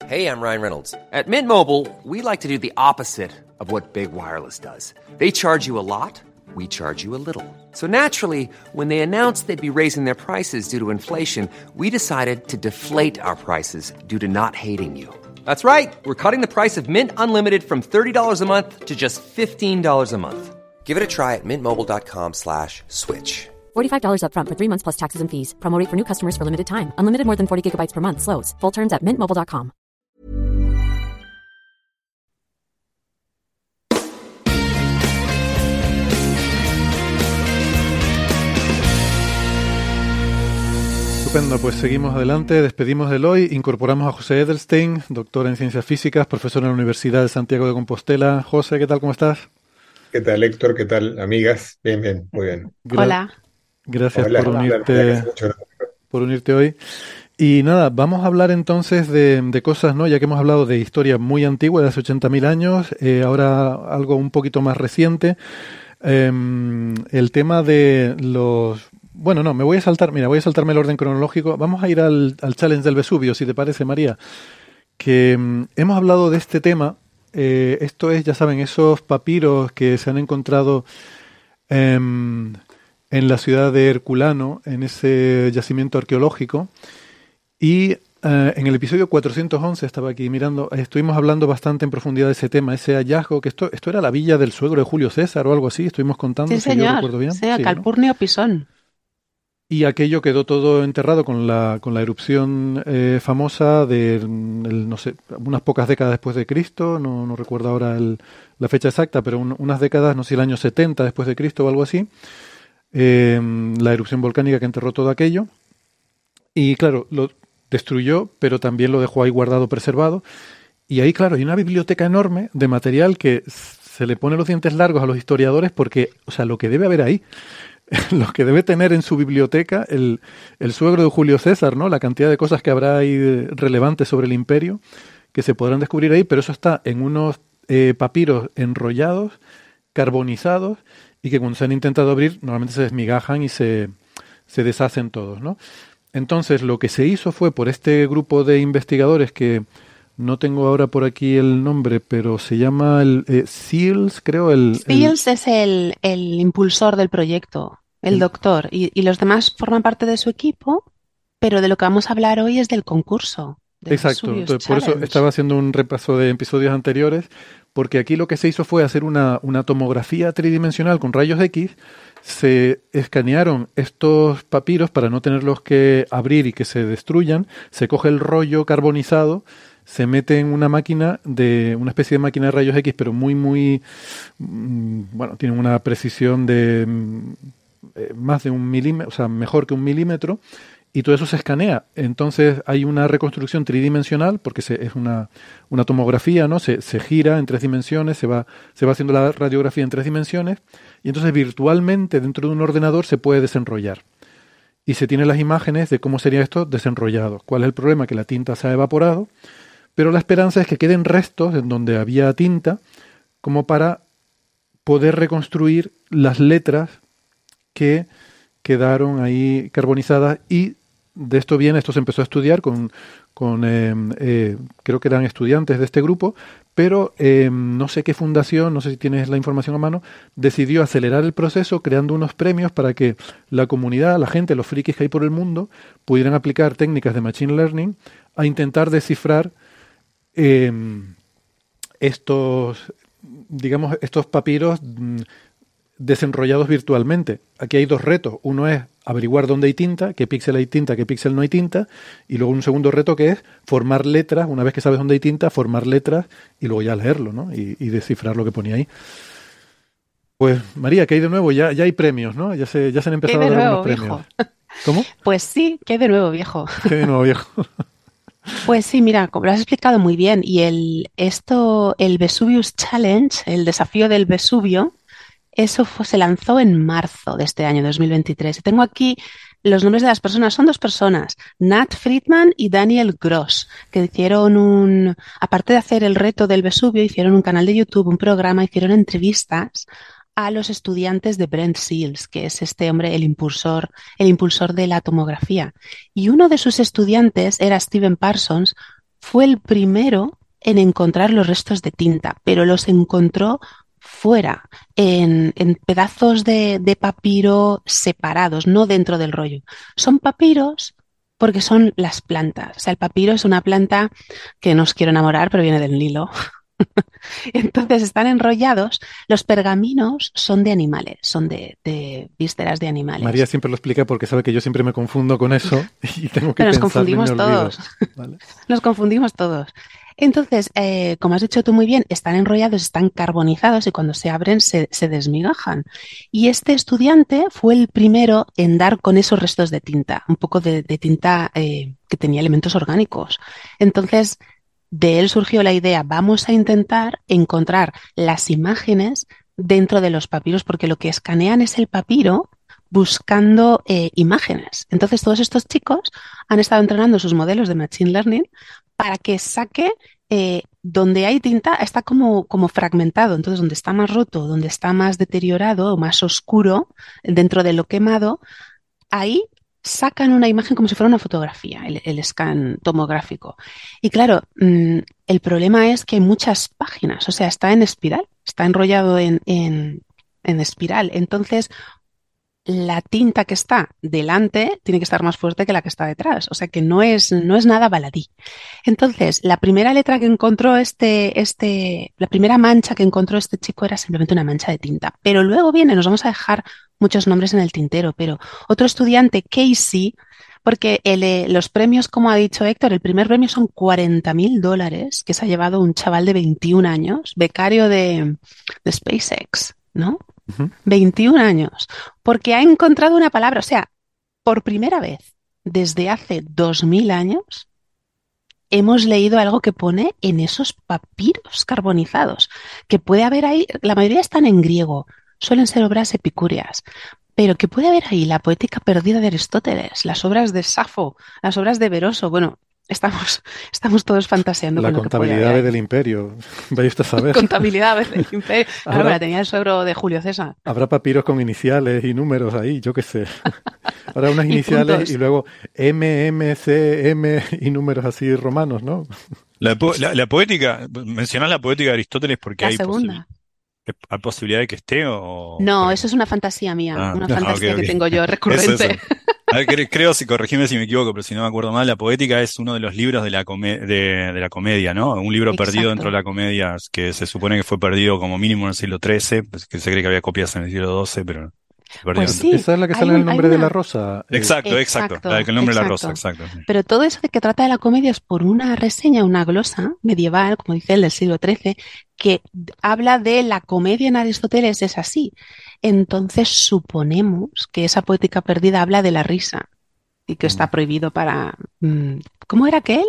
Hey, I'm Ryan Reynolds. At Mint Mobile, we like to do the opposite of what Big Wireless does. They charge you a lot, we charge you a little. So naturally, when they announced they'd be raising their prices due to inflation, we decided to deflate our prices due to not hating you. That's right. We're cutting the price of Mint Unlimited from $30 a month to just $15 a month. Give it a try at mintmobile.com/switch. $45 up front for 3 months plus taxes and fees. Promo rate for new customers for limited time. Unlimited more than 40 gigabytes per month. Slows full terms at mintmobile.com. Estupendo, pues seguimos adelante, despedimos del hoy, incorporamos a José Edelstein, doctor en Ciencias Físicas, profesor en la Universidad de Santiago de Compostela. José, ¿qué tal? ¿Cómo estás? ¿Qué tal, Héctor? ¿Qué tal, amigas? Bien, muy bien. Hola. Gracias Hola, por unirte hoy. Y nada, vamos a hablar entonces de cosas, ¿no? Ya que hemos hablado de historia muy antigua, de hace 80.000 años, ahora algo un poquito más reciente. El tema de los... Bueno, no, voy a saltarme el orden cronológico. Vamos a ir al Challenge del Vesubio, si te parece, María. Que hemos hablado de este tema. Esto es, ya saben, esos papiros que se han encontrado en la ciudad de Herculano, en ese yacimiento arqueológico. Y en el episodio 411, estaba aquí mirando, estuvimos hablando bastante en profundidad de ese tema, ese hallazgo, que esto era la villa del suegro de Julio César o algo así, estuvimos contando, sí, si señor. yo recuerdo bien. Sí, Sí, Calpurnio Pisón. Y aquello quedó todo enterrado con la erupción famosa de, no sé, unas pocas décadas después de Cristo, no recuerdo ahora la fecha exacta, pero unas décadas, no sé, el año 70 después de Cristo o algo así, la erupción volcánica que enterró todo aquello. Y claro, lo destruyó, pero también lo dejó ahí guardado, preservado. Y ahí, claro, hay una biblioteca enorme de material que se le pone los dientes largos a los historiadores porque, o sea, lo que debe haber ahí, lo que debe tener en su biblioteca el suegro de Julio César, ¿no? La cantidad de cosas que habrá ahí relevantes sobre el imperio que se podrán descubrir ahí, pero eso está en unos papiros enrollados, carbonizados, y que cuando se han intentado abrir normalmente se desmigajan y se deshacen todos, ¿no? Entonces lo que se hizo fue por este grupo de investigadores que no tengo ahora por aquí el nombre, pero se llama Seals, creo. Seals es el impulsor del proyecto, el doctor, y los demás forman parte de su equipo, pero de lo que vamos a hablar hoy es del concurso. Exacto, entonces, por eso estaba haciendo un repaso de episodios anteriores, porque aquí lo que se hizo fue hacer una tomografía tridimensional con rayos X. Se escanearon estos papiros para no tenerlos que abrir y que se destruyan. Se coge el rollo carbonizado, se mete en una máquina una especie de máquina de rayos X, pero muy, bueno, tiene una precisión de más de 1 milímetro, o sea, mejor que 1 milímetro, y todo eso se escanea. Entonces hay una reconstrucción tridimensional, porque es una tomografía, ¿no? Se gira en 3 dimensiones, se va haciendo la radiografía en 3 dimensiones, y entonces virtualmente dentro de un ordenador se puede desenrollar. Y se tienen las imágenes de cómo sería esto desenrollado. ¿Cuál es el problema? Que la tinta se ha evaporado, pero la esperanza es que queden restos en donde había tinta, como para poder reconstruir las letras que quedaron ahí carbonizadas. Y de esto se empezó a estudiar con creo que eran estudiantes de este grupo, pero no sé qué fundación, no sé si tienes la información a mano, decidió acelerar el proceso creando unos premios para que la comunidad, la gente, los frikis que hay por el mundo, pudieran aplicar técnicas de Machine Learning a intentar descifrar estos papiros desenrollados virtualmente. Aquí hay 2 retos. Uno es averiguar dónde hay tinta, qué píxel hay tinta, qué píxel no hay tinta, y luego un segundo reto que es formar letras, una vez que sabes dónde hay tinta, formar letras y luego ya leerlo, ¿no? Y descifrar lo que ponía ahí. Pues María, ¿qué hay de nuevo? Ya hay premios, ¿no? Ya se han empezado a dar algunos premios. ¿Cómo? Pues sí, ¿qué hay de nuevo, viejo? ¿Qué hay de nuevo, viejo? Pues sí, mira, como lo has explicado muy bien, y el Vesuvius Challenge, el desafío del Vesubio, se lanzó en marzo de este año 2023. Y tengo aquí los nombres de las personas. Son 2 personas, Nat Friedman y Daniel Gross, que hicieron aparte de hacer el reto del Vesubio, hicieron un canal de YouTube, un programa, hicieron entrevistas a los estudiantes de Brent Seals, que es este hombre, el impulsor de la tomografía. Y uno de sus estudiantes era Stephen Parsons, fue el primero en encontrar los restos de tinta, pero los encontró fuera, en pedazos de papiro separados, no dentro del rollo. Son papiros porque son las plantas. O sea, el papiro es una planta que no os quiero enamorar, pero viene del Nilo. Entonces están enrollados. Los pergaminos son de animales, son de vísceras de animales. María siempre lo explica porque sabe que yo siempre me confundo con eso y tengo que Pero nos pensarlo y me confundimos olvido. todos. ¿Vale? Nos confundimos todos. Entonces, como has dicho tú muy bien, están enrollados, están carbonizados y cuando se abren se desmigajan. Y este estudiante fue el primero en dar con esos restos de tinta, un poco de tinta que tenía elementos orgánicos. Entonces, de él surgió la idea, vamos a intentar encontrar las imágenes dentro de los papiros, porque lo que escanean es el papiro buscando imágenes. Entonces, todos estos chicos han estado entrenando sus modelos de Machine Learning para que saque donde hay tinta, está como fragmentado. Entonces, donde está más roto, donde está más deteriorado o más oscuro, dentro de lo quemado, ahí sacan una imagen como si fuera una fotografía, el scan tomográfico. Y claro, el problema es que hay muchas páginas, o sea, está en espiral, está enrollado en espiral. Entonces, la tinta que está delante tiene que estar más fuerte que la que está detrás. O sea que no es nada baladí. Entonces, la primera letra que encontró la primera mancha que encontró este chico era simplemente una mancha de tinta. Pero luego viene, nos vamos a dejar muchos nombres en el tintero, pero otro estudiante, Casey, porque los premios, como ha dicho Héctor, el primer premio son $40,000 que se ha llevado un chaval de 21 años, becario de SpaceX, ¿no? 21 años, porque ha encontrado una palabra, o sea, por primera vez desde hace 2000 años hemos leído algo que pone en esos papiros carbonizados, que puede haber ahí, la mayoría están en griego, suelen ser obras epicúreas, pero que puede haber ahí la poética perdida de Aristóteles, las obras de Safo, las obras de Veroso, bueno, estamos todos fantaseando La con lo que puede contabilidad haber ahí. del imperio. Vaya usted a saber. Contabilidad a veces del imperio. Claro, Ahora- me la tenía el suegro de Julio César. Habrá papiros con iniciales y números ahí, yo qué sé. Habrá unas Y iniciales puntos. y luego M, M, C, M y números así romanos, ¿no? La poética, mencionás la poética de Aristóteles porque La hay, segunda. hay posibilidad de que esté o No, porque eso es una fantasía mía, Ah, una ah, fantasía ok, que ok. tengo yo Eso, recurrente. eso. A ver, creo, si corregime si me equivoco, pero si no me acuerdo mal, la poética es uno de los libros de de la comedia, ¿no? Un libro perdido dentro de Exacto. la comedia que se supone que fue perdido como mínimo en el siglo XIII, pues que se cree que había copias en el siglo XII, pero se perdió Pues dentro. sí, Esa es la que hay sale en el hay nombre de la una. rosa. Exacto, exacto. La del que el nombre de la rosa, Exacto. exacto. Sí. Pero todo eso de que trata de la comedia es por una reseña, una glosa medieval, como dice el del siglo XIII, que habla de la comedia en Aristóteles es así. Entonces suponemos que esa poética perdida habla de la risa y que está prohibido para... ¿Cómo era aquel?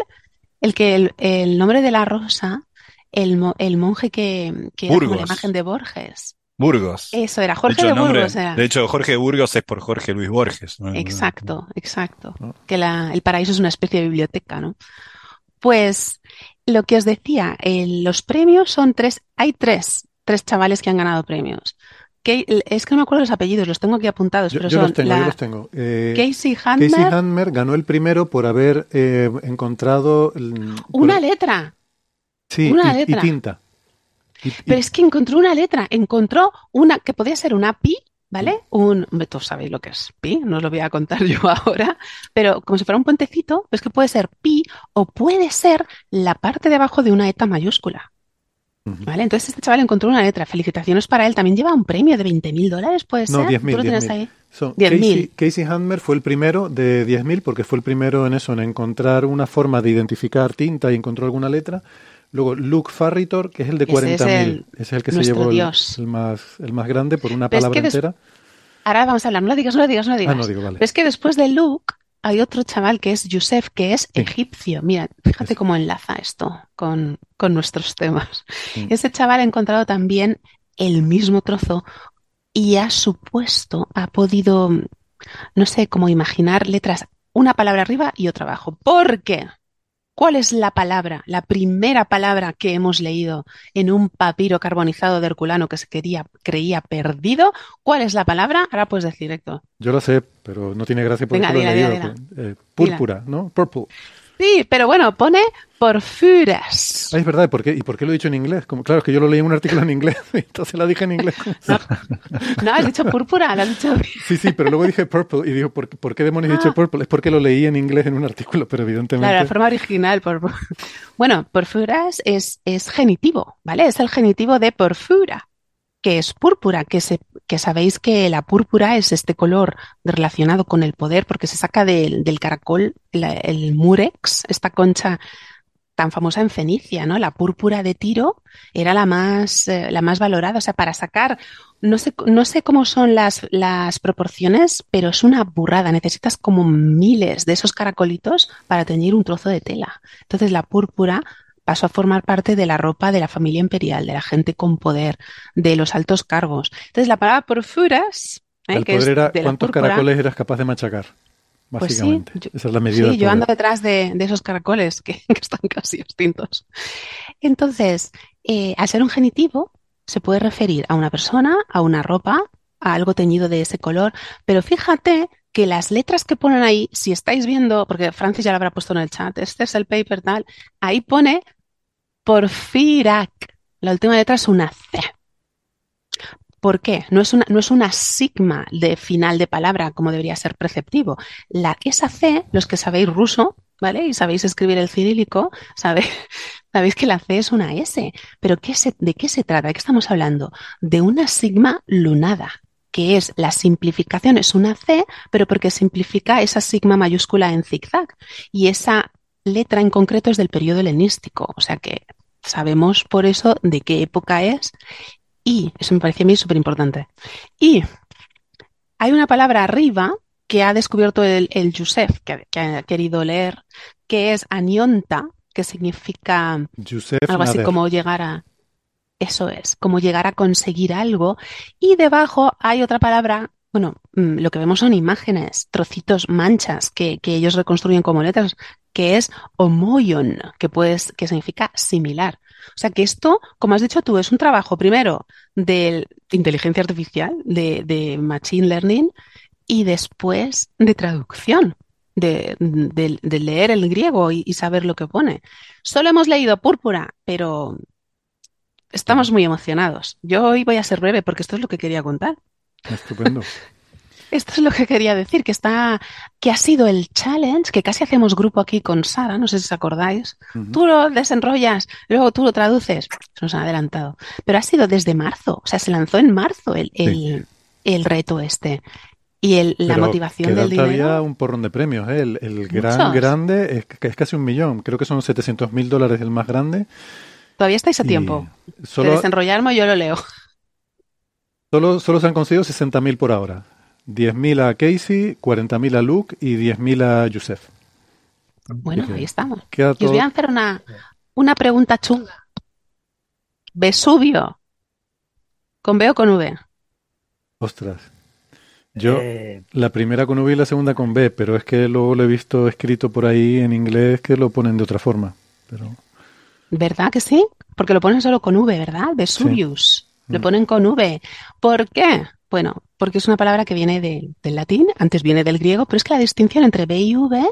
El nombre de la rosa, el monje que era como la imagen Burgos. de Borges. Burgos. Eso era, De Jorge hecho, de el nombre, Burgos era. de hecho, Jorge de Burgos es por Jorge Luis Borges, ¿no? Exacto, exacto. Que el paraíso es una especie de biblioteca, ¿no? Pues lo que os decía, los premios son tres, hay tres chavales que han ganado premios. Es que no me acuerdo los apellidos, los tengo aquí apuntados, pero Yo son yo los tengo. Casey Casey Handmer, Handmer ganó el primero por haber encontrado una letra, sí, una y letra. tinta. Pero es que encontró una letra, encontró una que podía ser una pi, ¿vale? Todos sabéis lo que es pi, no os lo voy a contar yo ahora, pero como si fuera un puentecito, pues que puede ser pi o puede ser la parte de abajo de una eta mayúscula. ¿Vale? Entonces este chaval encontró una letra. Felicitaciones para él. También lleva un premio de $20,000, ¿puede No, ser? 10.000, ¿Tú lo tienes 10.000. ahí? Son 10.000. Casey Handmer fue el primero de 10.000 porque fue el primero en eso, en encontrar una forma de identificar tinta y encontró alguna letra. Luego Luke Farritor, que es el de Ese es 40.000. Ese es el que se nuestro llevó Dios. el más grande por una Pero es palabra que entera. ahora vamos a hablar. No lo digas, no lo digas, no lo digas. Ah, no digo, vale. Pero es que después de Luke hay otro chaval que es Yusef, que es Sí. egipcio. Mira, fíjate Eso. cómo enlaza esto con nuestros temas. Mm. Ese chaval ha encontrado también el mismo trozo y ha podido, no sé, como imaginar letras, una palabra arriba y otra abajo. ¿Por qué? ¿Cuál es la palabra, la primera palabra que hemos leído en un papiro carbonizado de Herculano que creía perdido? ¿Cuál es la palabra? Ahora puedes decir, Héctor. Yo lo sé, pero no tiene gracia porque Venga, lo he dila, leído. dila. Púrpura, ¿no? Purple. Sí, pero bueno, pone porfuras. Ah, es verdad, ¿y por qué lo he dicho en inglés? Claro, es que yo lo leí en un artículo en inglés, entonces la dije en inglés. No, has dicho púrpura, lo has dicho bien. Sí, pero luego dije purple y digo, ¿por qué demonios he dicho purple? Es porque lo leí en inglés en un artículo, pero evidentemente... Claro, la forma original. Bueno, porfuras es genitivo, ¿vale? Es el genitivo de porfura, que es púrpura, que sabéis que la púrpura es este color relacionado con el poder, porque se saca del caracol, el murex, esta concha tan famosa en Fenicia, ¿no? La púrpura de Tiro era la más valorada. O sea, para sacar, no sé cómo son las proporciones, pero es una burrada. Necesitas como miles de esos caracolitos para teñir un trozo de tela. Entonces, la púrpura pasó a formar parte de la ropa de la familia imperial, de la gente con poder, de los altos cargos. Entonces, la palabra porfuras, el que poder es era de la cuántos púrpura, caracoles eras capaz de machacar. pues Básicamente, sí, esa es la medida del yo ando poder. detrás de esos caracoles que están casi extintos. Entonces, al ser un genitivo, se puede referir a una persona, a una ropa, a algo teñido de ese color, pero fíjate que las letras que ponen ahí, si estáis viendo, porque Francis ya lo habrá puesto en el chat, este es el paper tal, ahí pone Porfirac. La última letra es una C. ¿Por qué? No es una sigma de final de palabra como debería ser preceptivo. Esa C, los que sabéis ruso, ¿vale? Y sabéis escribir el cirílico, sabéis que la C es una S. Pero ¿de qué se trata? ¿De qué estamos hablando? De una sigma lunada, que es la simplificación, es una C, pero porque simplifica esa sigma mayúscula en zigzag. Y esa letra en concreto es del periodo helenístico, o sea que sabemos por eso de qué época es. Y eso me parecía a mí súper importante. Y hay una palabra arriba que ha descubierto el Joseph, que ha querido leer, que es anionta, que significa Joseph algo así Nader. como llegar a... Eso es, como llegar a conseguir algo. Y debajo hay otra palabra, bueno, lo que vemos son imágenes, trocitos, manchas que ellos reconstruyen como letras, que es homoion, que significa similar. O sea que esto, como has dicho tú, es un trabajo primero de inteligencia artificial, de machine learning, y después de traducción, de leer el griego y saber lo que pone. Solo hemos leído púrpura, pero estamos muy emocionados. Yo hoy voy a ser breve porque esto es lo que quería contar. Estupendo. Esto es lo que quería decir, que ha sido el challenge, que casi hacemos grupo aquí con Sara, no sé si os acordáis. Tú lo desenrollas, luego tú lo traduces. Se nos han adelantado. Pero ha sido desde marzo, o sea, se lanzó en marzo el reto este. Y la Pero motivación queda del dinero. todavía un porrón de premios, ¿eh? El gran Muchos. grande es casi 1 millón. Creo que son $700.000 el más grande. Todavía estáis a Y tiempo de solo, desenrollarme, yo lo leo. solo se han conseguido 60.000 por ahora. 10.000 a Casey, 40.000 a Luke y 10.000 a Joseph. Bueno, Así que ahí estamos. queda Y os todo. voy a hacer una pregunta chunga. Vesubio, ¿con B o con V? Ostras. Yo, Eh, la primera con V y la segunda con B, pero es que luego lo he visto escrito por ahí en inglés que lo ponen de otra forma. Pero ¿Verdad que sí? Porque lo ponen solo con V, ¿verdad? Vesuvius. Lo ponen con V. ¿Por qué? Bueno, porque es una palabra que viene del latín, antes viene del griego, pero es que la distinción entre B y V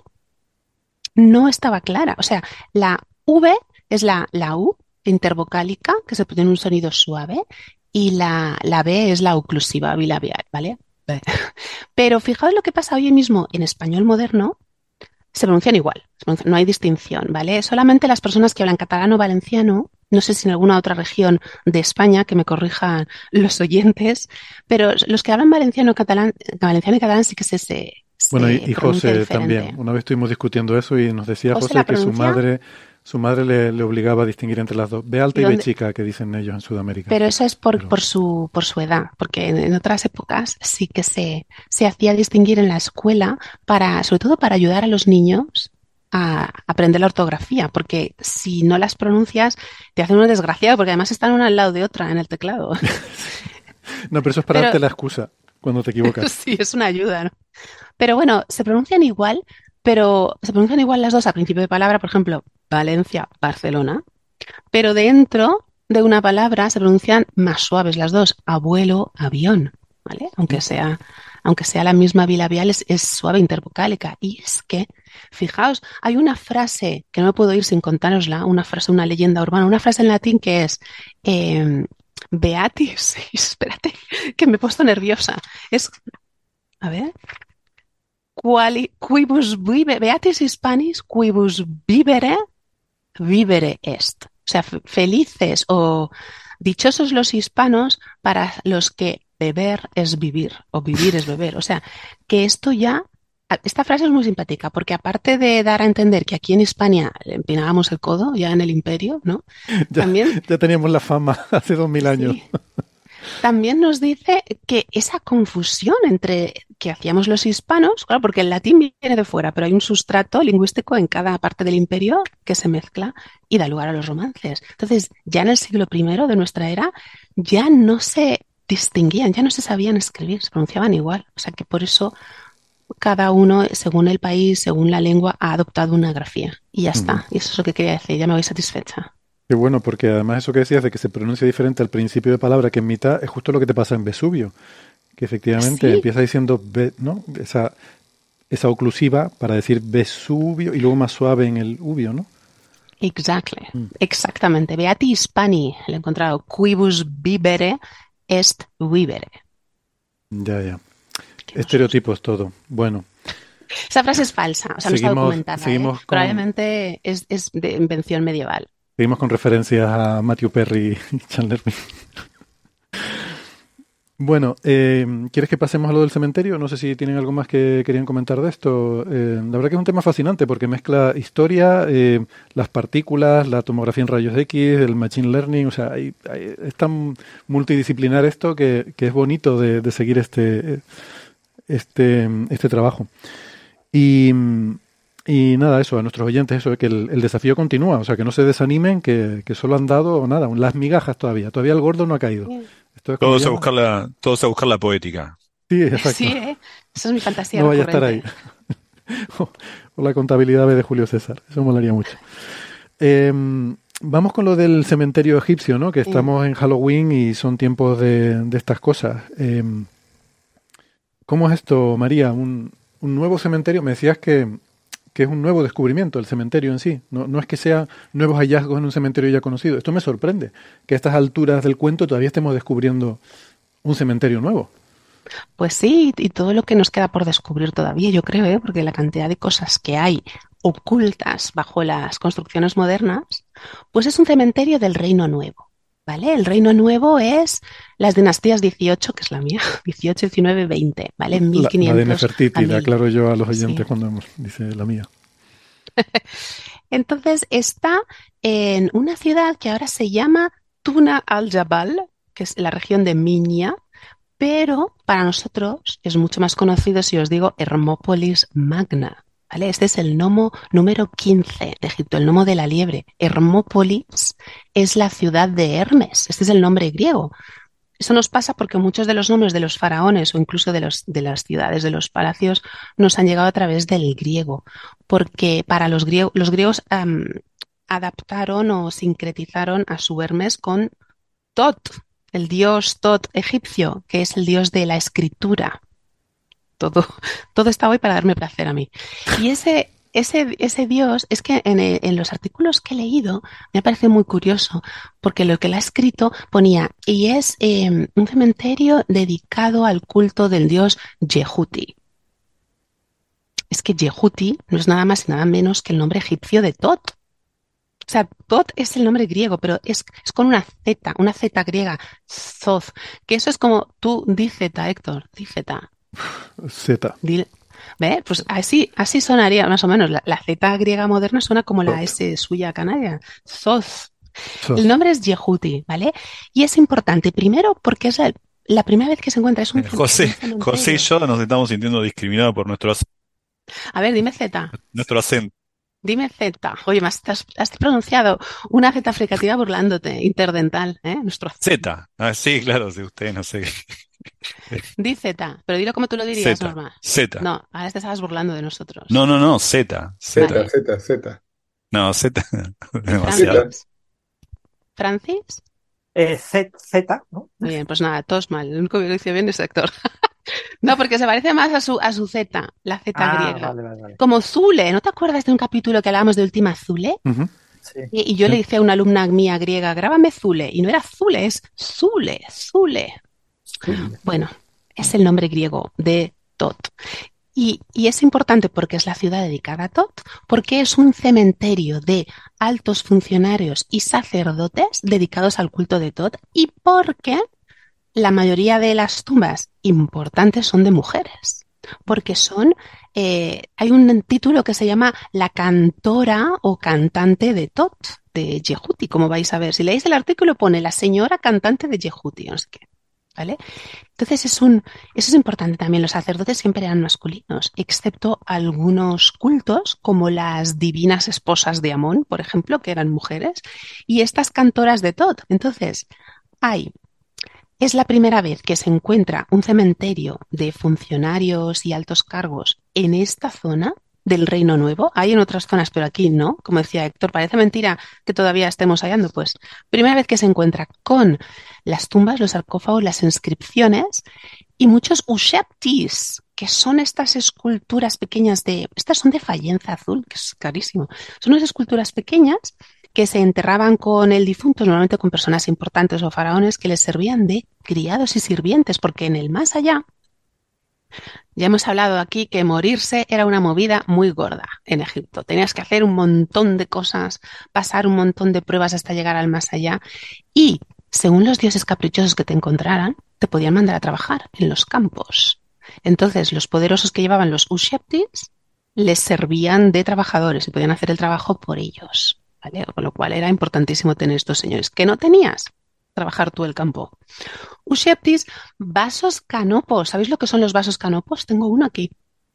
no estaba clara. O sea, la V es la U intervocálica, que se tiene un sonido suave, y la B es la oclusiva bilabial, ¿vale? B. Pero fijaos lo que pasa hoy mismo en español moderno, se pronuncian igual, no hay distinción, ¿vale? Solamente las personas que hablan catalán o valenciano, no sé si en alguna otra región de España, que me corrijan los oyentes, pero los que hablan valenciano y catalán sí que se bueno, y pronuncia José diferente. también. Una vez estuvimos discutiendo eso y nos decía ¿José José la que pronuncia? su madre le obligaba a distinguir entre las dos. B alta ¿Y y B dónde? chica, que dicen ellos en Sudamérica. Pero eso es Pero por su edad, porque en otras épocas sí que se hacía distinguir en la escuela sobre todo para ayudar a los niños a aprender la ortografía, porque si no las pronuncias te hacen un desgraciado, porque además están una al lado de otra en el teclado. no, pero eso es para Pero darte la excusa cuando te equivocas. sí, es una ayuda, ¿no? Pero bueno, se pronuncian igual, pero se pronuncian igual las dos al principio de palabra, por ejemplo, Valencia, Barcelona, pero dentro de una palabra se pronuncian más suaves las dos, abuelo, avión, ¿vale? Aunque sea la misma bilabial, es suave intervocálica. Y es que fijaos, hay una frase que no me puedo ir sin contárosla, una frase, una leyenda urbana, una frase en latín que es Beatis, espérate, que me he puesto nerviosa. Es, a ver, Beatis Hispanis, quibus vivere est. O sea, felices o dichosos los hispanos para los que beber es vivir o vivir es beber. O sea, que esto ya, esta frase es muy simpática porque aparte de dar a entender que aquí en Hispania le empinábamos el codo, ya en el imperio, ¿no? También, ya teníamos la fama hace 2000 años. sí, también nos dice que esa confusión entre que hacíamos los hispanos, claro, porque el latín viene de fuera, pero hay un sustrato lingüístico en cada parte del imperio que se mezcla y da lugar a los romances. Entonces, ya en el siglo I de nuestra era, ya no se distinguían, ya no se sabían escribir, se pronunciaban igual. O sea que por eso cada uno, según el país, según la lengua, ha adoptado una grafía. Y ya está. Y eso es lo que quería decir, ya me voy satisfecha. Qué bueno, porque además eso que decías de que se pronuncia diferente al principio de palabra que en mitad, es justo lo que te pasa en Vesubio, que efectivamente Sí, empieza diciendo, ¿no? Esa oclusiva para decir Vesubio y luego más suave en el ubio, ¿no? exactly. Exactamente. Beati Hispani, lo he encontrado. Quibus vivere est vivere. Ya. Que nos- Estereotipos todo. Bueno, Esa frase es falsa, o sea, no está documentada. seguimos Probablemente es de invención medieval. seguimos con referencias a Matthew Perry y Chandler Bing. Bueno, ¿quieres que pasemos a lo del cementerio? No sé si tienen algo más que querían comentar de esto. La verdad que es un tema fascinante porque mezcla historia, las partículas, la tomografía en rayos X, el machine learning. O sea, es tan multidisciplinar esto que es bonito de seguir este trabajo. Y nada, eso, a nuestros oyentes, eso, que el desafío continúa. O sea, que no se desanimen, que solo han dado nada, las migajas todavía. Todavía el gordo no ha caído. Esto es como Todos a ya- buscar la poética. Sí, exacto. Sí, ¿eh? Esa es mi fantasía No vaya a estar ahí. recurrente. O la contabilidad B de Julio César. Eso molaría mucho. Vamos con lo del cementerio egipcio, ¿no? Que estamos en Halloween y son tiempos de estas cosas. ¿Cómo es esto, María? ¿Un nuevo cementerio? Me decías que es un nuevo descubrimiento el cementerio en sí. No es que sean nuevos hallazgos en un cementerio ya conocido. Esto me sorprende, que a estas alturas del cuento todavía estemos descubriendo un cementerio nuevo. Pues sí, y todo lo que nos queda por descubrir todavía, yo creo, ¿eh? Porque la cantidad de cosas que hay ocultas bajo las construcciones modernas, pues es un cementerio del Reino Nuevo, ¿vale? El Reino Nuevo es las dinastías 18, que es la mía, 18, 19, 20, ¿vale? En La de 1500 a Nefertiti, le 1000. aclaro yo a los Sí. oyentes cuando dice la mía. Entonces está en una ciudad que ahora se llama Tuna al-Jabal, que es la región de Minya, pero para nosotros es mucho más conocido si os digo Hermópolis Magna. ¿Vale? Este es el nomo número 15 de Egipto, el nomo de la liebre. Hermópolis es la ciudad de Hermes, este es el nombre griego. Eso nos pasa porque muchos de los nombres de los faraones o incluso de las ciudades, de los palacios, nos han llegado a través del griego, porque para los griegos adaptaron o sincretizaron a su Hermes con Tot, el dios Tot egipcio, que es el dios de la escritura. Todo, todo está hoy para darme placer a mí. Y ese dios, es que en los artículos que he leído me parece muy curioso, porque lo que él ha escrito ponía, y es un cementerio dedicado al culto del dios Yehuti. Es que Yehuti no es nada más y nada menos que el nombre egipcio de Tot. O sea, Tot es el nombre griego, pero es con una Z griega, Zoz, que eso es como tú, di Z, Héctor, di Z. Z. ¿Ve? Pues así sonaría más o menos. La Z griega moderna suena como la S suya canaria. Zoz. El nombre es Yehuti, ¿vale? Y es importante, primero, porque es la primera vez que se encuentra. Es un José y cementerio. yo nos estamos sintiendo discriminados por A ver, dime Z. nuestro acento. Dime Z. Oye, has pronunciado una Z fricativa burlándote, interdental, ¿eh? Nuestro Z. Ah, sí, claro, si usted no sé. Di Z, pero dilo como tú lo dirías, Z. Norma. Z. No, ahora te estabas burlando de nosotros. No, Z. Vale. Z. No, Z. ¿Y Demasiado. Francis? ¿Francis? Z, ¿no? Muy bien, pues nada, todos mal. El único que lo dice bien es Héctor. No, porque se parece más a su Z, la Z Ah, griega. vale, vale, vale. Como Zule, ¿no te acuerdas de un capítulo que hablábamos de Última Zule? Ujú. Sí. Y yo Sí. le decía a una alumna mía griega, grábame Zule, y no era Zule, es Zule, Zule. Bueno, es el nombre griego de Tot. Y es importante porque es la ciudad dedicada a Tot, porque es un cementerio de altos funcionarios y sacerdotes dedicados al culto de Tot, y porque la mayoría de las tumbas importantes son de mujeres, porque hay un título que se llama La cantora o cantante de Tot, de Yehuti, como vais a ver. Si leéis el artículo pone la señora cantante de Yehuti, no sé qué, ¿vale? Entonces eso es importante también. Los sacerdotes siempre eran masculinos, excepto algunos cultos, como las divinas esposas de Amón, por ejemplo, que eran mujeres, y estas cantoras de Tot. Entonces, es la primera vez que se encuentra un cementerio de funcionarios y altos cargos en esta zona del Reino Nuevo. Hay en otras zonas, pero aquí no. Como decía Héctor, parece mentira que todavía estemos hallando. Pues primera vez que se encuentra con las tumbas, los sarcófagos, las inscripciones y muchos usheptis, que son estas esculturas pequeñas estas son de fayenza azul, que es carísimo. Son unas esculturas pequeñas que se enterraban con el difunto, normalmente con personas importantes o faraones, que les servían de criados y sirvientes, porque en el más allá, ya hemos hablado aquí que morirse era una movida muy gorda en Egipto. Tenías que hacer un montón de cosas, pasar un montón de pruebas hasta llegar al más allá, y según los dioses caprichosos que te encontraran, te podían mandar a trabajar en los campos. Entonces, los poderosos que llevaban los usheptis les servían de trabajadores y podían hacer el trabajo por ellos, ¿vale? Con lo cual era importantísimo tener estos señores. ¿Qué no tenías? Trabajar tú el campo. Usheptis, vasos canopos. ¿Sabéis lo que son los vasos canopos? Tengo uno aquí.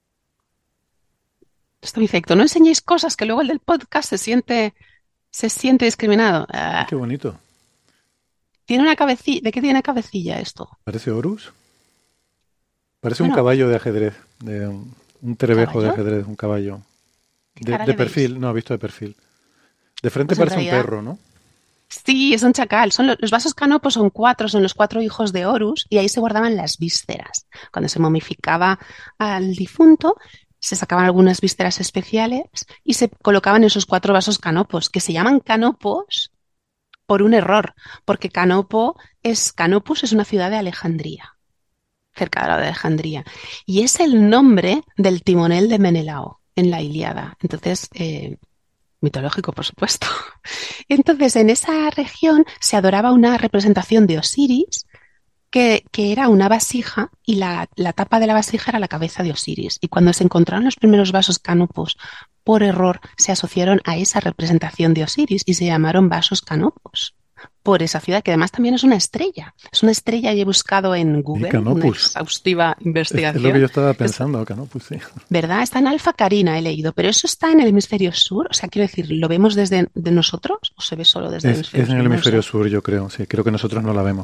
Esto me dice, Héctor, no enseñéis cosas que luego el del podcast se siente discriminado. Qué bonito. Tiene una cabecilla. ¿De qué tiene cabecilla esto? ¿Parece Horus? Parece un Bueno, caballo de ajedrez, de un trebejo de ¿caballo? ajedrez, un caballo. ¿Qué cara De le veis? perfil, no, visto de perfil. De frente Pues en parece un realidad, perro, ¿no? sí, es un chacal. Los vasos canopos son cuatro, son los cuatro hijos de Horus, y ahí se guardaban las vísceras. Cuando se momificaba al difunto, se sacaban algunas vísceras especiales y se colocaban en esos cuatro vasos canopos, que se llaman canopos por un error, porque Canopus es una ciudad de Alejandría, cerca de la de Alejandría, y es el nombre del timonel de Menelao en la Ilíada. Entonces, mitológico, por supuesto. Entonces, en esa región se adoraba una representación de Osiris, que era una vasija, y la tapa de la vasija era la cabeza de Osiris. Y cuando se encontraron los primeros vasos canopos, por error se asociaron a esa representación de Osiris y se llamaron vasos canopos. Por esa ciudad, que además también es una estrella. Es una estrella y he buscado en Y Google una Canopus. exhaustiva Es lo que yo investigación. estaba pensando, Canopus, sí. ¿Verdad? Está en Alfa Carina, he leído, pero eso está en el hemisferio sur. O sea, quiero decir, ¿lo vemos desde de nosotros o se ve solo desde el hemisferio Es en sur? el No lo hemisferio sé. sur, yo creo, sí. Creo que nosotros no la vemos.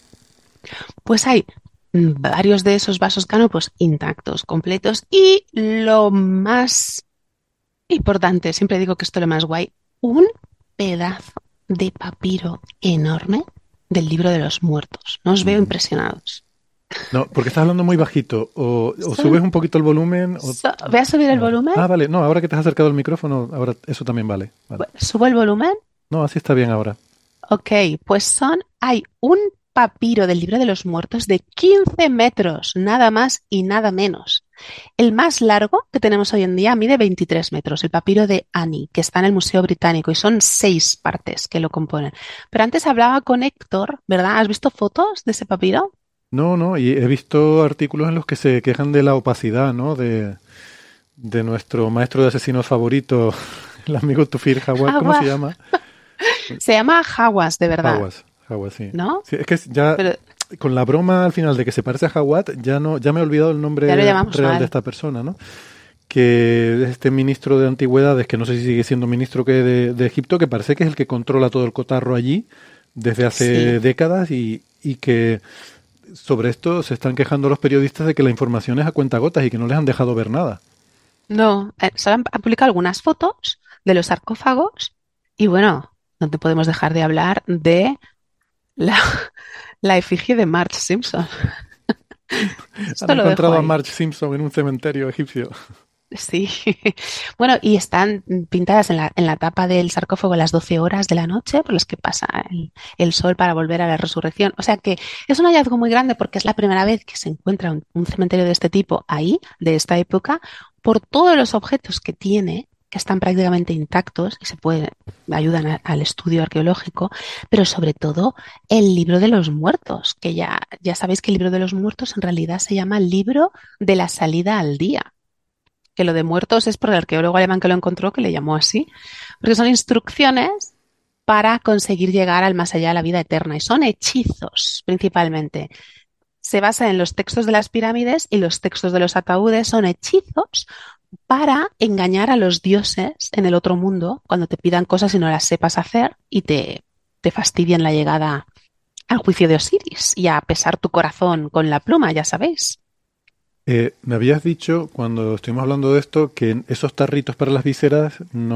Pues hay varios de esos vasos canopos intactos, completos, y lo más importante, siempre digo que esto es lo más guay, un pedazo de papiro enorme del libro de los muertos. No os veo impresionados. No, porque estás hablando muy bajito. O Son- subes un poquito el volumen. ¿Voy a subir el Vale. volumen? Ah, vale. No, ahora que te has acercado al micrófono, ahora eso también vale. Vale. ¿Subo el volumen? No, así está bien ahora. Ok, pues hay un papiro del libro de los muertos de 15 metros, nada más y nada menos. El más largo que tenemos hoy en día mide 23 metros, el papiro de Ani, que está en el Museo Británico, y son 6 partes que lo componen. Pero antes hablaba con Héctor, ¿verdad? ¿Has visto fotos de ese papiro? No, y he visto artículos en los que se quejan de la opacidad, ¿no? De nuestro maestro de asesinos favorito, el amigo Tufir Hawat, ¿cómo se Hawa. llama? Se llama Hawas, de verdad, Hawas, sí. ¿no? Sí, es que ya Pero con la broma al final de que se parece a Hawat, ya me he olvidado el nombre ya lo llamamos real mal. de esta persona, ¿no? Que es este ministro de antigüedades, que no sé si sigue siendo ministro que de Egipto, que parece que es el que controla todo el cotarro allí desde hace Sí. décadas y que sobre esto se están quejando los periodistas de que la información es a cuentagotas y que no les han dejado ver nada. No, se han publicado algunas fotos de los sarcófagos y bueno, no te podemos dejar de hablar de la, la efigie de Marge Simpson. Esto Han lo dejo encontrado a ahí. Marge Simpson en un cementerio egipcio. Sí. Bueno, y están pintadas en la tapa del sarcófago las 12 horas de la noche por las que pasa el sol para volver a la resurrección. O sea que es un hallazgo muy grande porque es la primera vez que se encuentra un cementerio de este tipo ahí, de esta época, por todos los objetos que tiene, que están prácticamente intactos y ayudan al estudio arqueológico, pero sobre todo el libro de los muertos, que ya sabéis que el libro de los muertos en realidad se llama libro de la salida al día, que lo de muertos es por el arqueólogo alemán que lo encontró, que le llamó así, porque son instrucciones para conseguir llegar al más allá de la vida eterna y son hechizos principalmente. Se basa en los textos de las pirámides y los textos de los ataúdes son hechizos para engañar a los dioses en el otro mundo cuando te pidan cosas y no las sepas hacer y te fastidian la llegada al juicio de Osiris y a pesar tu corazón con la pluma, ya sabéis. Me habías dicho, cuando estuvimos hablando de esto, que en esos tarritos para las vísceras,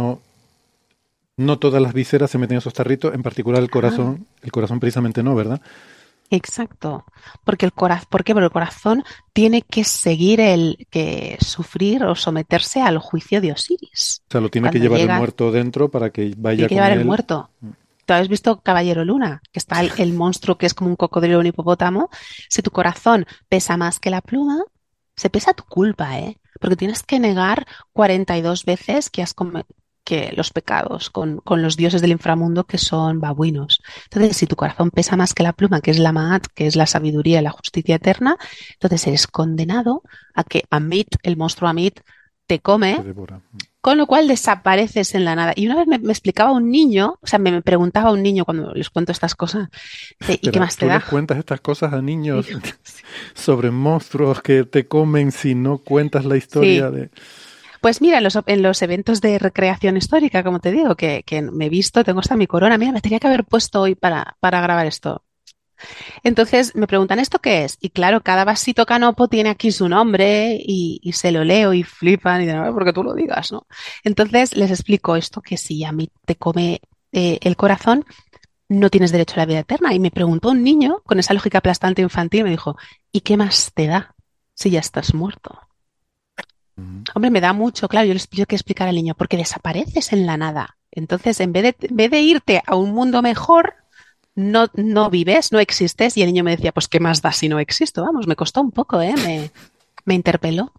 no todas las vísceras se meten en esos tarritos, en particular Ah, el corazón precisamente no, ¿verdad? exacto, porque ¿por qué? Porque el corazón tiene que que sufrir o someterse al juicio de Osiris. O sea, lo tiene que Cuando llevar el llega, muerto dentro para que tiene vaya que con llevar el él. muerto. ¿Tú has visto Caballero Luna? Que está el monstruo que es como un cocodrilo o un hipopótamo. Si tu corazón pesa más que la pluma, se pesa tu culpa, ¿eh? Porque tienes que negar 42 veces que los pecados con los dioses del inframundo que son babuinos. Entonces, si tu corazón pesa más que la pluma, que es la Ma'at, que es la sabiduría y la justicia eterna, entonces eres condenado a que Amit, el monstruo Amit, te Te come, devora. con lo cual desapareces en la nada. Y una vez me explicaba un niño, o sea, me preguntaba un niño cuando les cuento estas cosas, dice, ¿y qué Espera, más te ¿tú les da? cuentas estas cosas a Y niños yo, sobre monstruos que te comen si no cuentas la historia sí, de... pues mira, en los eventos de recreación histórica, como te digo, que me he visto, tengo hasta mi corona, mira, me tenía que haber puesto hoy para grabar esto. Entonces me preguntan, ¿esto qué es? Y claro, cada vasito canopo tiene aquí su nombre y se lo leo y flipan y dicen, "Ah, porque tú lo digas, ¿no?". Entonces les explico esto, que si a mí te come el corazón, no tienes derecho a la vida eterna. Y me preguntó un niño con esa lógica aplastante infantil, me dijo, ¿y qué más te da si ya estás muerto? Ujú. Hombre, me da mucho, claro, yo les tengo que explicar al niño, porque desapareces en la nada. Entonces, en vez de irte a un mundo mejor, no vives, no existes. Y el niño me decía, pues, ¿qué más da si no existo? Vamos, me costó un poco, ¿eh? Me interpeló.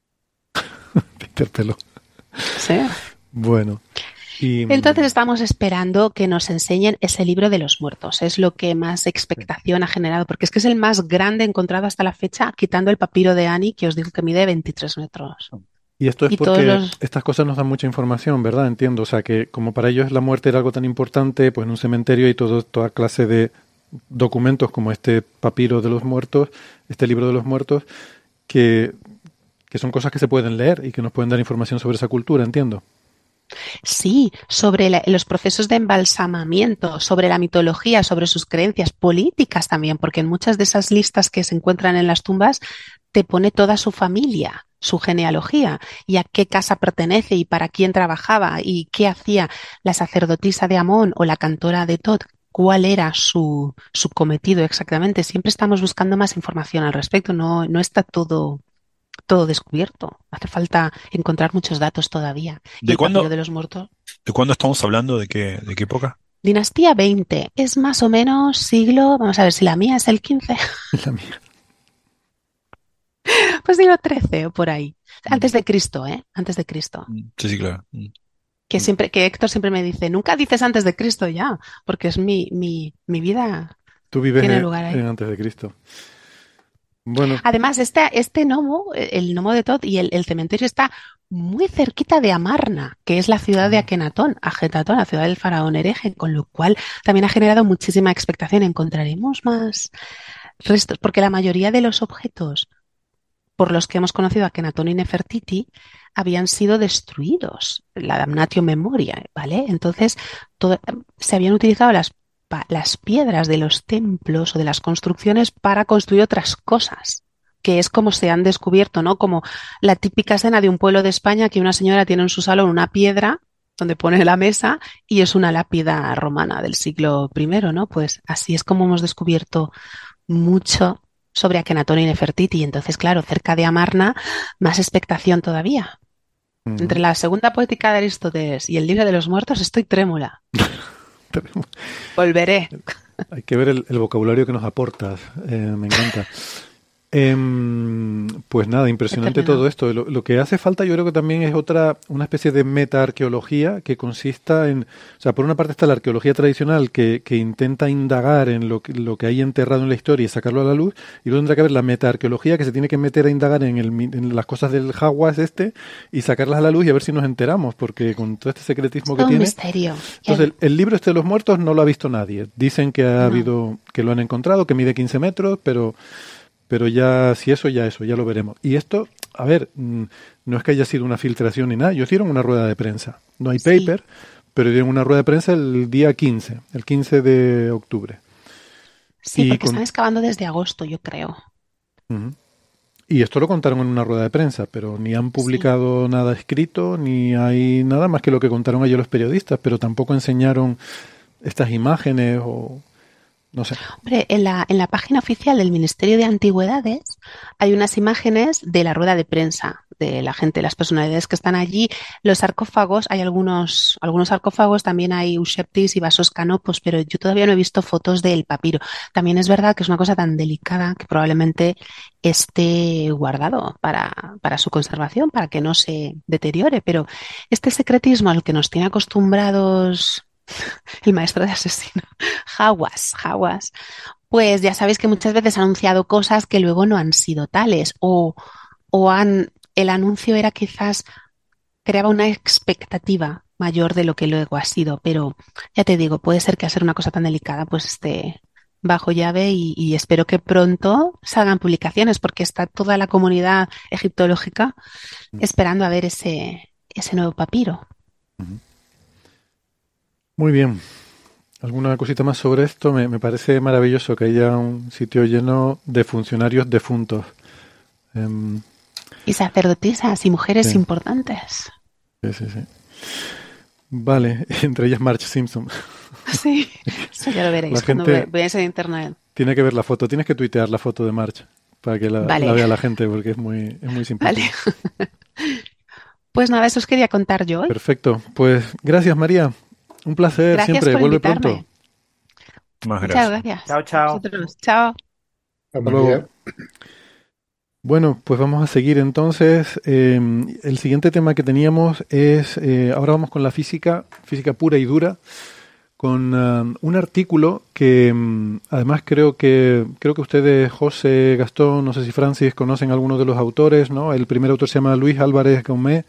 Te interpeló. Sí. Bueno, y Entonces estamos esperando que nos enseñen ese libro de los muertos. Es lo que más sí. expectación ha generado, porque es que es el más grande encontrado hasta la fecha, quitando el papiro de Ani, que os digo que mide 23 metros. Y esto es Y todos porque los... estas cosas nos dan mucha información, ¿verdad? Entiendo. O sea, que como para ellos la muerte era algo tan importante, pues en un cementerio hay toda clase de documentos como este papiro de los muertos, este libro de los muertos, que, que son cosas que se pueden leer y que nos pueden dar información sobre esa cultura, entiendo. Sí, sobre los procesos de embalsamamiento, sobre la mitología, sobre sus creencias políticas también, porque en muchas de esas listas que se encuentran en las tumbas te pone toda su familia, su genealogía y a qué casa pertenece y para quién trabajaba y qué hacía la sacerdotisa de Amón o la cantora de Tot. ¿Cuál era su cometido exactamente? Siempre estamos buscando más información al respecto, no está todo descubierto. Hace falta encontrar muchos datos todavía. Y ¿De el papiro cuándo, de los muertos. de cuándo estamos hablando? De qué época? Dinastía 20 es más o menos siglo, vamos a ver si la mía es el 15, La mía. pues siglo 13 o por ahí. Mm, Antes de Cristo, ¿eh? Antes de Cristo. sí, sí, claro. Mm. Que Héctor siempre me dice, nunca dices antes de Cristo ya, porque es mi vida Tú vives tiene lugar en ahí. antes de Cristo. Bueno, Además, este gnomo, el gnomo de Tot y el cementerio está muy cerquita de Amarna, que es la ciudad de ah, Akenatón, Ajetatón, la ciudad del faraón hereje, con lo cual también ha generado muchísima expectación. ¿Encontraremos más restos? Porque la mayoría de los objetos por los que hemos conocido a Akenatón y Nefertiti habían sido destruidos, la damnatio memoria, ¿vale? Entonces, se habían utilizado las piedras de los templos o de las construcciones para construir otras cosas, que es como se han descubierto, ¿no? Como la típica escena de un pueblo de España que una señora tiene en su salón una piedra donde pone la mesa y es una lápida romana del siglo I, ¿no? Pues así es como hemos descubierto mucho sobre Akenatón y Nefertiti. Y entonces, claro, cerca de Amarna, más expectación todavía. Entre la segunda poética de Aristóteles y el libro de los muertos estoy trémula. Volveré. Hay que ver el vocabulario que nos aportas. Me encanta. Pues nada, impresionante todo esto. Lo que hace falta yo creo que también es una especie de meta-arqueología que consista en, o sea, por una parte está la arqueología tradicional que intenta indagar en lo que hay enterrado en la historia y sacarlo a la luz, y luego tendrá que haber la meta-arqueología que se tiene que meter a indagar en las cosas del Jaguas y sacarlas a la luz y a ver si nos enteramos, porque con todo este secretismo que un tiene... misterio. Entonces, el libro este de los muertos no lo ha visto nadie. Dicen que ha habido, que lo han encontrado, que mide 15 metros, pero ya, si eso, ya lo veremos. Y esto, a ver, no es que haya sido una filtración ni nada. Ellos dieron una rueda de prensa. No hay paper, pero dieron una rueda de prensa el día 15, el 15 de octubre. Sí, porque están excavando desde agosto, yo creo. Y esto lo contaron en una rueda de prensa, pero ni han publicado nada escrito, ni hay nada más que lo que contaron ayer los periodistas, pero tampoco enseñaron estas imágenes o... No sé. Hombre, en la página oficial del Ministerio de Antigüedades hay unas imágenes de la rueda de prensa de la gente, las personalidades que están allí. Los sarcófagos, hay algunos sarcófagos, también hay Usheptis y vasos canopos, pero yo todavía no he visto fotos del papiro. También es verdad que es una cosa tan delicada que probablemente esté guardado para su conservación, para que no se deteriore, pero este secretismo al que nos tiene acostumbrados el maestro de asesino, Jaguas, pues ya sabéis que muchas veces ha anunciado cosas que luego no han sido tales el anuncio era quizás, creaba una expectativa mayor de lo que luego ha sido, pero ya te digo, puede ser que al ser una cosa tan delicada pues esté bajo llave y espero que pronto salgan publicaciones porque está toda la comunidad egiptológica esperando a ver ese nuevo papiro. Muy bien. ¿Alguna cosita más sobre esto? Me parece maravilloso que haya un sitio lleno de funcionarios defuntos. Y sacerdotisas y mujeres importantes. Sí. Vale, entre ellas Marge Simpson. Sí, eso ya lo veréis cuando veáis en internet. Tiene que ver la foto, tienes que tuitear la foto de Marge para que la vea la gente porque es muy simpática. Vale. Pues nada, eso os quería contar yo hoy. Perfecto, pues gracias María. Un placer. Gracias siempre. Por Vuelve invitarme. Pronto. Más gracias. Muchas gracias. Chao. Chao. Hasta luego. Bueno, pues vamos a seguir entonces. El siguiente tema que teníamos es, ahora vamos con la física pura y dura, con un artículo que además creo que ustedes, José, Gastón, no sé si Francis, conocen a algunos de los autores, ¿no? El primer autor se llama Luis Álvarez Gaumé.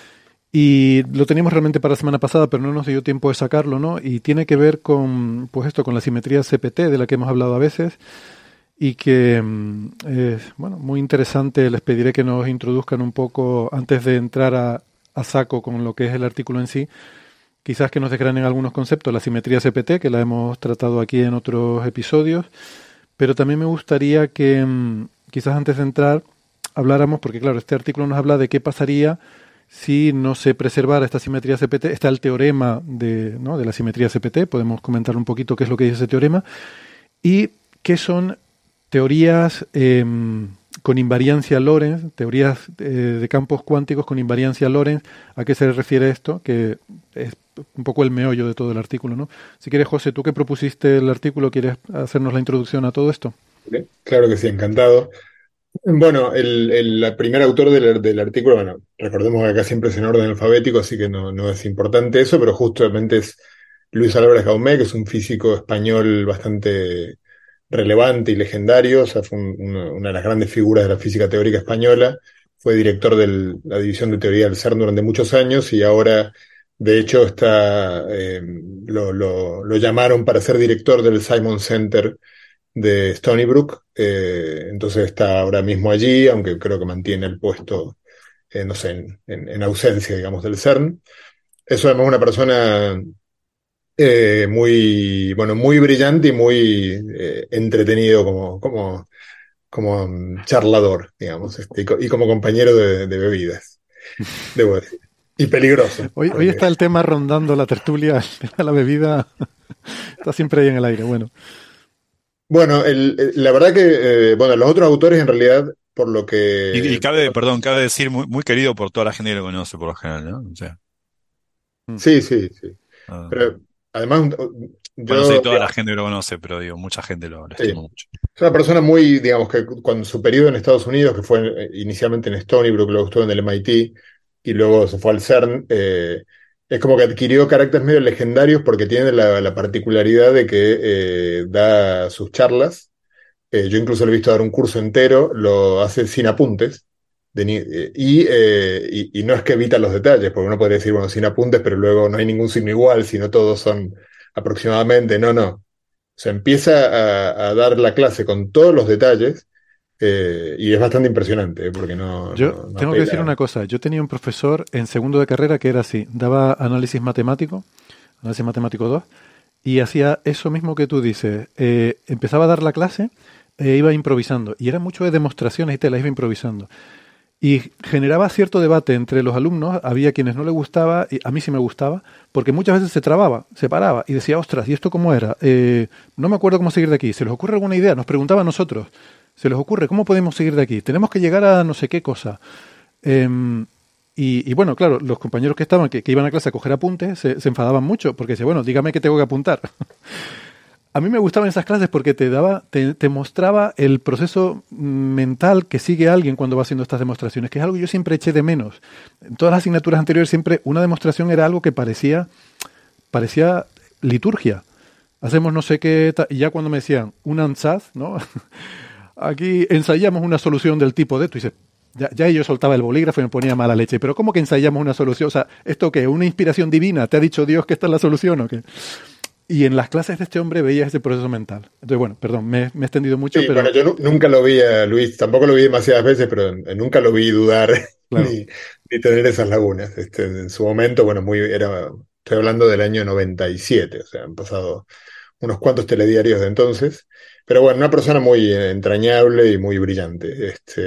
Y lo teníamos realmente para la semana pasada, pero no nos dio tiempo de sacarlo, ¿no? Y tiene que ver con, pues esto, con la simetría CPT, de la que hemos hablado a veces, y que es, bueno, muy interesante. Les pediré que nos introduzcan un poco, antes de entrar a saco con lo que es el artículo en sí, quizás que nos desgranen algunos conceptos, la simetría CPT, que la hemos tratado aquí en otros episodios, pero también me gustaría que, quizás antes de entrar, habláramos, porque claro, este artículo nos habla de qué pasaría si no se preservara esta simetría CPT. Está el teorema de la simetría CPT, podemos comentar un poquito qué es lo que dice ese teorema, y qué son teorías con invariancia Lorentz, teorías de campos cuánticos con invariancia Lorentz. ¿A qué se refiere esto? Que es un poco el meollo de todo el artículo, ¿no? Si quieres, José, tú que propusiste el artículo, ¿quieres hacernos la introducción a todo esto? Claro que sí, encantado. Bueno, el primer autor del artículo, bueno, recordemos que acá siempre es en orden alfabético, así que no es importante eso, pero justamente es Luis Álvarez Gaumé, que es un físico español bastante relevante y legendario, o sea, fue una de las grandes figuras de la física teórica española, fue director de la división de teoría del CERN durante muchos años y ahora, de hecho, lo llamaron para ser director del Simon Center de Stony Brook, entonces está ahora mismo allí, aunque creo que mantiene el puesto, no sé, en ausencia, digamos, del CERN. Es además una persona muy brillante y muy entretenido como charlador, digamos, y como compañero de bebidas, debo decir. Y peligroso. Hoy está el tema rondando la tertulia, el tema de la bebida está siempre ahí en el aire, bueno. Bueno, la verdad que, bueno, los otros autores en realidad, por lo Y que... cabe decir, muy, muy querido por toda la gente que lo conoce por lo general, ¿no? O sea, Mm. Sí, sí, sí. ah, Pero además, bueno, no sé si yo, toda la gente que lo conoce, pero digo, mucha gente lo sí, estima mucho. es una persona muy, digamos, que cuando su periodo en Estados Unidos, que fue inicialmente en Stony Brook, luego estuvo en el MIT y luego se fue al CERN, es como que adquirió caracteres medio legendarios porque tiene la particularidad de que da sus charlas. Yo incluso lo he visto dar un curso entero, lo hace sin apuntes. Y no es que evita los detalles, porque uno podría decir, bueno, sin apuntes, pero luego no hay ningún signo igual, sino todos son aproximadamente. No, no. Se empieza a dar la clase con todos los detalles y es bastante impresionante, porque Yo no tengo que decir apela. una cosa. Yo tenía un profesor en segundo de carrera que era así. Daba análisis matemático 2, y hacía eso mismo que tú dices. Empezaba a dar la clase e iba improvisando. Y era mucho de demostraciones y te las iba improvisando. Y generaba cierto debate entre los alumnos. Había quienes no le gustaba, y a mí sí me gustaba, porque muchas veces se trababa, se paraba y decía, ostras, ¿y esto cómo era? No me acuerdo cómo seguir de aquí. ¿Se les ocurre alguna idea? Nos preguntaba a nosotros. ¿Se les ocurre cómo podemos seguir de aquí? Tenemos que llegar a no sé qué cosa. Y bueno, claro, los compañeros que estaban, que iban a clase a coger apuntes, se enfadaban mucho, porque decían, bueno, dígame qué tengo que apuntar. A mí me gustaban esas clases porque te mostraba el proceso mental que sigue alguien cuando va haciendo estas demostraciones, que es algo que yo siempre eché de menos. En todas las asignaturas anteriores siempre una demostración era algo que parecía liturgia. Hacemos no sé qué, y ya cuando me decían un ansaz, ¿no? Aquí ensayamos una solución del tipo de, tú dices, ya yo soltaba el bolígrafo y me ponía mala leche, pero ¿cómo que ensayamos una solución? O sea, ¿esto qué? ¿Una inspiración divina? ¿Te ha dicho Dios que esta es la solución o qué? Y en las clases de este hombre veías ese proceso mental. Entonces, bueno, perdón, me he extendido mucho, Sí, bueno, pero yo nunca lo vi a Luis, tampoco lo vi demasiadas veces, pero nunca lo vi dudar claro. ni tener esas lagunas. En su momento, bueno, estoy hablando del año 97, o sea, han pasado unos cuantos telediarios de entonces, pero bueno, una persona muy entrañable y muy brillante.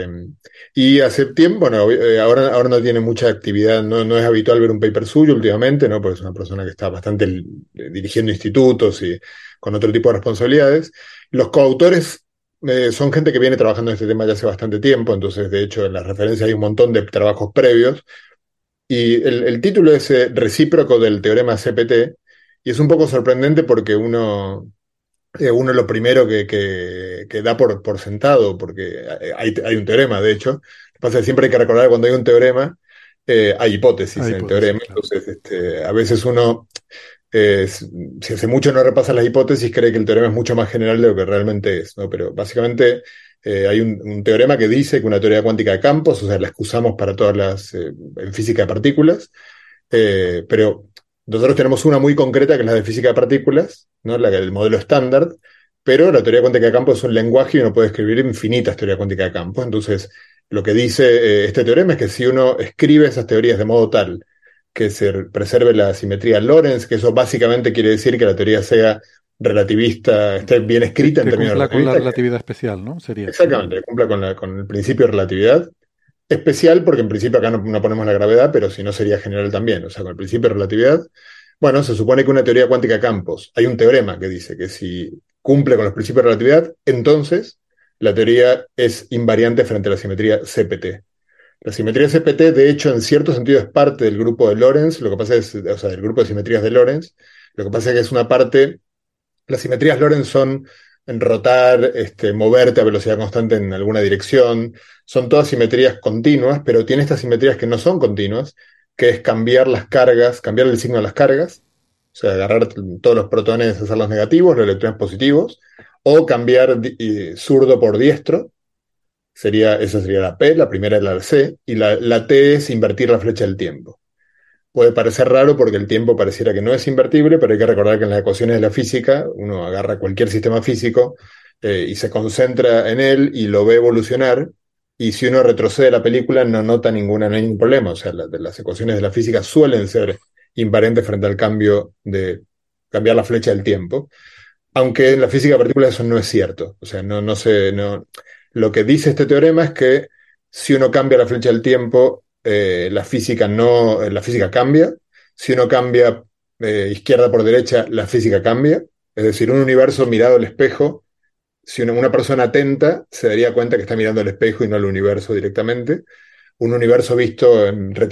Y hace tiempo, bueno, ahora no tiene mucha actividad, no es habitual ver un paper suyo últimamente, ¿no? Porque es una persona que está bastante dirigiendo institutos y con otro tipo de responsabilidades. Los coautores son gente que viene trabajando en este tema ya hace bastante tiempo, entonces de hecho en las referencias hay un montón de trabajos previos. Y el título es recíproco del teorema CPT, y es un poco sorprendente porque uno lo primero que da por sentado, porque hay un teorema, de hecho. Lo que pasa es que siempre hay que recordar que cuando hay un teorema, hay hipótesis Hay en el hipótesis, teorema, claro. entonces a veces uno, si hace mucho no repasa las hipótesis, cree que el teorema es mucho más general de lo que realmente es, ¿no? Pero básicamente hay un teorema que dice que una teoría cuántica de campos, o sea, la que usamos para todas en física de partículas, pero nosotros tenemos una muy concreta que es la de física de partículas, ¿no? La del modelo estándar, pero la teoría cuántica de campos es un lenguaje y uno puede escribir infinitas teorías cuánticas de campos. Entonces, lo que dice este teorema es que si uno escribe esas teorías de modo tal que se preserve la simetría Lorentz, que eso básicamente quiere decir que la teoría sea relativista, esté bien escrita en Que términos cumpla con la relativistas, relatividad especial, ¿no? Sería. exactamente, que cumpla con el principio de relatividad. Especial porque en principio acá no ponemos la gravedad, pero si no sería general también. O sea, con el principio de relatividad, bueno, se supone que una teoría cuántica de campos, hay un teorema que dice que si cumple con los principios de relatividad, entonces la teoría es invariante frente a la simetría CPT. La simetría CPT, de hecho, en cierto sentido es parte del grupo de Lorentz, lo que pasa es, o sea, del grupo de simetrías de Lorentz, lo que pasa es que es una parte, las simetrías Lorentz son en rotar, moverte a velocidad constante en alguna dirección, son todas simetrías continuas, pero tiene estas simetrías que no son continuas, que es cambiar las cargas, cambiar el signo de las cargas, o sea, agarrar todos los protones, hacerlos negativos, los electrones positivos, o cambiar zurdo por diestro, esa sería la P, la primera es la C, y la T es invertir la flecha del tiempo. Puede parecer raro porque el tiempo pareciera que no es invertible, pero hay que recordar que en las ecuaciones de la física uno agarra cualquier sistema físico y se concentra en él y lo ve evolucionar, y si uno retrocede la película no hay ningún problema. O sea, las ecuaciones de la física suelen ser invariantes frente al cambio de cambiar la flecha del tiempo, aunque en la física de partículas eso no es cierto. O sea, lo que dice este teorema es que si uno cambia la flecha del tiempo, la física no, la física cambia. Si uno cambia izquierda por derecha, la física cambia. Es decir, un universo mirado al espejo si una persona atenta se daría cuenta que está mirando al espejo y no al universo directamente. Un universo visto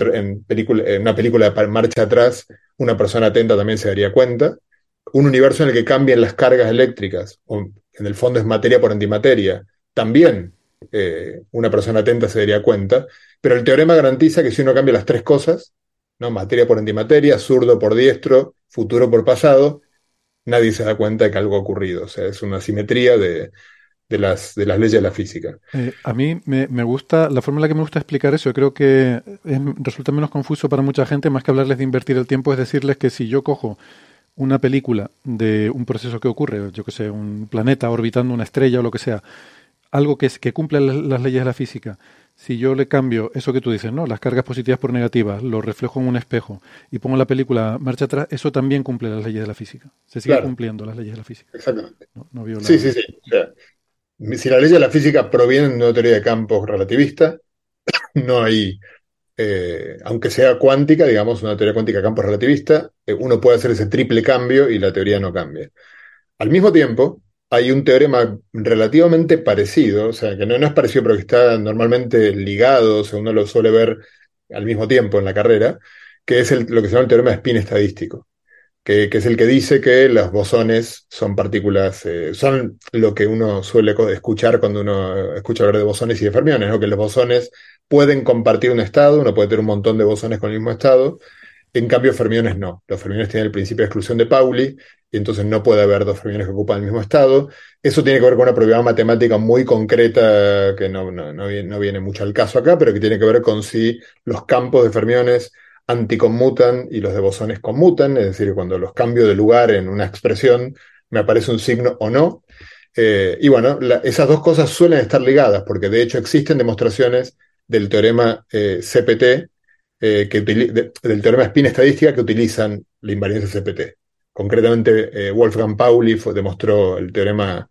en una película de marcha atrás, una persona atenta también se daría cuenta. Un universo en el que cambian las cargas eléctricas, o en el fondo es materia por antimateria, también una persona atenta se daría cuenta. Pero el teorema garantiza que si uno cambia las tres cosas, ¿no? Materia por antimateria, zurdo por diestro, futuro por pasado, nadie se da cuenta de que algo ha ocurrido. O sea, es una simetría de las leyes de la física. A mí me gusta, la forma en la que me gusta explicar eso, yo creo que resulta menos confuso para mucha gente, más que hablarles de invertir el tiempo, es decirles que si yo cojo una película de un proceso que ocurre, yo que sé, un planeta orbitando una estrella o lo que sea, algo que cumple las leyes de la física, si yo le cambio eso que tú dices, ¿no? Las cargas positivas por negativas, lo reflejo en un espejo y pongo la película marcha atrás, eso también cumple las leyes de la física. Se sigue cumpliendo las leyes de la física. Exactamente. No viola. Sí, sí, sí. O sea, si las leyes de la física provienen de una teoría de campos relativista, no hay, aunque sea cuántica, digamos, una teoría cuántica de campos relativista, uno puede hacer ese triple cambio y la teoría no cambia. Al mismo tiempo, hay un teorema relativamente parecido, o sea, que no es parecido, pero que está normalmente ligado, o sea, uno lo suele ver al mismo tiempo en la carrera, que es lo que se llama el teorema de spin estadístico, que es el que dice que los bosones son partículas, son lo que uno suele escuchar cuando uno escucha hablar de bosones y de fermiones, ¿no? Que los bosones pueden compartir un estado, uno puede tener un montón de bosones con el mismo estado. En cambio, fermiones no. Los fermiones tienen el principio de exclusión de Pauli, y entonces no puede haber dos fermiones que ocupan el mismo estado. Eso tiene que ver con una propiedad matemática muy concreta que no viene mucho al caso acá, pero que tiene que ver con si los campos de fermiones anticonmutan y los de bosones conmutan, es decir, cuando los cambio de lugar en una expresión me aparece un signo o no. Y bueno, esas dos cosas suelen estar ligadas, porque de hecho existen demostraciones del teorema CPT, del teorema de spin estadística que utilizan la invariancia CPT. Concretamente, Wolfgang Pauli demostró el teorema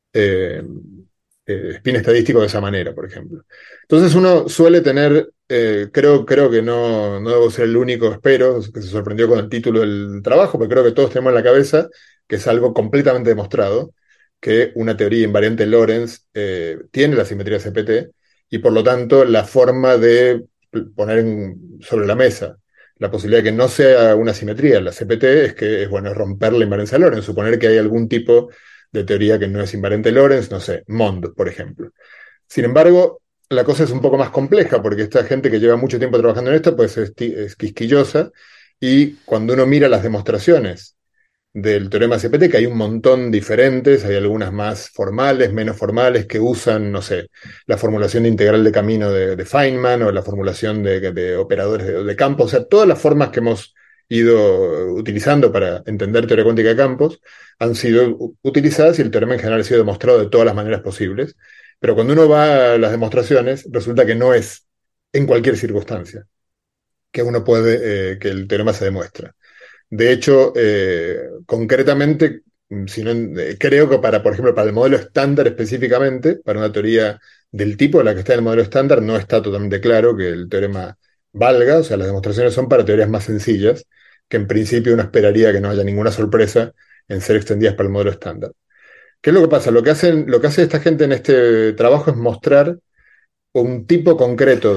spin estadístico de esa manera, por ejemplo. Entonces uno suele tener, creo que no debo ser el único, espero, que se sorprendió con el título del trabajo, pero creo que todos tenemos en la cabeza que es algo completamente demostrado, que una teoría invariante Lorentz tiene la simetría CPT, y por lo tanto la forma de poner sobre la mesa la posibilidad de que no sea una simetría la CPT es romper la invariancia de Lorentz, suponer que hay algún tipo de teoría que no es invariante Lorentz, no sé, Mond, por ejemplo. Sin embargo, la cosa es un poco más compleja, porque esta gente que lleva mucho tiempo trabajando en esto, pues es quisquillosa, y cuando uno mira las demostraciones del teorema CPT, que hay un montón diferentes, hay algunas más formales, menos formales, que usan, no sé, la formulación de integral de camino de Feynman, o la formulación de operadores de campos, o sea, todas las formas que hemos ido utilizando para entender teoría cuántica de campos han sido utilizadas, y el teorema en general ha sido demostrado de todas las maneras posibles, pero cuando uno va a las demostraciones, resulta que no es en cualquier circunstancia que uno puede, que el teorema se demuestra. De hecho, concretamente, creo que por ejemplo, para el modelo estándar específicamente, para una teoría del tipo de la que está en el modelo estándar, no está totalmente claro que el teorema valga, o sea, las demostraciones son para teorías más sencillas, que en principio uno esperaría que no haya ninguna sorpresa en ser extendidas para el modelo estándar. ¿Qué es lo que pasa? Lo que hace esta gente en este trabajo es mostrar un tipo concreto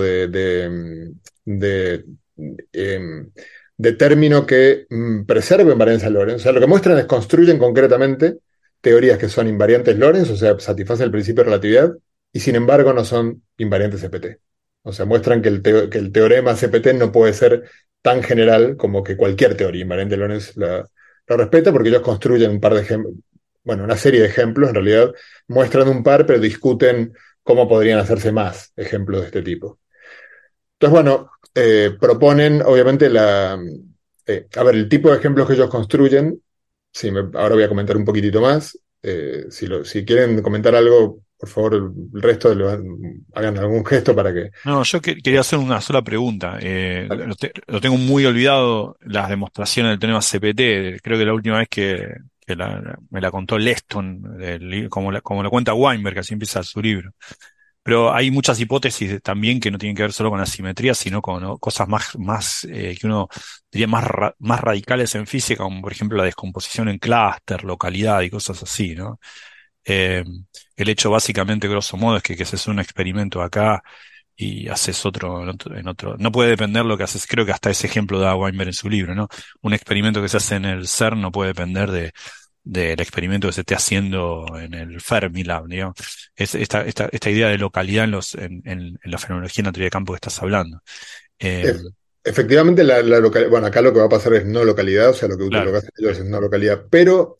de término que preserva invariancia Lorentz. O sea, lo que muestran es construyen concretamente teorías que son invariantes Lorentz, o sea, satisfacen el principio de relatividad, y sin embargo no son invariantes CPT. O sea, muestran que el teorema CPT no puede ser tan general como que cualquier teoría invariante Lorentz lo respeta, porque ellos construyen un par de ejemplos, bueno, una serie de ejemplos, en realidad muestran un par, pero discuten cómo podrían hacerse más ejemplos de este tipo. Entonces, bueno, proponen, obviamente, el tipo de ejemplos que ellos construyen. Sí, ahora voy a comentar un poquitito más. Si quieren comentar algo, por favor, el resto hagan algún gesto para que... No, yo quería hacer una sola pregunta. Lo tengo muy olvidado, las demostraciones del teorema CPT. Creo que la última vez que me la contó Leston, como lo cuenta Weinberg, así empieza su libro. Pero hay muchas hipótesis también que no tienen que ver solo con la simetría, sino con, ¿no?, cosas más que uno diría más radicales en física, como por ejemplo la descomposición en clúster, localidad y cosas así, ¿no? Eh, el hecho básicamente, grosso modo, es que haces un experimento acá y haces otro en otro. No puede depender lo que haces. Creo que hasta ese ejemplo da Weinberg en su libro, ¿no? Un experimento que se hace en el CERN no puede depender del experimento que se esté haciendo en el Fermilab, digamos. Es esta idea de localidad en la fenomenología en la teoría de campo que estás hablando. Eh, Ef- Efectivamente, la localidad, bueno, acá lo que va a pasar es no localidad, o sea, lo claro, que hacen ellos es no localidad, pero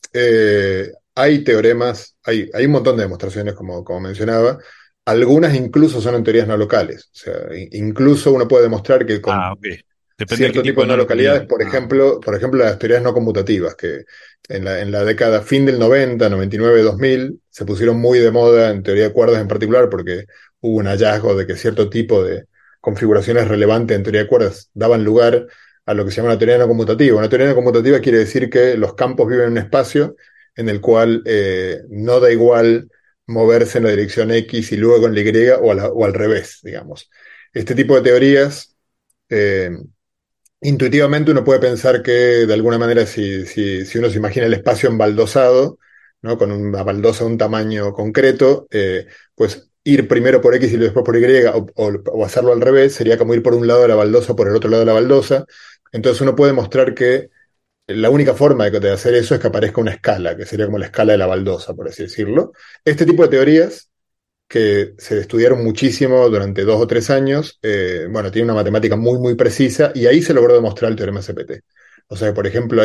hay teoremas, hay un montón de demostraciones, como mencionaba, algunas incluso son en teorías no locales, o sea, incluso uno puede demostrar que con ok. Depende de qué cierto tipo tipo de de no no localidad. localidades, por ejemplo, las teorías no conmutativas, que en la década fin del 90, 99, 2000, se pusieron muy de moda en teoría de cuerdas en particular, porque hubo un hallazgo de que cierto tipo de configuraciones relevantes en teoría de cuerdas daban lugar a lo que se llama una teoría no conmutativa. Una teoría no conmutativa quiere decir que los campos viven en un espacio en el cual no da igual moverse en la dirección X y luego con la Y o al revés, digamos. Este tipo de teorías eh, intuitivamente uno puede pensar que de alguna manera si uno se imagina el espacio embaldosado, ¿no? Con una baldosa de un tamaño concreto, pues ir primero por X y después por Y o hacerlo al revés sería como ir por un lado de la baldosa por el otro lado de la baldosa. Entonces uno puede mostrar que la única forma de hacer eso es que aparezca una escala, que sería como la escala de la baldosa, por así decirlo. Este tipo de teorías que se estudiaron muchísimo durante 2 o 3 años, bueno, tiene una matemática muy, muy precisa y ahí se logró demostrar el teorema CPT. O sea, por ejemplo,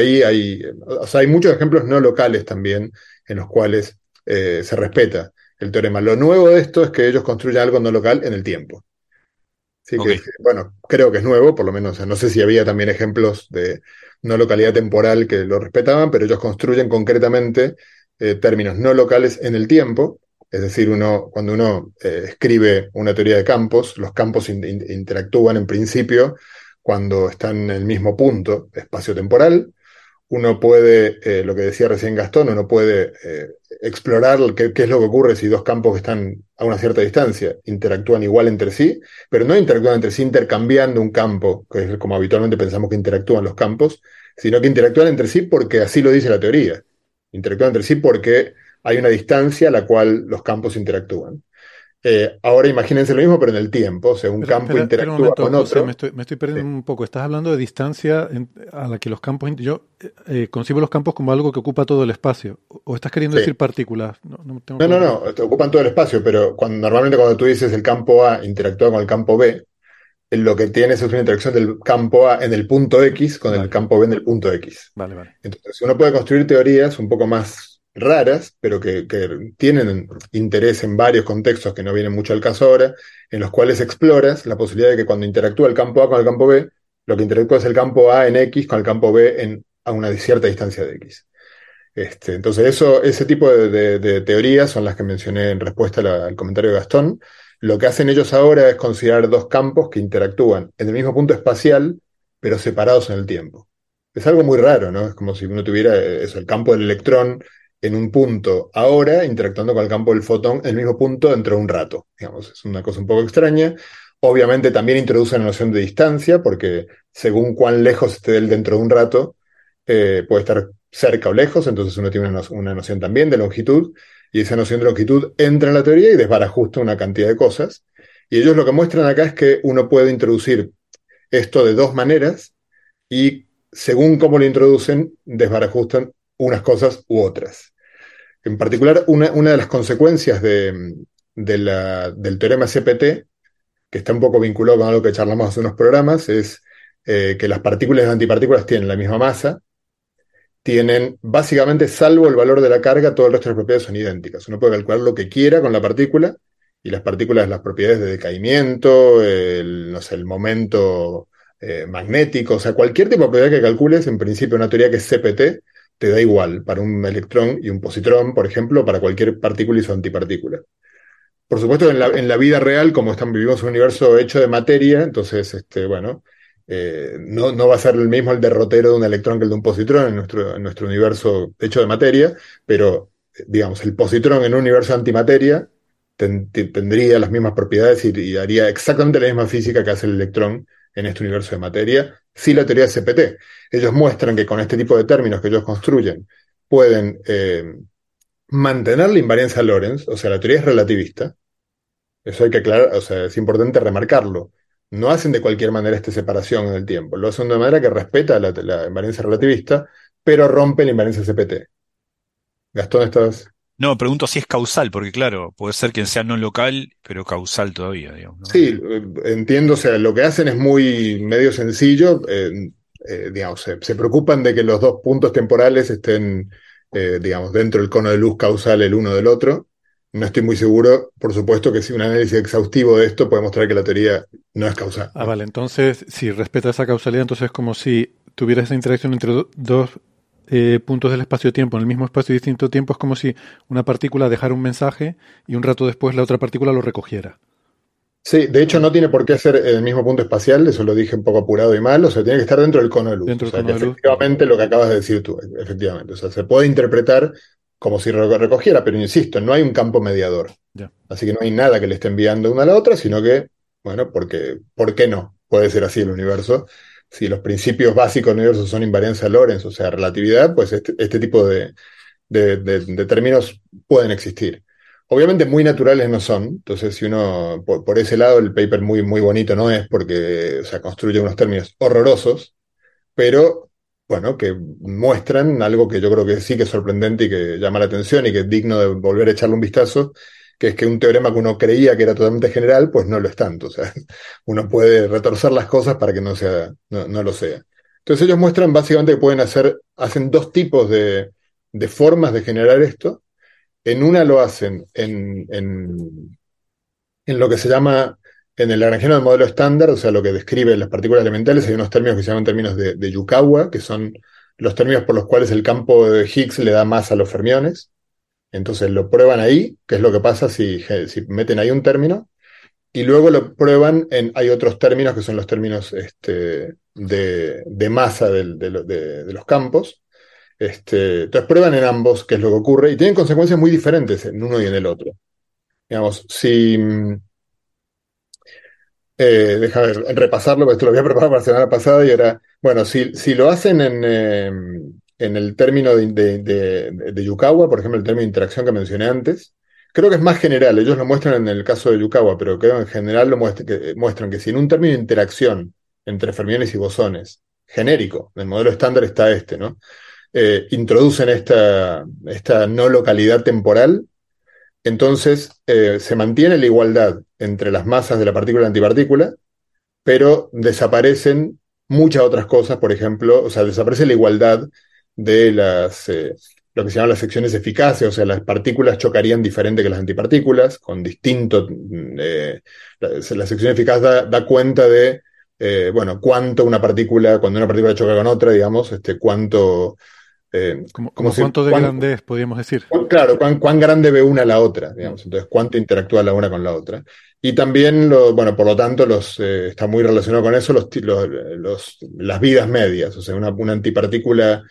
hay muchos ejemplos no locales también en los cuales se respeta el teorema. Lo nuevo de esto es que ellos construyen algo no local en el tiempo. Así Ok. que, bueno, creo que es nuevo, por lo menos, o sea, no sé si había también ejemplos de no localidad temporal que lo respetaban, pero ellos construyen concretamente términos no locales en el tiempo, es decir, cuando uno escribe una teoría de campos, los campos interactúan en principio cuando están en el mismo punto espacio-temporal. Uno puede, lo que decía recién Gastón, uno puede explorar qué es lo que ocurre si dos campos que están a una cierta distancia interactúan igual entre sí, pero no interactúan entre sí intercambiando un campo, que es como habitualmente pensamos que interactúan los campos, sino que interactúan entre sí porque así lo dice la teoría. Interactúan entre sí porque hay una distancia a la cual los campos interactúan. Ahora imagínense lo mismo, pero en el tiempo, o sea, un campo Espera un interactúa momento, con José, otro. me estoy Sí. perdiendo un poco. Estás hablando de distancia a la que los campos... Yo concibo los campos como algo que ocupa todo el espacio. ¿O estás queriendo Sí. decir partículas? No, no tengo No, no, claro. no, te ocupan todo el espacio, pero normalmente cuando tú dices el campo A interactúa con el campo B, lo que tienes es una interacción del campo A en el punto X con el Vale, campo B en el punto X. vale, vale. Entonces, uno puede construir teorías un poco más raras, pero que tienen interés en varios contextos que no vienen mucho al caso ahora, en los cuales exploras la posibilidad de que cuando interactúa el campo A con el campo B, lo que interactúa es el campo A en X con el campo B a una cierta distancia de X. Entonces, ese tipo de teorías son las que mencioné en respuesta al comentario de Gastón. Lo que hacen ellos ahora es considerar dos campos que interactúan en el mismo punto espacial, pero separados en el tiempo. Es algo muy raro, ¿no? Es como si uno tuviera eso, el campo del electrón en un punto ahora, interactuando con el campo del fotón en el mismo punto dentro de un rato. Digamos, es una cosa un poco extraña. Obviamente también introduce la noción de distancia, porque según cuán lejos esté él dentro de un rato, puede estar cerca o lejos, entonces uno tiene una noción también de longitud, y esa noción de longitud entra en la teoría y desbarajusta una cantidad de cosas. Y ellos lo que muestran acá es que uno puede introducir esto de dos maneras y según cómo lo introducen, desbarajustan unas cosas u otras. En particular, una de las consecuencias del teorema CPT, que está un poco vinculado con algo que charlamos hace unos programas, es que las partículas y las antipartículas tienen la misma masa, tienen básicamente, salvo el valor de la carga, todo el resto de las propiedades son idénticas. Uno puede calcular lo que quiera con la partícula y las partículas, las propiedades de decaimiento, no sé, el momento magnético, o sea, cualquier tipo de propiedad que calcules, en principio una teoría que es CPT, te da igual para un electrón y un positrón, por ejemplo, para cualquier partícula y su antipartícula. Por supuesto, en la vida real, como vivimos en un universo hecho de materia, entonces, bueno, no va a ser el mismo el derrotero de un electrón que el de un positrón en nuestro universo hecho de materia, pero, digamos, el positrón en un universo antimateria tendría las mismas propiedades y haría exactamente la misma física que hace el electrón en este universo de materia, si la teoría de CPT. Ellos muestran que con este tipo de términos que ellos construyen pueden mantener la invariancia Lorentz, o sea, la teoría es relativista. Eso hay que aclarar, o sea, es importante remarcarlo. No hacen de cualquier manera esta separación en el tiempo. Lo hacen de manera que respeta la invariancia relativista, pero rompe la invariancia CPT. Gastón, ¿estás? No, pregunto si es causal, porque claro, puede ser que sea no local, pero causal todavía, digamos, ¿no? Sí, entiendo, o sea, lo que hacen es muy medio sencillo, digamos, se preocupan de que los dos puntos temporales estén, digamos, dentro del cono de luz causal el uno del otro. No estoy muy seguro, por supuesto que si un análisis exhaustivo de esto puede mostrar que la teoría no es causal, Ah, ¿no? vale, entonces, si respeta esa causalidad, entonces es como si tuviera esa interacción entre dos puntos del espacio-tiempo en el mismo espacio y distinto tiempo, es como si una partícula dejara un mensaje y un rato después la otra partícula lo recogiera. Sí, de hecho no tiene por qué ser en el mismo punto espacial, eso lo dije un poco apurado y mal, o sea, tiene que estar dentro del cono de luz, o Dentro del sea, cono que de luz, vale. efectivamente lo que acabas de decir tú, efectivamente, o sea, se puede interpretar como si recogiera, pero insisto, no hay un campo mediador, Ya. así que no hay nada que le esté enviando una a la otra, sino que, bueno, porque, ¿por qué no? Puede ser así el universo. Si los principios básicos del universo son invariancia Lorentz, o sea, relatividad, pues este tipo de términos pueden existir. Obviamente muy naturales no son, entonces si uno, por ese lado el paper muy, muy bonito no es porque, o sea, construye unos términos horrorosos, pero bueno, que muestran algo que yo creo que sí que es sorprendente y que llama la atención y que es digno de volver a echarle un vistazo, que es que un teorema que uno creía que era totalmente general, pues no lo es tanto, o sea, uno puede retorcer las cosas para que no sea, no lo sea. Entonces ellos muestran básicamente que hacen dos tipos de formas de generar esto. En una lo hacen en lo que se llama, en el Lagrangiano del modelo estándar, o sea, lo que describe las partículas elementales, hay unos términos que se llaman términos de Yukawa, que son los términos por los cuales el campo de Higgs le da masa a los fermiones. Entonces lo prueban ahí, que es lo que pasa si meten ahí un término, y luego lo prueban hay otros términos que son los términos de masa de los campos. Entonces prueban en ambos qué es lo que ocurre y tienen consecuencias muy diferentes en uno y en el otro. Digamos, si déjame repasarlo, porque esto lo había preparado para la semana pasada y era, bueno, si lo hacen en el término de Yukawa, por ejemplo, el término de interacción que mencioné antes, creo que es más general, ellos lo muestran en el caso de Yukawa, pero creo que en general muestran que si en un término de interacción entre fermiones y bosones, genérico, en el modelo estándar está ¿no? Introducen esta no localidad temporal, entonces se mantiene la igualdad entre las masas de la partícula y la antipartícula, pero desaparecen muchas otras cosas, por ejemplo, o sea, desaparece la igualdad de lo que se llaman las secciones eficaces, o sea, las partículas chocarían diferente que las antipartículas, con distinto, la sección eficaz da cuenta de, bueno, cuánto cuando una partícula choca con otra, digamos, cuánto, Como cuánto de grande es, podríamos decir. claro, cuán grande ve una a la otra, Mm. digamos, entonces cuánto interactúa la una con la otra. Y también, bueno, por lo tanto, está muy relacionado con eso las vidas medias, o sea, una antipartícula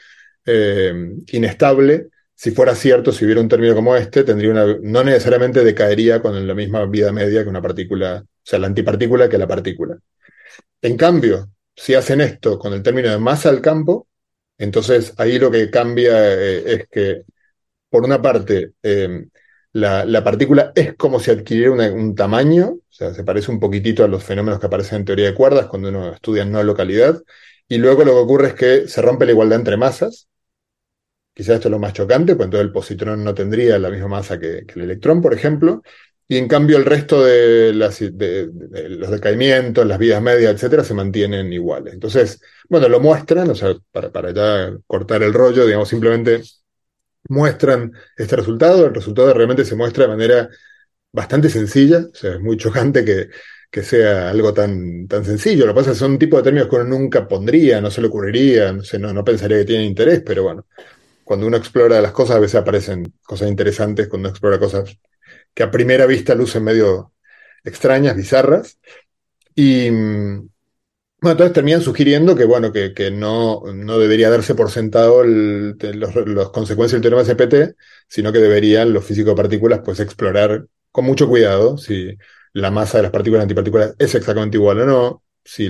inestable, si fuera cierto, si hubiera un término como este, no necesariamente decaería con la misma vida media que una partícula, o sea, la antipartícula que la partícula. En cambio, si hacen esto con el término de masa al campo, entonces ahí lo que cambia es que por una parte, la partícula es como si adquiriera un tamaño, o sea, se parece un poquitito a los fenómenos que aparecen en teoría de cuerdas cuando uno estudia no localidad, y luego lo que ocurre es que se rompe la igualdad entre masas, quizás esto es lo más chocante, pues entonces el positrón no tendría la misma masa que el electrón, por ejemplo, y en cambio el resto de los decaimientos, las vidas medias, etcétera, se mantienen iguales. Entonces, bueno, lo muestran, o sea, para ya cortar el rollo, digamos, simplemente muestran este resultado. El resultado realmente se muestra de manera bastante sencilla, o sea, es muy chocante que sea algo tan sencillo. Lo que pasa es que son un tipo de términos que uno nunca pondría, no se le ocurriría, no sé, no pensaría que tienen interés, pero bueno, cuando uno explora las cosas a veces aparecen cosas interesantes, cuando uno explora cosas que a primera vista lucen medio extrañas, bizarras, y bueno, entonces terminan sugiriendo que, bueno, que no debería darse por sentado los consecuencias del teorema CPT, sino que deberían los físicos de partículas pues explorar con mucho cuidado si la masa de las partículas y antipartículas es exactamente igual o no, si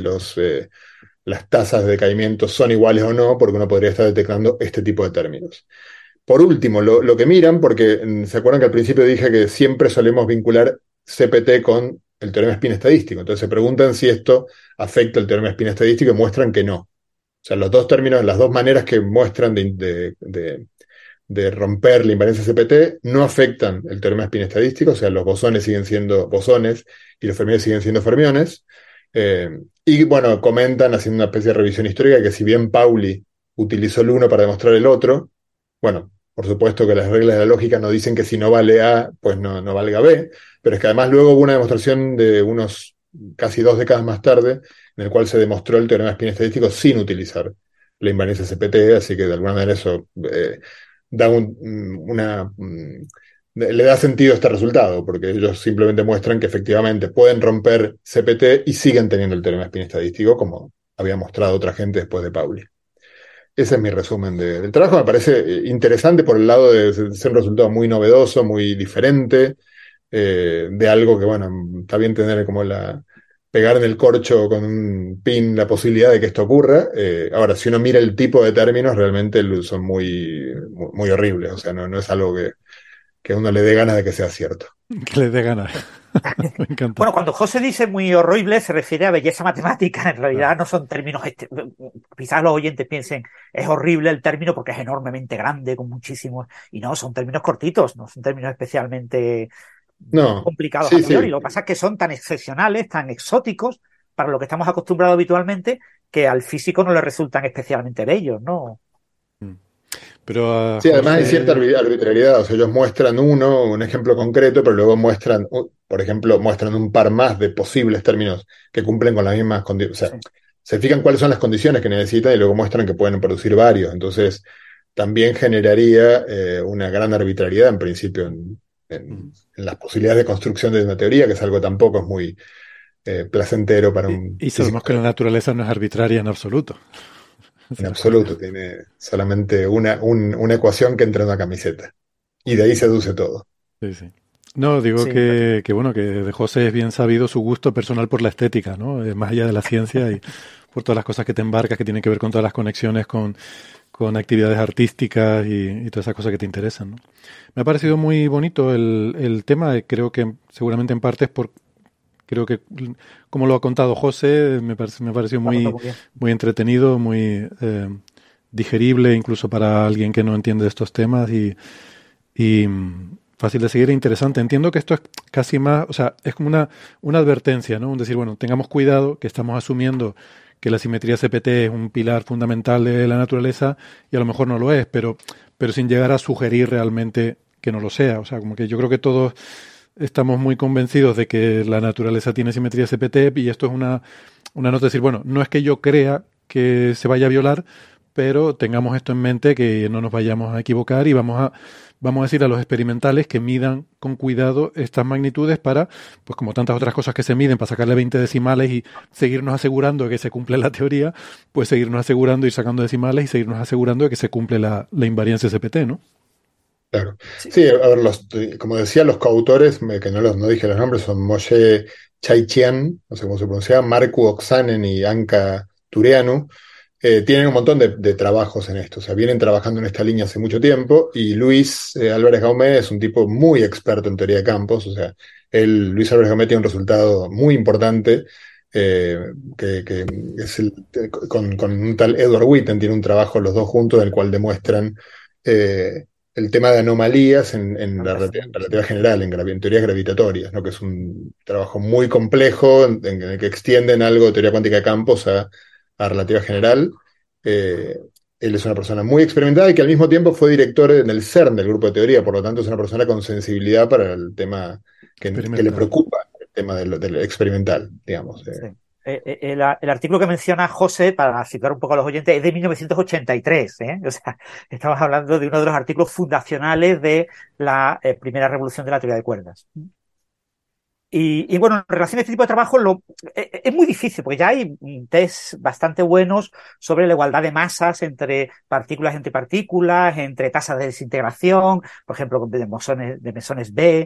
las tasas de decaimiento son iguales o no, porque uno podría estar detectando este tipo de términos. por último, lo que miran, porque ¿se acuerdan que al principio dije que siempre solemos vincular CPT con el teorema de spin estadístico? Entonces se preguntan si esto afecta el teorema de spin estadístico y muestran que no. O sea, los dos términos, las dos maneras que muestran de romper la invariancia CPT no afectan el teorema de spin estadístico, o sea, los bosones siguen siendo bosones y los fermiones siguen siendo fermiones. Y bueno, comentan, haciendo una especie de revisión histórica, que si bien Pauli utilizó el uno para demostrar el otro, bueno, por supuesto que las reglas de la lógica no dicen que si no vale A, pues no valga B, pero es que además luego hubo una demostración de unos casi 2 décadas más tarde, en el cual se demostró el teorema de spin estadístico sin utilizar la invariancia CPT, así que de alguna manera eso da le da sentido a este resultado, porque ellos simplemente muestran que efectivamente pueden romper CPT y siguen teniendo el teorema de spin estadístico, como había mostrado otra gente después de Pauli. Ese es mi resumen del trabajo. Me parece interesante por el lado de ser un resultado muy novedoso, muy diferente, de algo que, bueno, está bien tener como pegar en el corcho con un pin la posibilidad de que esto ocurra. Ahora, si uno mira el tipo de términos, realmente son muy horribles. O sea, no es algo que a uno le dé ganas de que sea cierto. Que le dé ganas. Me encanta. Bueno, cuando José dice muy horrible, se refiere a belleza matemática. En realidad no son términos. Quizás los oyentes piensen, es horrible el término porque es enormemente grande, con muchísimos. Y no, son términos cortitos, no son términos especialmente complicados a priori. Lo que pasa es que son tan excepcionales, tan exóticos, para lo que estamos acostumbrados habitualmente, que al físico no le resultan especialmente bellos, ¿no? Pero sí, además hay cierta arbitrariedad, o sea, ellos muestran un ejemplo concreto, pero luego muestran, por ejemplo, muestran un par más de posibles términos que cumplen con las mismas condiciones. O sea, se fijan cuáles son las condiciones que necesitan y luego muestran que pueden producir varios. Entonces, también generaría una gran arbitrariedad, en principio, en las posibilidades de construcción de una teoría, que es algo tampoco es muy placentero para un... Y sabemos que la naturaleza no es arbitraria en absoluto. En absoluto, tiene solamente una ecuación que entra en una camiseta. Y de ahí se deduce todo. Sí, sí. No, digo que bueno, que de José es bien sabido su gusto personal por la estética, ¿no? Más allá de la ciencia y por todas las cosas que te embarcas, que tienen que ver con todas las conexiones con actividades artísticas y todas esas cosas que te interesan, ¿no? Me ha parecido muy bonito el tema, creo que seguramente en parte es creo que, como lo ha contado José, me pareció muy entretenido, muy digerible, incluso para alguien que no entiende de estos temas y fácil de seguir e interesante. Entiendo que esto es casi más, o sea, es como una advertencia, ¿no? Un decir, bueno, tengamos cuidado, que estamos asumiendo que la simetría CPT es un pilar fundamental de la naturaleza y a lo mejor no lo es, pero sin llegar a sugerir realmente que no lo sea. O sea, como que yo creo que todos estamos muy convencidos de que la naturaleza tiene simetría CPT y esto es una nota de decir, bueno, no es que yo crea que se vaya a violar, pero tengamos esto en mente, que no nos vayamos a equivocar y vamos a decir a los experimentales que midan con cuidado estas magnitudes para, pues como tantas otras cosas que se miden, para sacarle 20 decimales y seguirnos asegurando de que se cumple la teoría, pues seguirnos asegurando, ir sacando decimales y seguirnos asegurando de que se cumple la invariancia CPT, ¿no? Claro. Sí, a ver, como decía, los coautores, que no dije los nombres, son Moshe Chaichian, no sé cómo se pronuncia, Markku Oksanen y Anka Tureanu. Tienen un montón de trabajos en esto, o sea, vienen trabajando en esta línea hace mucho tiempo, y Luis Álvarez Gaumé es un tipo muy experto en teoría de campos, o sea, Luis Álvarez Gaumé tiene un resultado muy importante, que es con un tal Edward Witten, tiene un trabajo los dos juntos, en el cual demuestran el tema de anomalías en la relatividad general, en teorías gravitatorias, ¿no? Que es un trabajo muy complejo, en el que extienden algo de teoría cuántica de campos a relatividad general. Él es una persona muy experimentada y que al mismo tiempo fue director en el CERN del grupo de teoría, por lo tanto es una persona con sensibilidad para el tema que le preocupa, el tema del experimental, digamos. Sí. El artículo que menciona José, para situar un poco a los oyentes, es de 1983, ¿eh? O sea, estamos hablando de uno de los artículos fundacionales de la primera revolución de la teoría de cuerdas. Y bueno, en relación a este tipo de trabajo es muy difícil, porque ya hay test bastante buenos sobre la igualdad de masas entre partículas, entre tasas de desintegración, por ejemplo, de mesones B,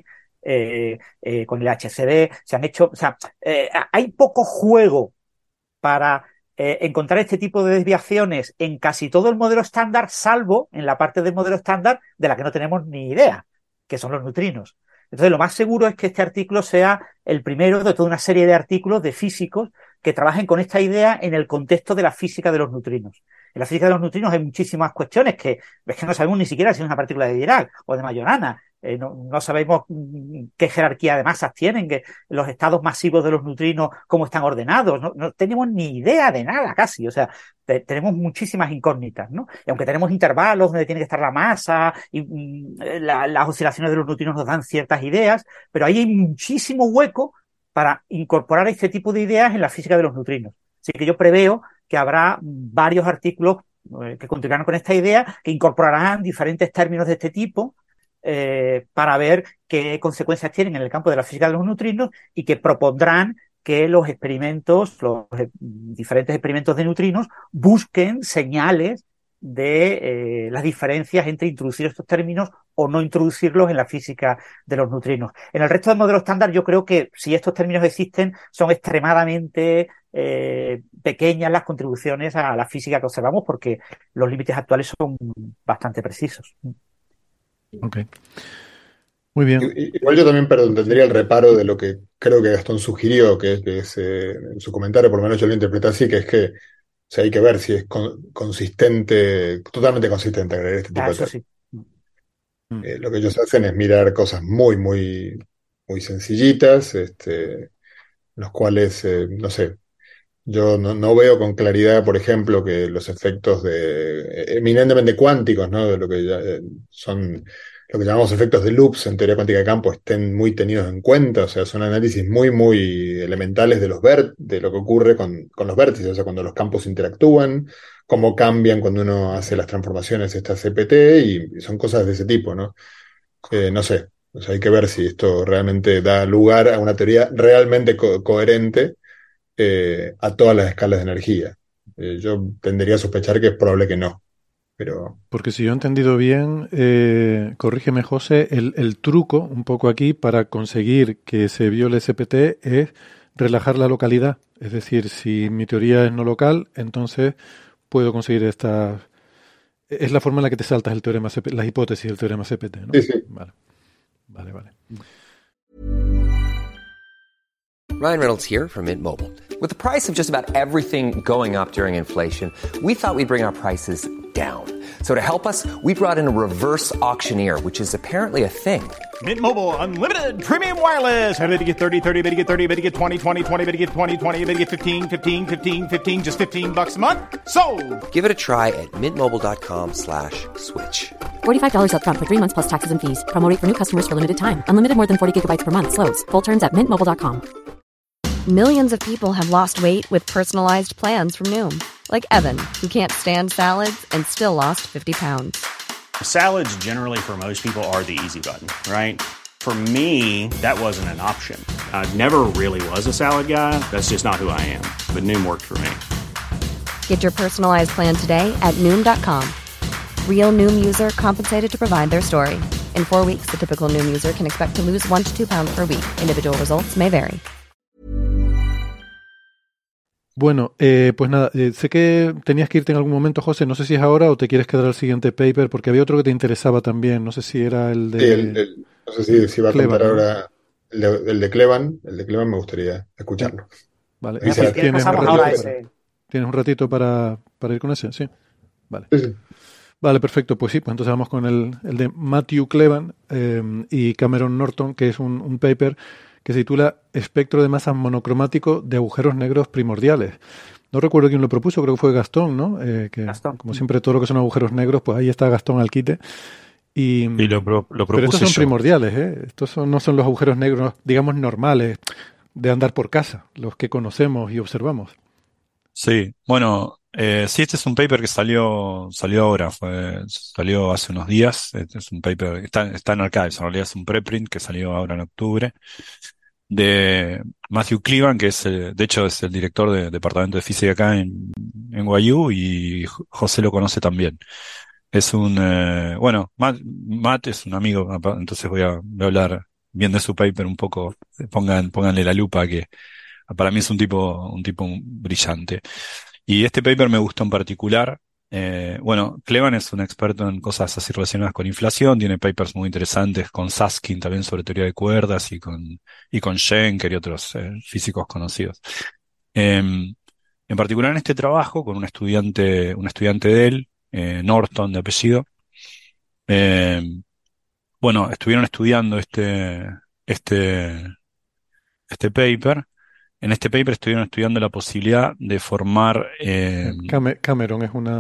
con el HCD, se han hecho, o sea, hay poco juego para encontrar este tipo de desviaciones en casi todo el modelo estándar, salvo en la parte del modelo estándar de la que no tenemos ni idea, que son los neutrinos. Entonces, lo más seguro es que este artículo sea el primero de toda una serie de artículos de físicos que trabajen con esta idea en el contexto de la física de los neutrinos. En la física de los neutrinos hay muchísimas cuestiones que es que no sabemos ni siquiera si es una partícula de Dirac o de Majorana. No sabemos qué jerarquía de masas tienen, que los estados masivos de los neutrinos, cómo están ordenados. No tenemos ni idea de nada casi. O sea, tenemos muchísimas incógnitas, ¿no? Y aunque tenemos intervalos donde tiene que estar la masa y las oscilaciones de los neutrinos nos dan ciertas ideas, pero ahí hay muchísimo hueco para incorporar este tipo de ideas en la física de los neutrinos. Así que yo preveo que habrá varios artículos que contribuirán con esta idea, que incorporarán diferentes términos de este tipo para ver qué consecuencias tienen en el campo de la física de los neutrinos y que propondrán que los diferentes experimentos de neutrinos busquen señales de las diferencias entre introducir estos términos o no introducirlos en la física de los neutrinos. En el resto del modelo estándar yo creo que si estos términos existen son extremadamente pequeñas las contribuciones a la física que observamos porque los límites actuales son bastante precisos. Ok. Muy bien. Igual yo también, perdón, tendría el reparo de lo que creo que Gastón sugirió, que es en su comentario, por lo menos yo lo interpreté así, que es que o sea, hay que ver si es consistente, totalmente consistente agregar este tipo de Eso términos. sí. Lo que ellos hacen es mirar cosas muy, muy, muy sencillitas, los cuales, no sé, yo no veo con claridad, por ejemplo, que los efectos eminentemente cuánticos, ¿no? De lo que son lo que llamamos efectos de loops en teoría cuántica de campo estén muy tenidos en cuenta, o sea, son análisis muy, muy elementales de de lo que ocurre con los vértices, o sea, cuando los campos interactúan, cómo cambian cuando uno hace las transformaciones estas CPT, y son cosas de ese tipo, ¿no? No sé, o sea, hay que ver si esto realmente da lugar a una teoría realmente coherente a todas las escalas de energía. Yo tendería a sospechar que es probable que no, pero... Porque si yo he entendido bien, corrígeme José, el truco un poco aquí para conseguir que se viole SPT es relajar la localidad. Es decir, si mi teoría es no local, entonces puedo conseguir esta... Es la forma en la que te saltas el teorema las hipótesis del teorema CPT, ¿no? Sí, sí. Vale. Ryan Reynolds here from Mint Mobile. With the price of just about everything going up during inflation, we thought we'd bring our prices down. So to help us, we brought in a reverse auctioneer, which is apparently a thing. Mint Mobile Unlimited Premium Wireless. How to get 30, 30, bit to get 30, bit to get 20, 20, 20, bit to get 20, 20, bit to get 15, 15, 15, 15, just $15 a month? Sold! Give it a try at mintmobile.com/switch. $45 up front for 3 months plus taxes and fees. Promo rate for new customers for limited time. Unlimited more than 40 gigabytes per month. Slows full terms at mintmobile.com. Millions of people have lost weight with personalized plans from Noom. Like Evan, who can't stand salads and still lost 50 pounds. Salads generally for most people are the easy button, right? For me, that wasn't an option. I never really was a salad guy. That's just not who I am. But Noom worked for me. Get your personalized plan today at Noom.com. Real Noom user compensated to provide their story. In 4 weeks, the typical Noom user can expect to lose 1 to 2 pounds per week. Individual results may vary. Bueno, pues nada, sé que tenías que irte en algún momento, José, no sé si es ahora o te quieres quedar al siguiente paper, porque había otro que te interesaba también, no sé si era el de... Sí, no sé si va a Clevan, contar ¿no? ahora el de Clevan me gustaría escucharlo. Vale, Sí, pues tienes un pasamos ratito, ahora a ese. ¿tienes un ratito para ir con ese? Sí, vale. Sí, sí. Vale, perfecto, pues sí, pues entonces vamos con el de Matthew Clevan y Cameron Norton, que es un paper que se titula Espectro de masa monocromático de agujeros negros primordiales. No recuerdo quién lo propuso, creo que fue Gastón, ¿no? Gastón. Como siempre, todo lo que son agujeros negros, pues ahí está Gastón al quite. Y lo pero propuse estos son yo. primordiales, ¿eh? Estos no son los agujeros negros, digamos, normales de andar por casa, los que conocemos y observamos. Sí, bueno, sí, este es un paper que salió ahora, salió hace unos días. Este es un paper, está en Archives, en realidad es un preprint que salió ahora en octubre, de Matthew Clevan, que de hecho es el director del departamento de física acá en NYU, y José lo conoce también. Es bueno, Matt es un amigo, entonces voy a hablar bien de su paper un poco. Pónganle la lupa, que para mí es un tipo brillante. Y este paper me gustó en particular. Bueno, Clevan es un experto en cosas así relacionadas con inflación, tiene papers muy interesantes con Susskind también sobre teoría de cuerdas y con Schenker y otros físicos conocidos. En particular en este trabajo, con un estudiante de él, Norton de apellido, eh, bueno, estuvieron estudiando este paper. En este paper estuvieron estudiando la posibilidad de formar Cameron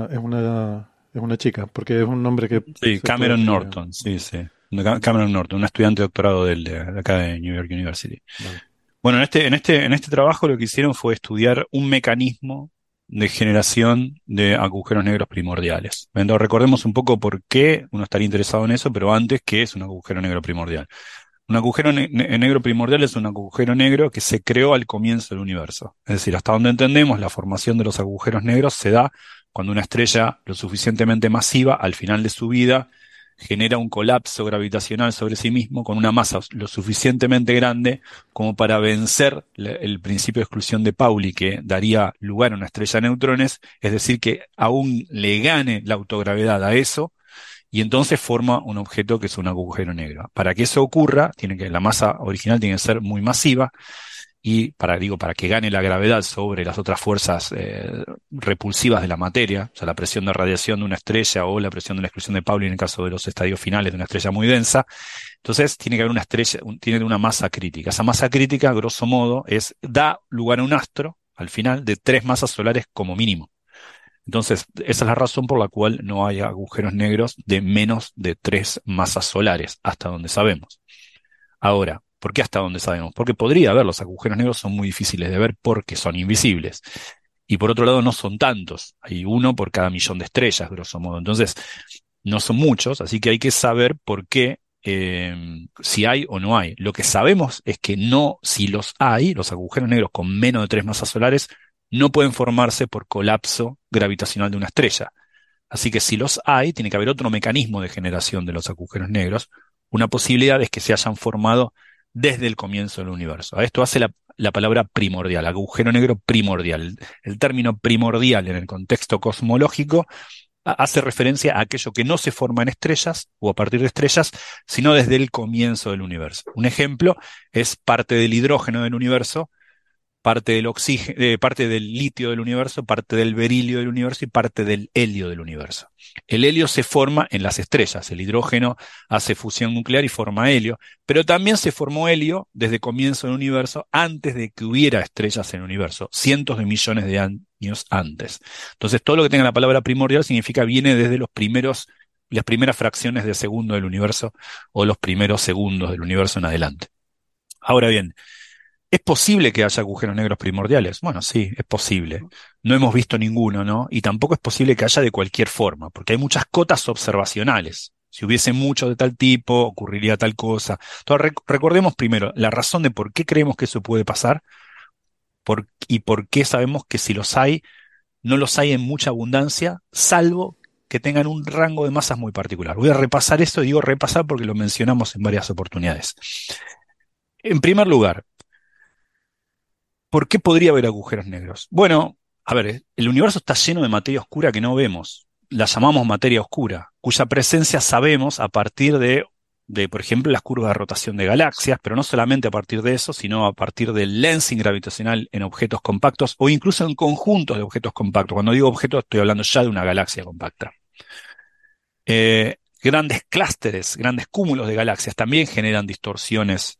es una chica, porque es un nombre que sí, se puede Cameron escribir. Norton, sí, sí. Cameron Norton, un estudiante de doctorado de acá de New York University. Vale. Bueno, en este trabajo lo que hicieron fue estudiar un mecanismo de generación de agujeros negros primordiales. Entonces, recordemos un poco por qué uno estaría interesado en eso, pero antes, ¿qué es un agujero negro primordial? Un agujero negro primordial es un agujero negro que se creó al comienzo del universo. Es decir, hasta donde entendemos, la formación de los agujeros negros se da cuando una estrella lo suficientemente masiva, al final de su vida, genera un colapso gravitacional sobre sí mismo con una masa lo suficientemente grande como para vencer el principio de exclusión de Pauli, que daría lugar a una estrella de neutrones, es decir, que aún le gane la autogravedad a eso, y entonces forma un objeto que es un agujero negro. Para que eso ocurra, la masa original tiene que ser muy masiva, y para que gane la gravedad sobre las otras fuerzas repulsivas de la materia, o sea, la presión de radiación de una estrella o la presión de la exclusión de Pauli en el caso de los estadios finales de una estrella muy densa, entonces tiene que haber una estrella, tiene una masa crítica. Esa masa crítica, grosso modo, da lugar a un astro, al final, de 3 masas solares como mínimo. Entonces, esa es la razón por la cual no hay agujeros negros de menos de 3 masas solares, hasta donde sabemos. Ahora, ¿por qué hasta donde sabemos? Porque podría haber, los agujeros negros son muy difíciles de ver porque son invisibles. Y por otro lado, no son tantos. Hay uno por cada millón de estrellas, grosso modo. Entonces, no son muchos, así que hay que saber por qué, si hay o no hay. Lo que sabemos es que no, si los hay, los agujeros negros con menos de 3 masas solares, no pueden formarse por colapso gravitacional de una estrella. Así que si los hay, tiene que haber otro mecanismo de generación de los agujeros negros. Una posibilidad es que se hayan formado desde el comienzo del universo. A esto hace la palabra primordial, agujero negro primordial. El término primordial en el contexto cosmológico hace referencia a aquello que no se forma en estrellas o a partir de estrellas, sino desde el comienzo del universo. Un ejemplo es parte del hidrógeno del universo, parte del oxígeno, parte del litio del universo, parte del berilio del universo y parte del helio del universo. El helio se forma en las estrellas, el hidrógeno hace fusión nuclear y forma helio, pero también se formó helio desde el comienzo del universo, antes de que hubiera estrellas en el universo, cientos de millones de años antes. Entonces, todo lo que tenga la palabra primordial significa viene desde las primeras fracciones de segundo del universo o los primeros segundos del universo en adelante. Ahora bien, ¿es posible que haya agujeros negros primordiales? Bueno, sí, es posible. No hemos visto ninguno, ¿no? Y tampoco es posible que haya de cualquier forma, porque hay muchas cotas observacionales. Si hubiese mucho de tal tipo, ocurriría tal cosa. Entonces, recordemos primero la razón de por qué creemos que eso puede pasar y por qué sabemos que si los hay, no los hay en mucha abundancia, salvo que tengan un rango de masas muy particular. Voy a repasar eso, y digo repasar porque lo mencionamos en varias oportunidades. En primer lugar, ¿por qué podría haber agujeros negros? Bueno, a ver, el universo está lleno de materia oscura que no vemos. La llamamos materia oscura, cuya presencia sabemos a partir de, por ejemplo, las curvas de rotación de galaxias, pero no solamente a partir de eso, sino a partir del lensing gravitacional en objetos compactos o incluso en conjuntos de objetos compactos. Cuando digo objetos, estoy hablando ya de una galaxia compacta. Grandes clústeres, grandes cúmulos de galaxias también generan distorsiones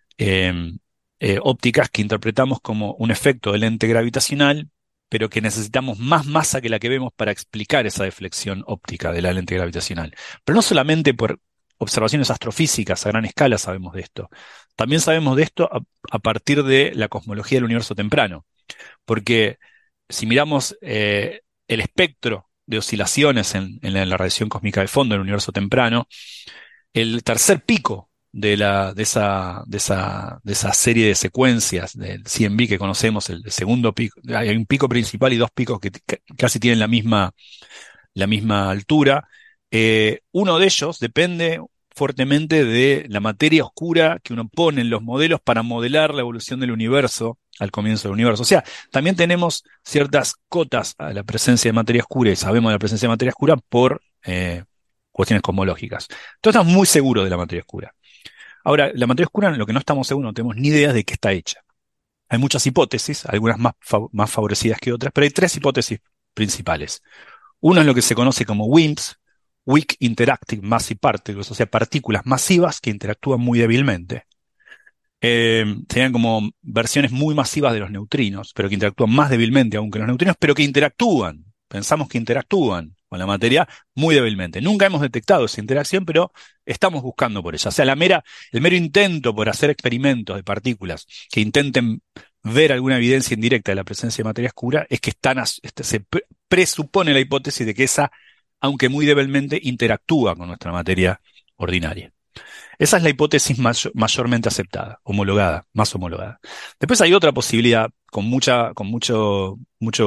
ópticas que interpretamos como un efecto del lente gravitacional, pero que necesitamos más masa que la que vemos para explicar esa deflexión óptica de la lente gravitacional. Pero no solamente por observaciones astrofísicas a gran escala sabemos de esto. También sabemos de esto a partir de la cosmología del universo temprano, porque si miramos el espectro de oscilaciones en la radiación cósmica de fondo del universo temprano, el tercer pico de esa serie de secuencias del CMB que conocemos, el segundo pico, hay un pico principal y 2 picos que casi tienen la misma altura. Uno de ellos depende fuertemente de la materia oscura que uno pone en los modelos para modelar la evolución del universo al comienzo del universo. O sea, también tenemos ciertas cotas a la presencia de materia oscura y sabemos de la presencia de materia oscura por cuestiones cosmológicas. Entonces estamos muy seguros de la materia oscura. Ahora, la materia oscura, lo que no estamos seguros, no tenemos ni idea de qué está hecha. Hay muchas hipótesis, algunas más favorecidas que otras, pero hay 3 hipótesis principales. Uno es lo que se conoce como WIMPs, Weak Interactive Massive Particles, o sea, partículas masivas que interactúan muy débilmente. Serían como versiones muy masivas de los neutrinos, pero que interactúan más débilmente aún que los neutrinos, pero que interactúan. Pensamos que interactúan con la materia muy débilmente. Nunca hemos detectado esa interacción, pero estamos buscando por ella. O sea, el mero intento por hacer experimentos de partículas que intenten ver alguna evidencia indirecta de la presencia de materia oscura es que se presupone la hipótesis de que esa, aunque muy débilmente, interactúa con nuestra materia ordinaria. Esa es la hipótesis mayormente aceptada, homologada, más homologada. Después hay otra posibilidad con mucho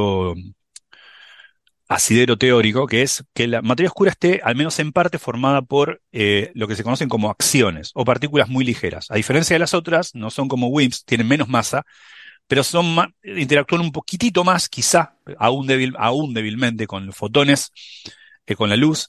asidero teórico, que es que la materia oscura esté, al menos en parte, formada por lo que se conocen como acciones o partículas muy ligeras. A diferencia de las otras, no son como WIMPs, tienen menos masa, pero interactúan un poquitito más, quizá, aún débilmente con los fotones, con la luz,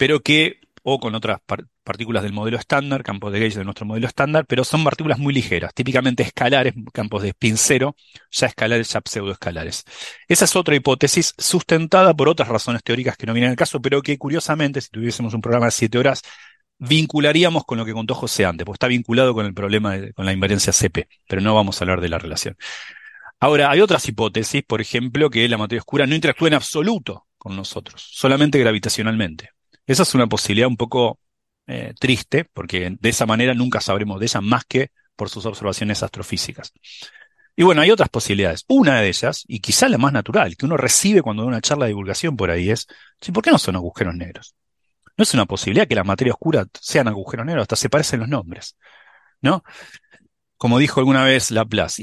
o con otras partículas del modelo estándar, campos de Gauge de nuestro modelo estándar, pero son partículas muy ligeras, típicamente escalares, campos de spin 0, ya escalares, ya pseudoescalares. Esa es otra hipótesis sustentada por otras razones teóricas que no vienen al caso, pero que curiosamente, si tuviésemos un programa de 7 horas, vincularíamos con lo que contó José antes, porque está vinculado con el problema con la invariancia CP, pero no vamos a hablar de la relación. Ahora, hay otras hipótesis, por ejemplo, que la materia oscura no interactúa en absoluto con nosotros, solamente gravitacionalmente. Esa es una posibilidad un poco triste, porque de esa manera nunca sabremos de ella más que por sus observaciones astrofísicas. Y bueno, hay otras posibilidades. Una de ellas, y quizá la más natural, que uno recibe cuando da una charla de divulgación por ahí es, ¿por qué no son agujeros negros? No es una posibilidad que la materia oscura sean agujeros negros, hasta se parecen los nombres, ¿no? Como dijo alguna vez Laplace,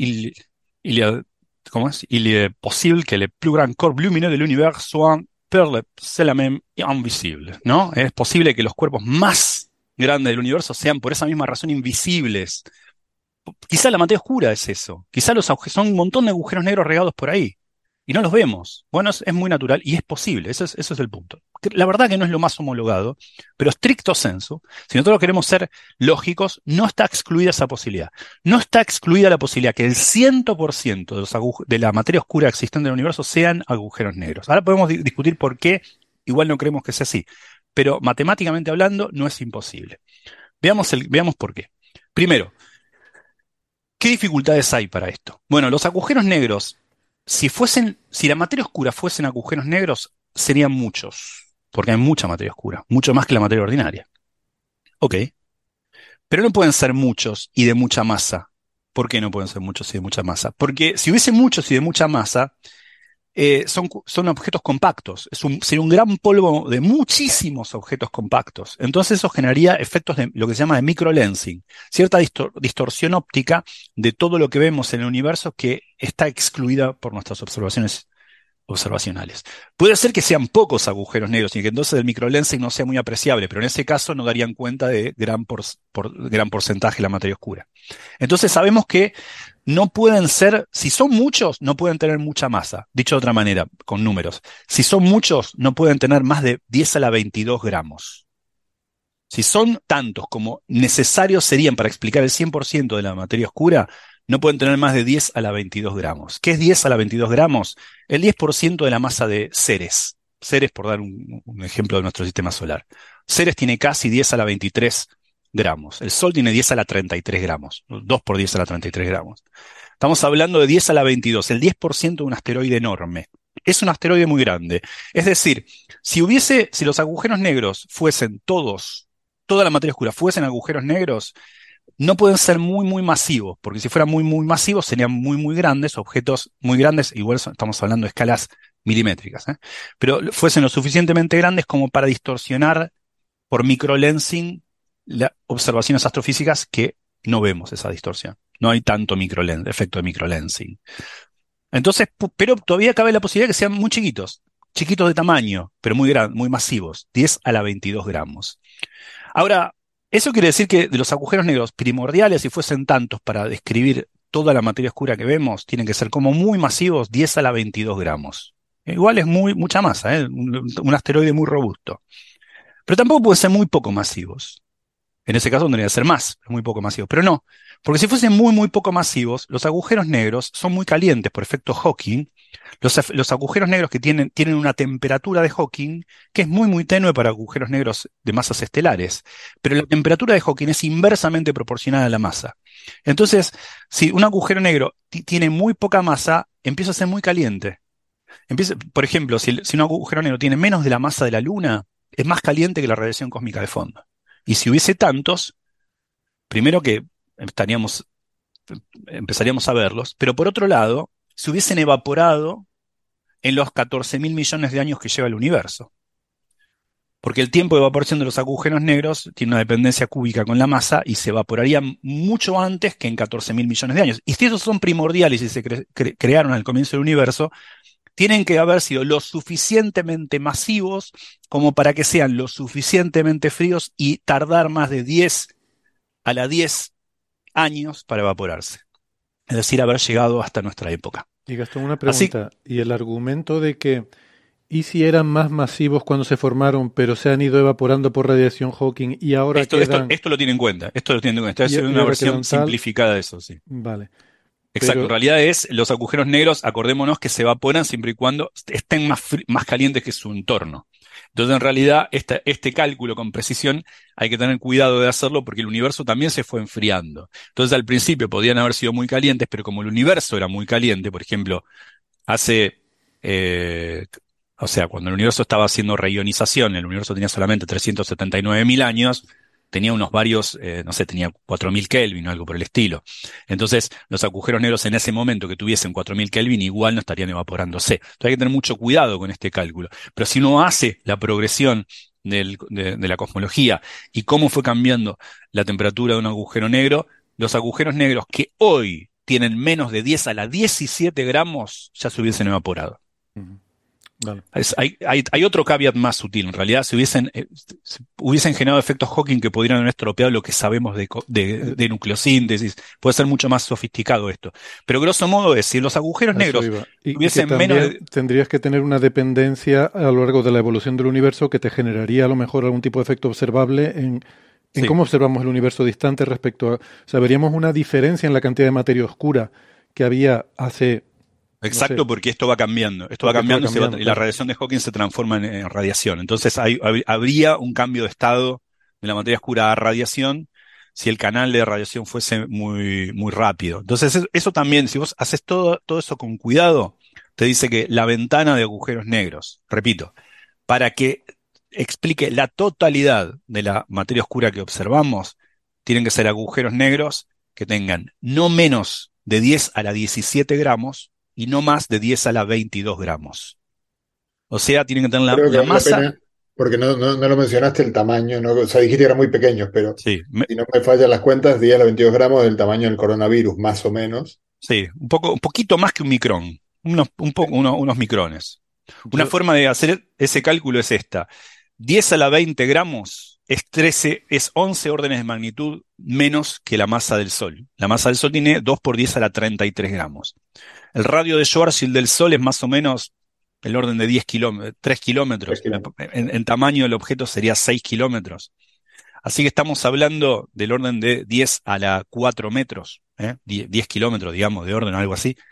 ¿cómo es? Il est possible que le plus grand corps lumineux de l'univers soit c'est la même invisible, ¿no? Es posible que los cuerpos más grandes del universo sean por esa misma razón invisibles. Quizá la materia oscura es eso. Quizá son un montón de agujeros negros regados por ahí. Y no los vemos. Bueno, es muy natural y es posible. Eso es el punto. La verdad que no es lo más homologado, pero stricto sensu, si nosotros queremos ser lógicos, no está excluida esa posibilidad. No está excluida la posibilidad que el 100% de la materia oscura existente en el universo sean agujeros negros. Ahora podemos discutir por qué, igual no creemos que sea así, pero matemáticamente hablando no es imposible. Veamos por qué. Primero, ¿qué dificultades hay para esto? Bueno, los agujeros negros, si la materia oscura fuesen agujeros negros, serían muchos, porque hay mucha materia oscura, mucho más que la materia ordinaria. Ok. Pero no pueden ser muchos y de mucha masa. ¿Por qué no pueden ser muchos y de mucha masa? Porque si hubiese muchos y de mucha masa, son objetos compactos. Sería un gran polvo de muchísimos objetos compactos. Entonces eso generaría efectos de lo que se llama de microlensing, cierta distorsión óptica de todo lo que vemos en el universo que está excluida por nuestras observaciones observacionales. Puede ser que sean pocos agujeros negros y que entonces el microlensing no sea muy apreciable, pero en ese caso no darían cuenta de gran porcentaje de la materia oscura. Entonces sabemos que no pueden ser, si son muchos, no pueden tener mucha masa. Dicho de otra manera, con números. Si son muchos, no pueden tener más de 10 a la 22 gramos. Si son tantos como necesarios serían para explicar el 100% de la materia oscura, no pueden tener más de 10 a la 22 gramos. ¿Qué es 10 a la 22 gramos? El 10% de la masa de Ceres. Ceres, por dar un ejemplo de nuestro sistema solar. Ceres tiene casi 10 a la 23 gramos. El Sol tiene 10 a la 33 gramos. 2 por 10 a la 33 gramos. Estamos hablando de 10 a la 22, el 10% de un asteroide enorme. Es un asteroide muy grande. Es decir, si los agujeros negros fuesen toda la materia oscura fuesen agujeros negros, no pueden ser muy, muy masivos, porque si fueran muy, muy masivos serían muy, muy grandes, objetos muy grandes, igual estamos hablando de escalas milimétricas, pero fuesen lo suficientemente grandes como para distorsionar por microlensing las observaciones astrofísicas que no vemos esa distorsión. No hay tanto efecto de microlensing. Entonces, pero todavía cabe la posibilidad de que sean muy chiquitos de tamaño, pero muy masivos, 10 a la 22 gramos. Ahora, Eso quiere decir que de los agujeros negros primordiales, si fuesen tantos para describir toda la materia oscura que vemos, tienen que ser como muy masivos, 10 a la 22 gramos. Igual es mucha masa, un asteroide muy robusto. Pero tampoco pueden ser muy poco masivos. En ese caso tendría que ser más, muy poco masivos. Pero no, porque si fuesen muy poco masivos, los agujeros negros son muy calientes por efecto Hawking. Los agujeros negros que tienen una temperatura de Hawking que es muy tenue para agujeros negros de masas estelares. Pero la temperatura de Hawking es inversamente proporcional a la masa. Entonces, si un agujero negro tiene muy poca masa, empieza a ser muy caliente. Por ejemplo, si un agujero negro tiene menos de la masa de la Luna, es más caliente que la radiación cósmica de fondo. Y si hubiese tantos, primero que empezaríamos a verlos, pero por otro lado, se hubiesen evaporado en los 14.000 millones de años que lleva el universo. Porque el tiempo de evaporación de los agujeros negros tiene una dependencia cúbica con la masa y se evaporaría mucho antes que en 14.000 millones de años. Y si esos son primordiales y se crearon al comienzo del universo, tienen que haber sido lo suficientemente masivos como para que sean lo suficientemente fríos y tardar más de 10 a la 10 años para evaporarse. Es decir, haber llegado hasta nuestra época. Y Gastón, una pregunta. ¿Y el argumento de que y si eran más masivos cuando se formaron, pero se han ido evaporando por radiación Hawking y ahora quedan... Esto lo tiene en cuenta. Esto es una versión simplificada de eso, sí. Vale. Exacto, en realidad los agujeros negros, acordémonos que se evaporan siempre y cuando estén más calientes que su entorno. Entonces, en realidad, este cálculo con precisión hay que tener cuidado de hacerlo porque el universo también se fue enfriando. Entonces, al principio podían haber sido muy calientes, pero como el universo era muy caliente, por ejemplo, cuando el universo estaba haciendo reionización, el universo tenía solamente 379.000 años, tenía unos varios, tenía 4.000 Kelvin o algo por el estilo. Entonces, los agujeros negros en ese momento que tuviesen 4.000 Kelvin igual no estarían evaporándose. Entonces hay que tener mucho cuidado con este cálculo. Pero si uno hace la progresión de la cosmología y cómo fue cambiando la temperatura de un agujero negro, los agujeros negros que hoy tienen menos de 10 a la 17 gramos ya se hubiesen evaporado. Uh-huh. Vale. Hay otro caveat más sutil. En realidad, si hubiesen generado efectos Hawking que podrían haber estropeado lo que sabemos de nucleosíntesis, puede ser mucho más sofisticado esto. Pero grosso modo si los agujeros negros hubiesen menos... Tendrías que tener una dependencia a lo largo de la evolución del universo que te generaría a lo mejor algún tipo de efecto observable en cómo observamos el universo distante respecto a... O sea, veríamos una diferencia en la cantidad de materia oscura que había hace... Exacto, no sé, porque esto va cambiando. Y la radiación de Hawking se transforma en radiación. Entonces habría un cambio de estado de la materia oscura a radiación si el canal de radiación fuese muy rápido. Entonces eso también, si vos haces todo eso con cuidado, te dice que la ventana de agujeros negros, repito, para que explique la totalidad de la materia oscura que observamos, tienen que ser agujeros negros que tengan no menos de 10 a la 17 gramos y no más de 10 a la 22 gramos. O sea, tienen que tener la masa... La pena, porque no lo mencionaste el tamaño, ¿no? O sea, dijiste que eran muy pequeños, pero sí, si no me fallan las cuentas, 10 a la 22 gramos del tamaño del coronavirus, más o menos. Sí, un poquito más que un micrón, unos micrones. Una forma de hacer ese cálculo es esta. 10 a la 20 gramos es 11 órdenes de magnitud menos que la masa del Sol. La masa del Sol tiene 2 por 10 a la 33 gramos. El radio de Schwarzschild del Sol es más o menos el orden de 3 kilómetros. En tamaño del objeto sería 6 kilómetros. Así que estamos hablando del orden de 10 a la 4 metros, 10 kilómetros, digamos, de orden, algo así.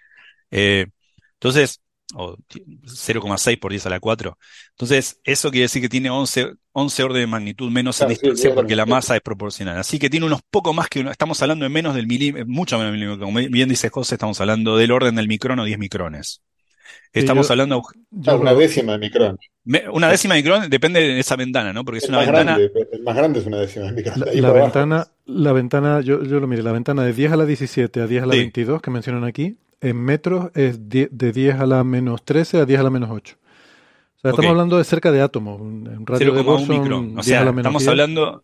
Entonces, o 0,6 por 10 a la 4. Entonces, eso quiere decir que tiene 11 órdenes de magnitud menos en distancia porque la masa es proporcional. Así que tiene unos poco más que estamos hablando de menos del milímetro, mucho menos del milímetro. Como bien dice José, estamos hablando del orden del micrón o 10 micrones. Estamos hablando... una décima de micrón. Una décima de micrón depende de esa ventana, ¿no? Porque es una ventana... El más grande es una décima de micrón. La ventana, yo lo miré, la ventana de 10 a la 17 a 10 a la 22 que mencionan aquí, en metros es de 10 a la menos 13 a 10 a la menos 8. O sea, estamos hablando de cerca de átomos. Un radio de Bohr micrón. O sea, estamos hablando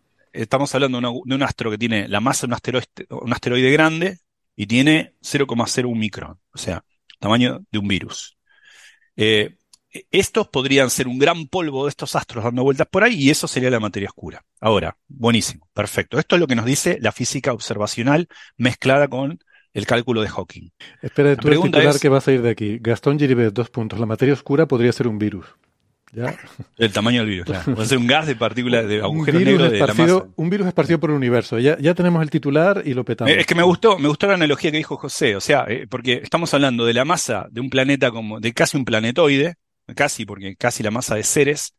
de un astro que tiene la masa de un asteroide grande y tiene 0,01 micrón. O sea, tamaño de un virus. estos podrían ser un gran polvo de estos astros dando vueltas por ahí y eso sería la materia oscura. Ahora, buenísimo, perfecto. Esto es lo que nos dice la física observacional mezclada con el cálculo de Hawking. Espera, tú el titular que vas a ir de aquí. Gastón Giribet, 2 puntos. La materia oscura podría ser un virus. ¿Ya? El tamaño del virus, claro. Puede ser un gas de partículas de agujeros negros de la masa. Un virus esparcido por el universo. Ya tenemos el titular y lo petamos. Es que me gustó la analogía que dijo José. O sea, porque estamos hablando de la masa de un planeta como de casi un planetoide, porque casi la masa de Ceres.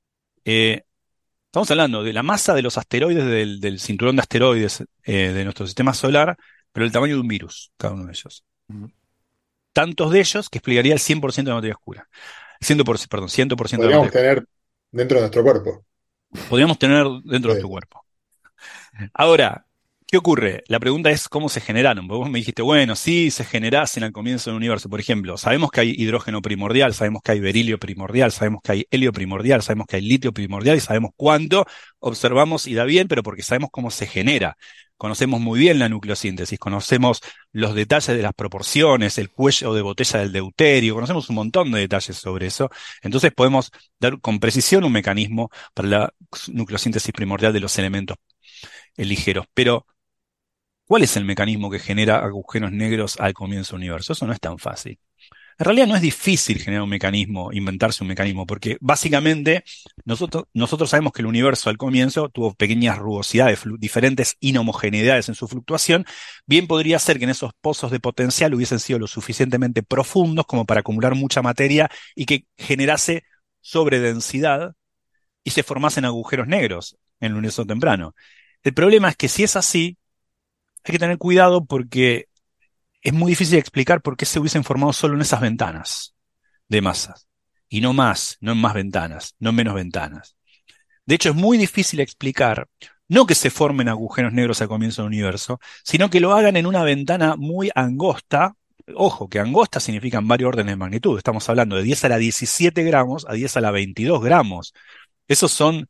Estamos hablando de la masa de los asteroides del cinturón de asteroides de nuestro sistema solar, pero el tamaño de un virus, cada uno de ellos. Tantos de ellos que explicaría el 100% de la materia oscura. 100% Podríamos tener dentro de nuestro cuerpo. Podríamos tener dentro de nuestro cuerpo. Ahora, ¿qué ocurre? La pregunta es cómo se generaron. Vos me dijiste, bueno, sí, se generasen al comienzo del universo. Por ejemplo, sabemos que hay hidrógeno primordial, sabemos que hay berilio primordial, sabemos que hay helio primordial, sabemos que hay litio primordial y sabemos cuánto observamos y da bien, pero porque sabemos cómo se genera. Conocemos muy bien la nucleosíntesis, conocemos los detalles de las proporciones, el cuello de botella del deuterio, conocemos un montón de detalles sobre eso. Entonces podemos dar con precisión un mecanismo para la nucleosíntesis primordial de los elementos ligeros. Pero, ¿cuál es el mecanismo que genera agujeros negros al comienzo del universo? Eso no es tan fácil. En realidad no es difícil generar un mecanismo, inventarse un mecanismo, porque básicamente nosotros sabemos que el universo al comienzo tuvo pequeñas rugosidades, diferentes inhomogeneidades en su fluctuación. Bien podría ser que en esos pozos de potencial hubiesen sido lo suficientemente profundos como para acumular mucha materia y que generase sobredensidad y se formasen agujeros negros en el universo temprano. El problema es que si es así, hay que tener cuidado porque es muy difícil explicar por qué se hubiesen formado solo en esas ventanas de masas. Y no más, no en más ventanas, no en menos ventanas. De hecho, es muy difícil explicar, no que se formen agujeros negros al comienzo del universo, sino que lo hagan en una ventana muy angosta. Ojo, que angosta significan varios órdenes de magnitud. Estamos hablando de 10 a la 17 gramos a 10 a la 22 gramos. Esos son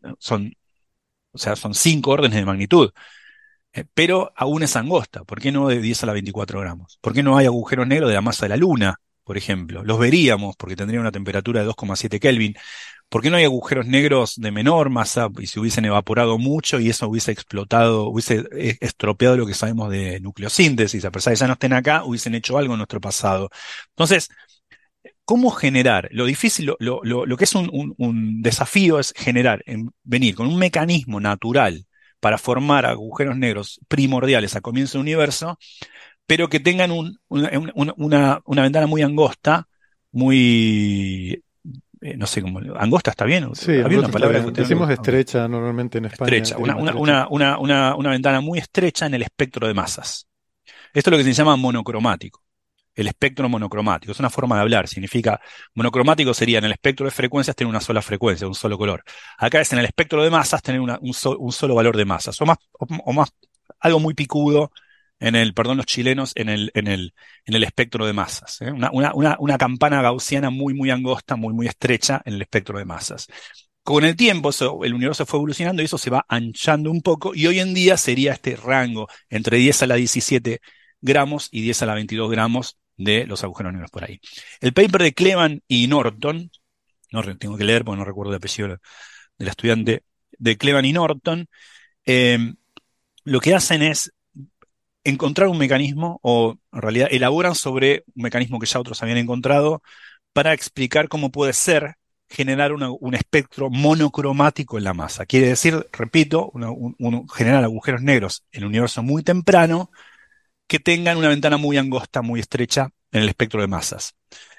5 órdenes de magnitud. Pero aún es angosta. ¿Por qué no de 10 a la 24 gramos? ¿Por qué no hay agujeros negros de la masa de la Luna, por ejemplo? Los veríamos porque tendrían una temperatura de 2,7 Kelvin. ¿Por qué no hay agujeros negros de menor masa y se hubiesen evaporado mucho y eso hubiese explotado, hubiese estropeado lo que sabemos de nucleosíntesis? A pesar de que ya no estén acá, hubiesen hecho algo en nuestro pasado. Entonces, ¿cómo generar? Lo difícil, lo que es un desafío es venir con un mecanismo natural para formar agujeros negros primordiales a comienzo del universo, pero que tengan una ventana muy angosta, muy, no sé cómo, ¿angosta está bien? Sí, había una palabra que decimos estrecha normalmente en España. Estrecha, una ventana muy estrecha en el espectro de masas. Esto es lo que se llama monocromático. El espectro monocromático, es una forma de hablar, significa, monocromático sería en el espectro de frecuencias tener una sola frecuencia, un solo color. Acá es en el espectro de masas tener un solo valor de masas, o más, algo muy picudo los chilenos, en el espectro de masas, ¿eh? Una campana gaussiana muy, muy angosta, muy, muy estrecha en el espectro de masas. Con el tiempo, el universo fue evolucionando y eso se va anchando un poco, y hoy en día sería este rango entre 10 a la 17 gramos y 10 a la 22 gramos de los agujeros negros por ahí. El paper de Clevan y Norton, no tengo que leer porque no recuerdo el apellido del estudiante, de Clevan y Norton, lo que hacen es encontrar un mecanismo, o en realidad elaboran sobre un mecanismo que ya otros habían encontrado, para explicar cómo puede ser generar un espectro monocromático en la masa. Quiere decir, repito, generar agujeros negros en un universo muy temprano, que tengan una ventana muy angosta, muy estrecha en el espectro de masas.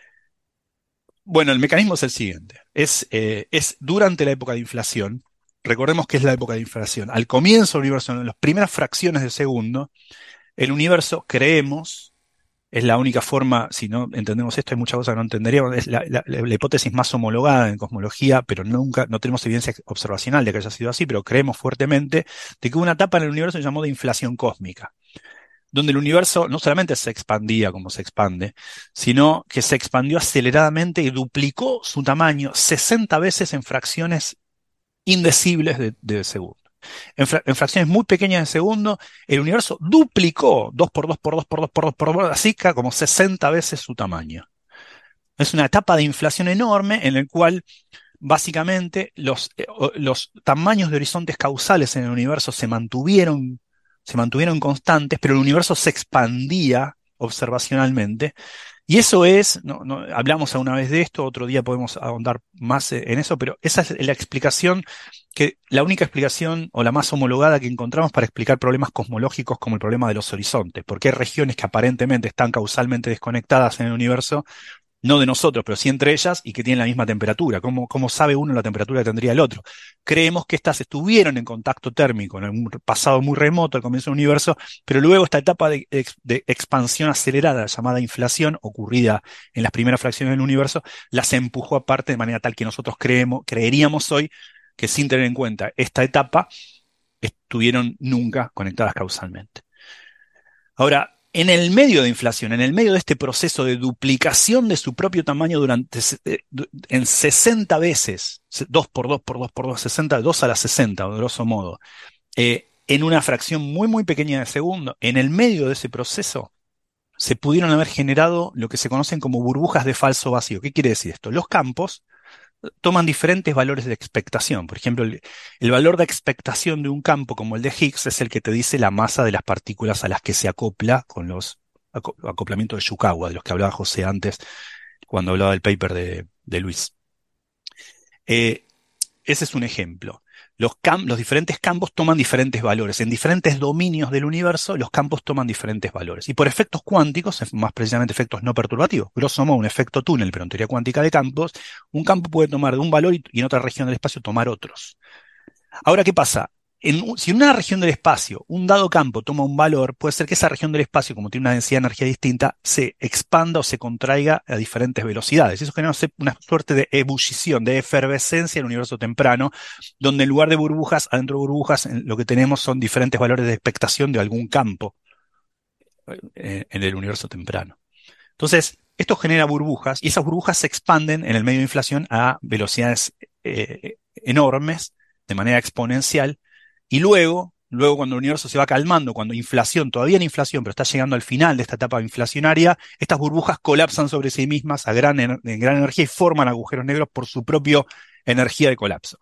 Bueno, el mecanismo es el siguiente. Es durante la época de inflación. Recordemos que es la época de inflación. Al comienzo del universo, en las primeras fracciones de segundo, el universo, creemos, es la única forma, si no entendemos esto, hay muchas cosas que no entenderíamos, es la hipótesis más homologada en cosmología, pero no tenemos evidencia observacional de que haya sido así, pero creemos fuertemente de que hubo una etapa en el universo que se llamó de inflación cósmica, donde el universo no solamente se expandía como se expande, sino que se expandió aceleradamente y duplicó su tamaño 60 veces en fracciones indecibles de segundo. En fracciones muy pequeñas de segundo, el universo duplicó 2 por 2 por 2 por 2 por 2 por 2, así que como 60 veces su tamaño. Es una etapa de inflación enorme en el cual básicamente los tamaños de horizontes causales en el universo se mantuvieron constantes, pero el universo se expandía observacionalmente. Y eso hablamos alguna vez de esto, otro día podemos ahondar más en eso, pero esa es la única explicación o la más homologada que encontramos para explicar problemas cosmológicos como el problema de los horizontes, porque hay regiones que aparentemente están causalmente desconectadas en el universo, no de nosotros, pero sí entre ellas, y que tienen la misma temperatura. ¿Cómo sabe uno la temperatura que tendría el otro? Creemos que estas estuvieron en contacto térmico en un pasado muy remoto, al comienzo del universo, pero luego esta etapa de expansión acelerada, llamada inflación, ocurrida en las primeras fracciones del universo, las empujó aparte de manera tal que nosotros creeríamos hoy que sin tener en cuenta esta etapa, estuvieron nunca conectadas causalmente. Ahora, en el medio de inflación, en el medio de este proceso de duplicación de su propio tamaño en 60 veces, 2 por 2 por 2 por 2, 60, 2 a la 60, de grosso modo, en una fracción muy, muy pequeña de segundo, en el medio de ese proceso, se pudieron haber generado lo que se conocen como burbujas de falso vacío. ¿Qué quiere decir esto? Los campos toman diferentes valores de expectación. Por ejemplo, el valor de expectación de un campo como el de Higgs es el que te dice la masa de las partículas a las que se acopla con los acoplamientos de Yukawa, de los que hablaba José antes cuando hablaba del paper de Luis. Ese es un ejemplo. Los diferentes campos toman diferentes valores. En diferentes dominios del universo, los campos toman diferentes valores. Y por efectos cuánticos, más precisamente efectos no perturbativos, grosso modo un efecto túnel, pero en teoría cuántica de campos, un campo puede tomar de un valor y en otra región del espacio tomar otros. Ahora, ¿qué pasa? Si en una región del espacio un dado campo toma un valor, puede ser que esa región del espacio, como tiene una densidad de energía distinta, se expanda o se contraiga a diferentes velocidades. Eso genera una suerte de ebullición, de efervescencia en el universo temprano, donde en lugar de burbujas, adentro de burbujas, lo que tenemos son diferentes valores de expectación de algún campo en el universo temprano. Entonces, esto genera burbujas, y esas burbujas se expanden en el medio de inflación a velocidades enormes, de manera exponencial. Y luego cuando el universo se va calmando, cuando todavía en inflación, pero está llegando al final de esta etapa inflacionaria, estas burbujas colapsan sobre sí mismas en gran energía y forman agujeros negros por su propia energía de colapso.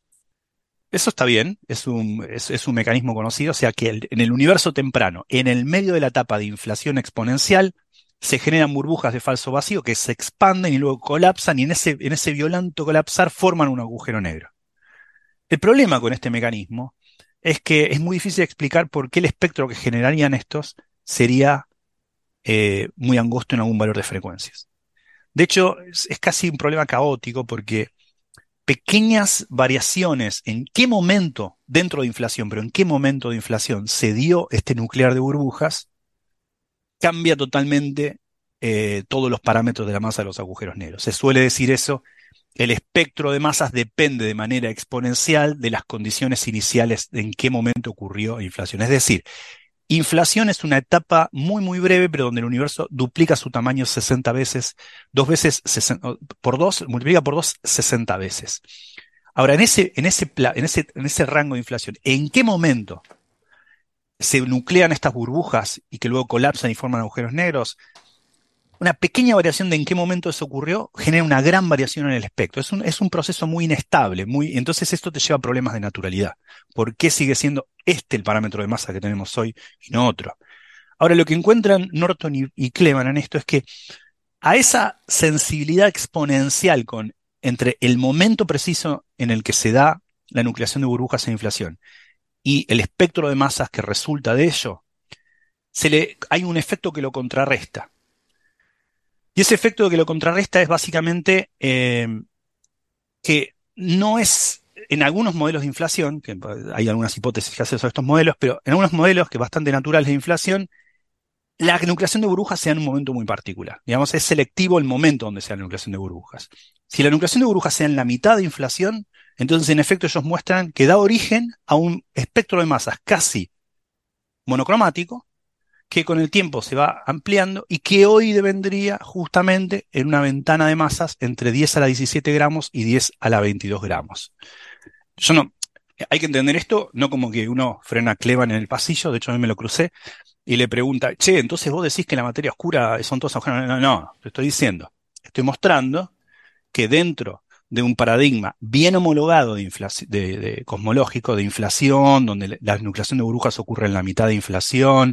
Eso está bien, es un mecanismo conocido, o sea que en el universo temprano, en el medio de la etapa de inflación exponencial, se generan burbujas de falso vacío que se expanden y luego colapsan, y en ese violento colapsar forman un agujero negro. El problema con este mecanismo es que es muy difícil explicar por qué el espectro que generarían estos sería muy angosto en algún valor de frecuencias. De hecho, es casi un problema caótico porque pequeñas variaciones en qué momento, dentro de inflación, pero en qué momento de inflación se dio este nuclear de burbujas, cambia totalmente todos los parámetros de la masa de los agujeros negros. Se suele decir eso. El espectro de masas depende de manera exponencial de las condiciones iniciales de en qué momento ocurrió inflación. Es decir, inflación es una etapa muy, muy breve, pero donde el universo duplica su tamaño 60 veces, multiplica por 2 60 veces. Ahora, en ese rango de inflación, ¿en qué momento se nuclean estas burbujas y que luego colapsan y forman agujeros negros? Una pequeña variación de en qué momento eso ocurrió genera una gran variación en el espectro. Es un proceso muy inestable, entonces esto te lleva a problemas de naturalidad. ¿Por qué sigue siendo el parámetro de masa que tenemos hoy y no otro? Ahora, lo que encuentran Norton y Kleban en esto es que a esa sensibilidad exponencial entre el momento preciso en el que se da la nucleación de burbujas en inflación y el espectro de masas que resulta de ello, hay un efecto que lo contrarresta. Y ese efecto que lo contrarresta es básicamente que no es, en algunos modelos de inflación, que hay algunas hipótesis que hacen sobre estos modelos, pero en algunos modelos que bastante naturales de inflación, la nucleación de burbujas se da en un momento muy particular. Digamos, es selectivo el momento donde se da la nucleación de burbujas. Si la nucleación de burbujas se da en la mitad de inflación, entonces en efecto ellos muestran que da origen a un espectro de masas casi monocromático, que con el tiempo se va ampliando y que hoy devendría justamente en una ventana de masas entre 10 a la 17 gramos y 10 a la 22 gramos. Hay que entender esto no como que uno frena a Kleban en el pasillo, de hecho a mí me lo crucé, y le pregunta, entonces vos decís que la materia oscura son todos agujeros. No, te estoy diciendo, estoy mostrando que dentro de un paradigma bien homologado de cosmológico, de inflación, donde la nucleación de burbujas ocurre en la mitad de inflación,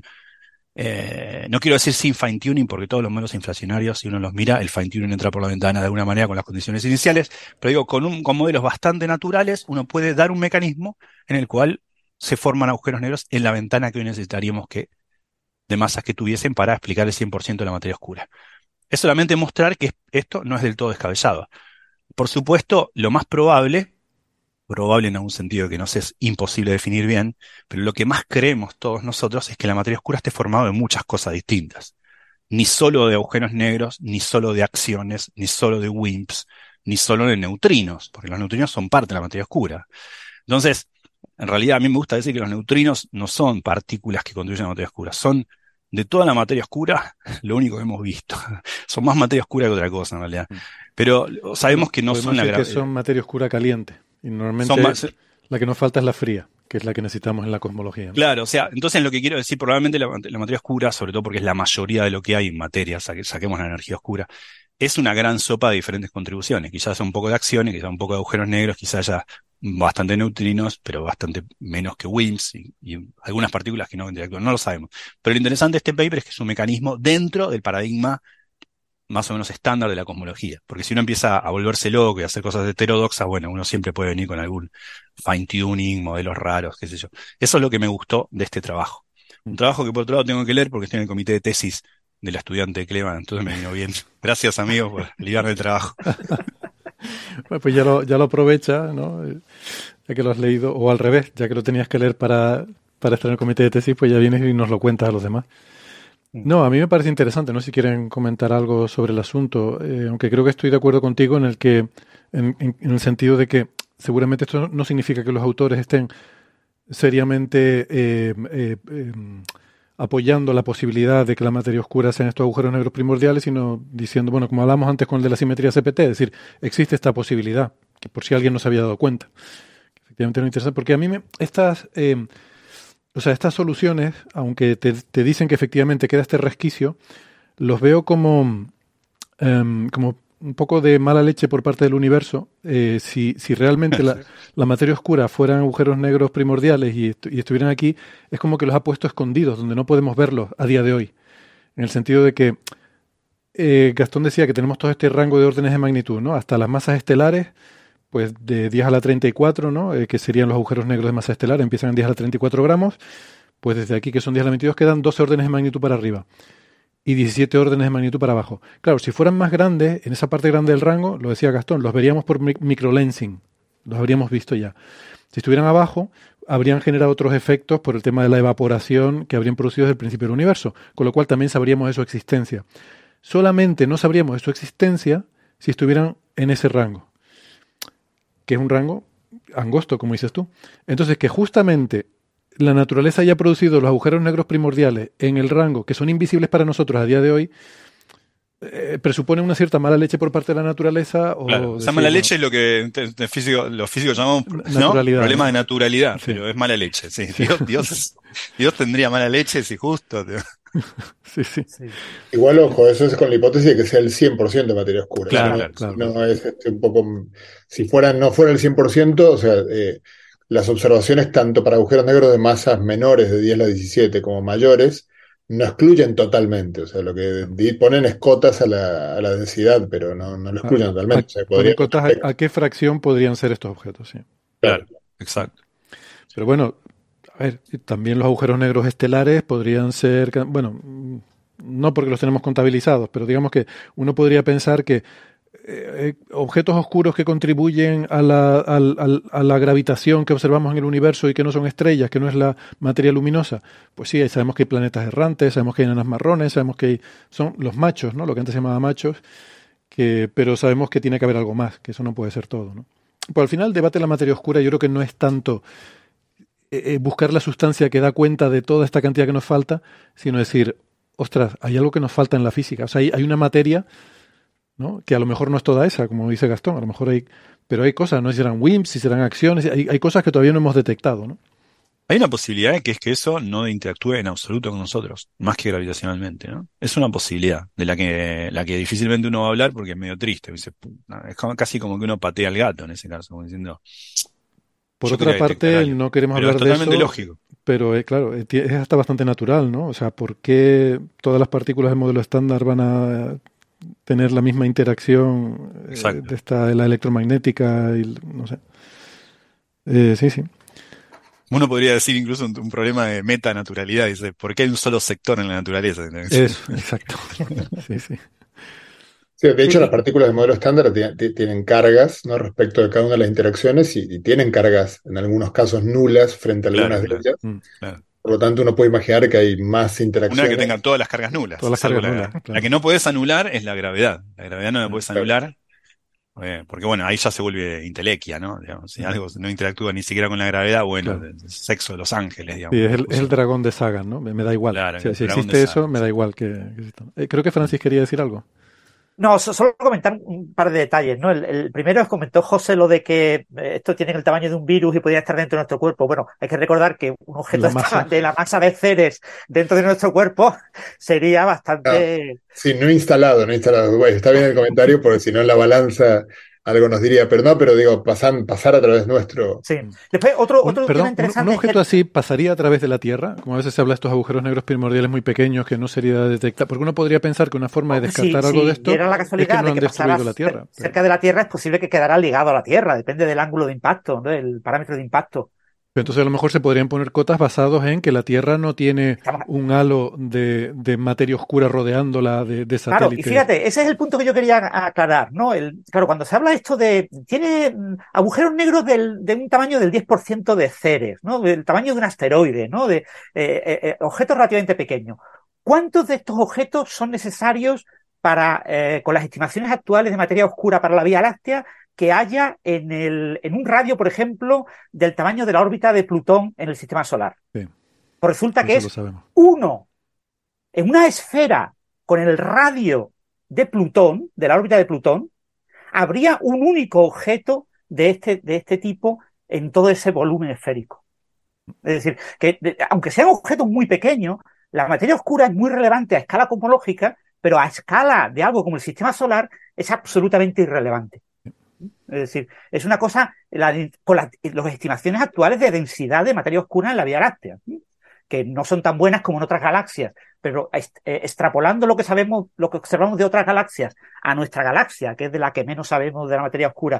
no quiero decir sin fine-tuning, porque todos los modelos inflacionarios, si uno los mira, el fine-tuning entra por la ventana de alguna manera con las condiciones iniciales, pero digo, con modelos bastante naturales, uno puede dar un mecanismo en el cual se forman agujeros negros en la ventana que hoy necesitaríamos de masas que tuviesen para explicar el 100% de la materia oscura. Es solamente mostrar que esto no es del todo descabellado. Por supuesto, lo más probable en algún sentido que no sé, es imposible definir bien, pero lo que más creemos todos nosotros es que la materia oscura esté formada de muchas cosas distintas. Ni solo de agujeros negros, ni solo de acciones, ni solo de WIMPs, ni solo de neutrinos, porque los neutrinos son parte de la materia oscura. Entonces, en realidad a mí me gusta decir que los neutrinos no son partículas que contribuyen a la materia oscura, son de toda la materia oscura lo único que hemos visto. Son más materia oscura que otra cosa en realidad. Pero sabemos que no son la que son materia oscura caliente. Y normalmente la que nos falta es la fría, que es la que necesitamos en la cosmología, ¿no? Claro, o sea, entonces lo que quiero decir, probablemente la materia oscura, sobre todo porque es la mayoría de lo que hay en materia, saquemos la energía oscura, es una gran sopa de diferentes contribuciones. Quizás un poco de acciones, quizás un poco de agujeros negros, quizás haya bastante neutrinos, pero bastante menos que WIMPs y algunas partículas que no interactúan, no lo sabemos. Pero lo interesante de este paper es que es un mecanismo dentro del paradigma más o menos estándar de la cosmología, porque si uno empieza a volverse loco y a hacer cosas heterodoxas, bueno, uno siempre puede venir con algún fine-tuning, modelos raros, qué sé yo. Eso es lo que me gustó de este trabajo. Un trabajo que por otro lado tengo que leer porque estoy en el comité de tesis de la estudiante de Cleveland, entonces me vino bien. Gracias, amigos, por lidiar el trabajo. Bueno, pues ya lo aprovecha, ¿no? Ya que lo has leído, o al revés, ya que lo tenías que leer para estar en el comité de tesis, pues ya vienes y nos lo cuentas a los demás. No, a mí me parece interesante, no sé si quieren comentar algo sobre el asunto, aunque creo que estoy de acuerdo contigo en el sentido de que seguramente esto no significa que los autores estén seriamente apoyando la posibilidad de que la materia oscura sean estos agujeros negros primordiales, sino diciendo, bueno, como hablamos antes con el de la simetría CPT, es decir, existe esta posibilidad, que por si alguien no se había dado cuenta. Efectivamente no interesa, porque a mí estas soluciones, aunque te dicen que efectivamente queda este resquicio, los veo como un poco de mala leche por parte del universo. Si realmente la materia oscura fueran agujeros negros primordiales y estuvieran aquí, es como que los ha puesto escondidos, donde no podemos verlos a día de hoy. En el sentido de que Gastón decía que tenemos todo este rango de órdenes de magnitud, ¿no? Hasta las masas estelares, pues de 10 a la 34, ¿no? Que serían los agujeros negros de masa estelar, empiezan en 10 a la 34 gramos, pues desde aquí, que son 10 a la 22, quedan 12 órdenes de magnitud para arriba y 17 órdenes de magnitud para abajo. Claro, si fueran más grandes, en esa parte grande del rango, lo decía Gastón, los veríamos por microlensing, los habríamos visto ya. Si estuvieran abajo, habrían generado otros efectos por el tema de la evaporación que habrían producido desde el principio del universo, con lo cual también sabríamos de su existencia. Solamente no sabríamos de su existencia si estuvieran en ese rango, que es un rango angosto, como dices tú. Entonces, que justamente la naturaleza haya producido los agujeros negros primordiales en el rango que son invisibles para nosotros a día de hoy, presupone una cierta mala leche por parte de la naturaleza. Claro, esa mala leche es lo que los físicos llamamos, ¿no? Problema de naturalidad, sí. Pero es mala leche. Sí. Dios tendría mala leche si justo. Sí. Igual, ojo, eso es con la hipótesis de que sea el 100% de materia oscura. Claro. No es un poco. Si no fuera el 100%, o sea, las observaciones tanto para agujeros negros de masas menores de 10 a la 17 como mayores no excluyen totalmente. O sea, lo que ponen es cotas a la densidad, pero no lo excluyen totalmente. O sea, cotas a qué fracción podrían ser estos objetos, sí. Claro, exacto. Pero bueno, a ver, también los agujeros negros estelares podrían ser, bueno, no porque los tenemos contabilizados, pero digamos que uno podría pensar que objetos oscuros que contribuyen a la gravitación que observamos en el universo y que no son estrellas, que no es la materia luminosa, pues sí, sabemos que hay planetas errantes, sabemos que hay enanas marrones, sabemos que son los machos, ¿no? Lo que antes se llamaba machos, pero sabemos que tiene que haber algo más, que eso no puede ser todo, ¿no? Pues al final el debate de la materia oscura yo creo que no es tanto buscar la sustancia que da cuenta de toda esta cantidad que nos falta, sino decir, ostras, hay algo que nos falta en la física. O sea, hay una materia, ¿no? Que a lo mejor no es toda esa, como dice Gastón, a lo mejor pero hay cosas, no sé si serán WIMPs, si serán acciones, hay cosas que todavía no hemos detectado, ¿no? Hay una posibilidad que es que eso no interactúe en absoluto con nosotros, más que gravitacionalmente, ¿no? Es una posibilidad de la que difícilmente uno va a hablar porque es medio triste. Dice, es casi como que uno patea al gato en ese caso, como diciendo. Por otra parte, no queremos hablar de eso. Es totalmente lógico. Pero claro, es hasta bastante natural, ¿no? O sea, ¿por qué todas las partículas del modelo estándar van a tener la misma interacción de la electromagnética y no sé? Sí. Uno podría decir incluso un problema de metanaturalidad, dice, ¿por qué hay un solo sector en la naturaleza? Eso, exacto. Sí. Sí, de hecho, las partículas del modelo estándar tienen cargas, ¿no? Respecto de cada una de las interacciones y tienen cargas, en algunos casos, nulas frente a algunas de ellas. Claro. Por lo tanto, uno puede imaginar que hay más interacciones. Una que tenga todas las cargas nulas. Todas las cargas nulas, claro. La que no puedes anular es la gravedad. La gravedad no la puedes anular. Porque bueno, ahí ya se vuelve intelequia, ¿no? Digamos, si algo no interactúa ni siquiera con la gravedad, bueno, el sexo de los ángeles, digamos. Sí, es el dragón de Sagan, ¿no? Me da igual. Claro, si existe eso, me da igual que exista. Creo que Francis quería decir algo. No, solo comentar un par de detalles, ¿no? El primero es, comentó José lo de que esto tiene el tamaño de un virus y podría estar dentro de nuestro cuerpo. Bueno, hay que recordar que un objeto de la masa de Ceres dentro de nuestro cuerpo sería bastante... Sí, no instalado. Bueno, está bien el comentario porque si no en la balanza algo nos diría, pero digo, pasar a través nuestro. Sí. Después, otro tema interesante. ¿Un objeto así pasaría a través de la Tierra? Como a veces se habla de estos agujeros negros primordiales muy pequeños que no sería detectar. Porque uno podría pensar que una forma de descartar algo de esto era la casualidad es que no han destruido la Tierra. Cerca de la Tierra es posible que quedara ligado a la Tierra, depende del ángulo de impacto, ¿no? El parámetro de impacto. Entonces a lo mejor se podrían poner cotas basados en que la Tierra no tiene un halo de materia oscura rodeándola de satélites. Claro, y fíjate, ese es el punto que yo quería aclarar, ¿no? Claro, cuando se habla esto tiene agujeros negros de un tamaño del 10% de Ceres, ¿no? Del tamaño de un asteroide, ¿no? De objetos relativamente pequeños. ¿Cuántos de estos objetos son necesarios para, con las estimaciones actuales de materia oscura para la Vía Láctea, que haya en un radio, por ejemplo, del tamaño de la órbita de Plutón en el sistema solar? Sí. Pues resulta que es 1 en una esfera con el radio de Plutón, de la órbita de Plutón, habría un único objeto de este tipo en todo ese volumen esférico. Es decir, que aunque sean objetos muy pequeños, la materia oscura es muy relevante a escala cosmológica, pero a escala de algo como el sistema solar es absolutamente irrelevante. Es decir, es una cosa con las estimaciones actuales de densidad de materia oscura en la Vía Láctea, que no son tan buenas como en otras galaxias, pero extrapolando lo que observamos de otras galaxias a nuestra galaxia, que es de la que menos sabemos de la materia oscura,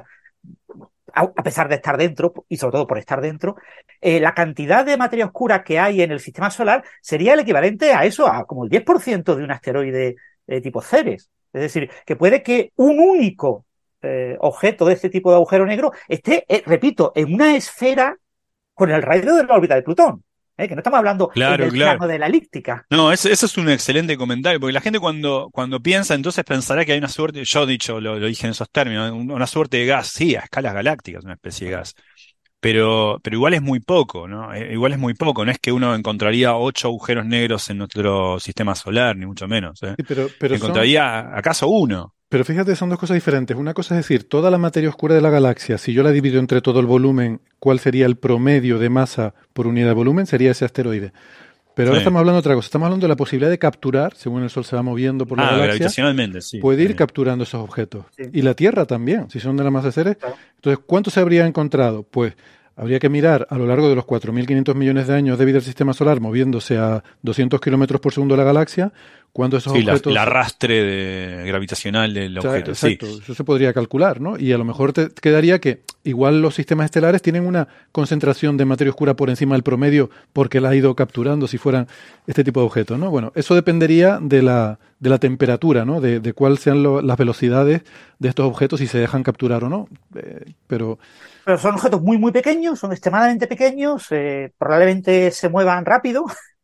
a pesar de estar dentro, y sobre todo por estar dentro, la cantidad de materia oscura que hay en el sistema solar sería el equivalente a eso, a como el 10% de un asteroide tipo Ceres. Es decir, que puede que un único objeto de este tipo de agujero negro esté, repito, en una esfera con el radio de la órbita de Plutón. Que no estamos hablando del plano de la elíptica. No, eso es un excelente comentario, porque la gente cuando piensa, entonces pensará que hay una suerte, yo lo dije en esos términos, una suerte de gas, sí, a escalas galácticas, una especie de gas. Pero igual es muy poco, ¿no? Igual es muy poco, no es que uno encontraría 8 agujeros negros en nuestro sistema solar, ni mucho menos. Sí, pero encontraría acaso uno. Pero fíjate, son dos cosas diferentes. Una cosa es decir, toda la materia oscura de la galaxia, si yo la divido entre todo el volumen, ¿cuál sería el promedio de masa por unidad de volumen? Sería ese asteroide. Pero ahora estamos hablando de otra cosa. Estamos hablando de la posibilidad de capturar, según el Sol se va moviendo por la galaxia, gravitacionalmente, sí. Puede ir capturando esos objetos. Sí. Y la Tierra también, si son de la masa de Ceres. Claro. Entonces, ¿cuánto se habría encontrado? Pues habría que mirar a lo largo de los 4.500 millones de años de vida del sistema solar, moviéndose a 200 kilómetros por segundo la galaxia, cuando esos objetos... el arrastre gravitacional del objeto. Exacto, sí. Eso se podría calcular, ¿no? Y a lo mejor te quedaría que igual los sistemas estelares tienen una concentración de materia oscura por encima del promedio porque la ha ido capturando si fueran este tipo de objetos, ¿no? Bueno, eso dependería de la temperatura, ¿no? De cuáles sean las velocidades de estos objetos, si se dejan capturar o no. Pero son objetos muy, muy pequeños, son extremadamente pequeños, probablemente se muevan rápido.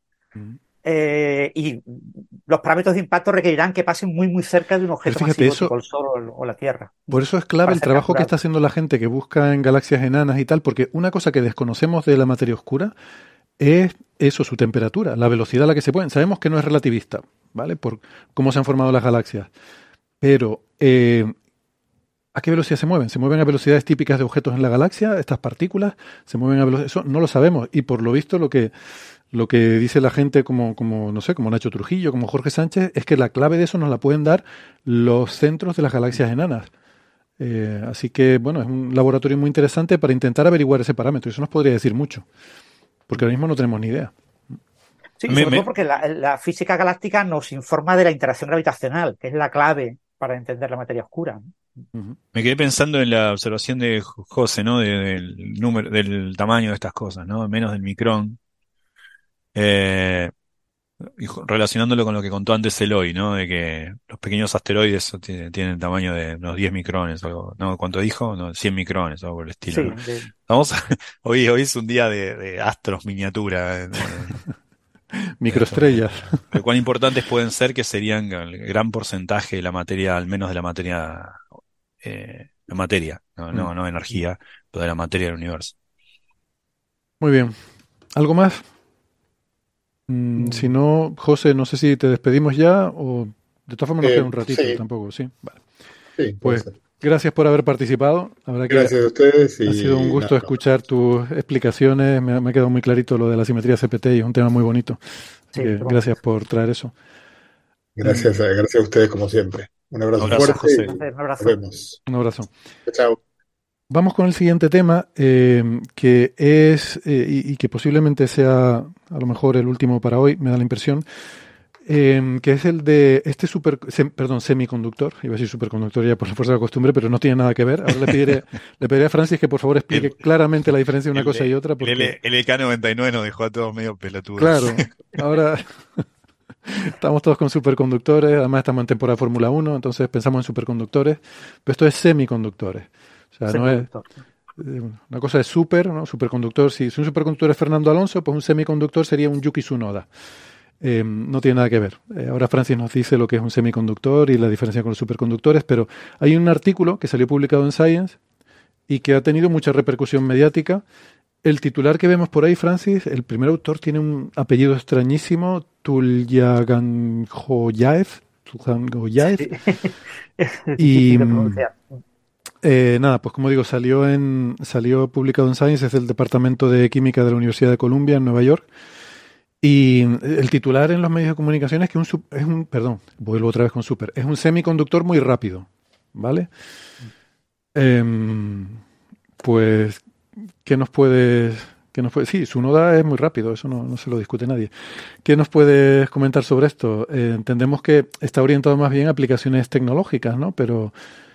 Y los parámetros de impacto requerirán que pasen muy muy cerca de un objeto masivo tipo el Sol o la Tierra. Por eso es clave el trabajo que está haciendo la gente que busca en galaxias enanas y tal, porque una cosa que desconocemos de la materia oscura es eso, su temperatura, la velocidad a la que se pueden. Sabemos que no es relativista, ¿vale? Por cómo se han formado las galaxias. Pero ¿A qué velocidad se mueven? ¿Se mueven a velocidades típicas de objetos en la galaxia? ¿Estas partículas se mueven a velocidades? Eso no lo sabemos. Y por lo visto lo que dice la gente como no sé, como Nacho Trujillo, como Jorge Sánchez, es que la clave de eso nos la pueden dar los centros de las galaxias enanas. Así que, bueno, es un laboratorio muy interesante para intentar averiguar ese parámetro. Eso nos podría decir mucho, porque ahora mismo no tenemos ni idea. Sí, sobre todo porque la física galáctica nos informa de la interacción gravitacional, que es la clave para entender la materia oscura. Me quedé pensando en la observación de José, ¿no? Del número, del tamaño de estas cosas, ¿no? Menos del micrón. Y relacionándolo con lo que contó antes Eloy, ¿no? De que los pequeños asteroides tienen el tamaño de unos 10 micrones o algo, ¿no? ¿Cuánto dijo? No, 100 micrones o algo por el estilo, Sí, ¿no? Hoy es un día de astros miniatura. Microestrellas. Cuán importantes pueden ser, que serían el gran porcentaje de la materia, al menos de la materia, no energía, pero de la materia del universo. Muy bien. ¿Algo más? Si no, José, no sé si te despedimos ya o de todas formas nos queda un ratito, sí. tampoco, sí. Vale. Sí, pues gracias por haber participado. La verdad que gracias a ustedes. Ha sido un gusto escuchar tus explicaciones. Me ha quedado muy clarito lo de la simetría CPT y es un tema muy bonito. Así que gracias por traer eso. Gracias a ustedes como siempre. Un abrazo fuerte. José. Un abrazo. Nos vemos. Un abrazo. Chao. Vamos con el siguiente tema, que es, y que posiblemente sea a lo mejor el último para hoy, me da la impresión, que es el de este semiconductor. Iba a decir superconductor ya por la fuerza de la costumbre, pero no tiene nada que ver. Ahora le pediré a Francis que por favor explique claramente la diferencia de una cosa y otra. Porque el EK99 nos dejó a todos medio pelotudos. Claro, ahora estamos todos con superconductores, además estamos en temporada de Fórmula 1, entonces pensamos en superconductores, pero esto es semiconductores. O sea, no es una cosa de ¿no? Superconductor. Si un superconductor es Fernando Alonso, pues un semiconductor sería un Yuki Tsunoda. No tiene nada que ver. Ahora Francis nos dice lo que es un semiconductor y la diferencia con los superconductores, pero hay un artículo que salió publicado en Science y que ha tenido mucha repercusión mediática. El titular que vemos por ahí, Francis, el primer autor tiene un apellido extrañísimo, Tulyaganjoyaev. Y nada, pues como digo, salió publicado en Science, es del Departamento de Química de la Universidad de Columbia en Nueva York. Y el titular en los medios de comunicación es que vuelvo otra vez con es un semiconductor muy rápido, ¿vale? Pues, ¿qué nos puedes...? Sí, Tsunoda es muy rápido, eso no se lo discute nadie. ¿Qué nos puedes comentar sobre esto? Entendemos que está orientado más bien a aplicaciones tecnológicas, ¿no? Pero,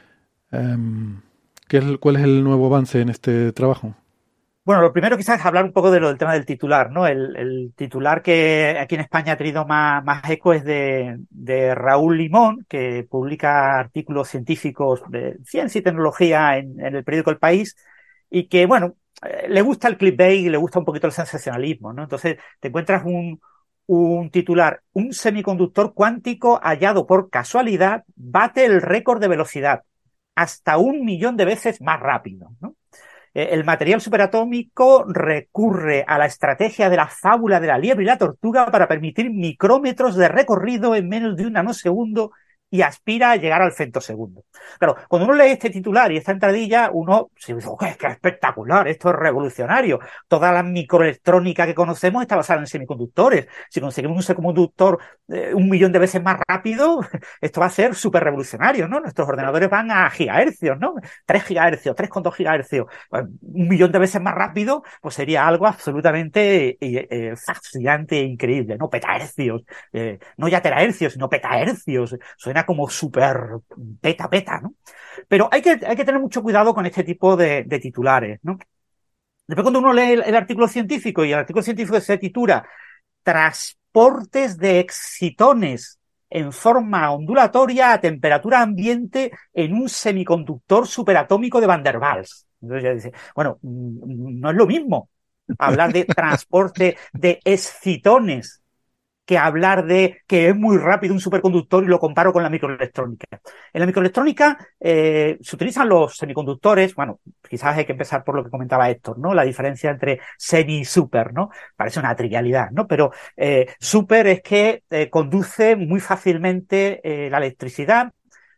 ¿cuál es el nuevo avance en este trabajo? Bueno, lo primero quizás es hablar un poco del tema del titular, ¿no? El titular que aquí en España ha tenido más eco es de Raúl Limón, que publica artículos científicos de ciencia y tecnología en el periódico El País, y que, bueno, le gusta el clickbait y le gusta un poquito el sensacionalismo, ¿no? Entonces te encuentras un titular: un semiconductor cuántico hallado por casualidad bate el récord de velocidad, hasta 1 millón de veces más rápido, ¿no? El material superatómico recurre a la estrategia de la fábula de la liebre y la tortuga para permitir micrómetros de recorrido en menos de un nanosegundo y aspira a llegar al femtosegundo. Claro, cuando uno lee este titular y esta entradilla, uno se dice, ¡qué espectacular! Esto es revolucionario. Toda la microelectrónica que conocemos está basada en semiconductores. Si conseguimos un semiconductor 1 millón de veces más rápido, esto va a ser súper revolucionario, ¿no? Nuestros ordenadores van a gigahercios, ¿no? 3 gigahercios, 3,2 gigahercios. 1 millón de veces más rápido, pues sería algo absolutamente fascinante e increíble, ¿no? Petahercios. No ya terahercios, sino petahercios. Suena como súper peta, ¿no? Pero hay que tener mucho cuidado con este tipo de titulares, ¿no? Después, cuando uno lee el artículo científico, y el artículo científico se titula Transportes de excitones en forma ondulatoria a temperatura ambiente en un semiconductor superatómico de Van der Waals. Entonces ya dice, bueno, no es lo mismo hablar de transporte de excitones que hablar de que es muy rápido un superconductor y lo comparo con la microelectrónica. En la microelectrónica se utilizan los semiconductores, bueno, quizás hay que empezar por lo que comentaba Héctor, ¿no? La diferencia entre semi y super, ¿no? Parece una trivialidad, ¿no? Pero super es que conduce muy fácilmente la electricidad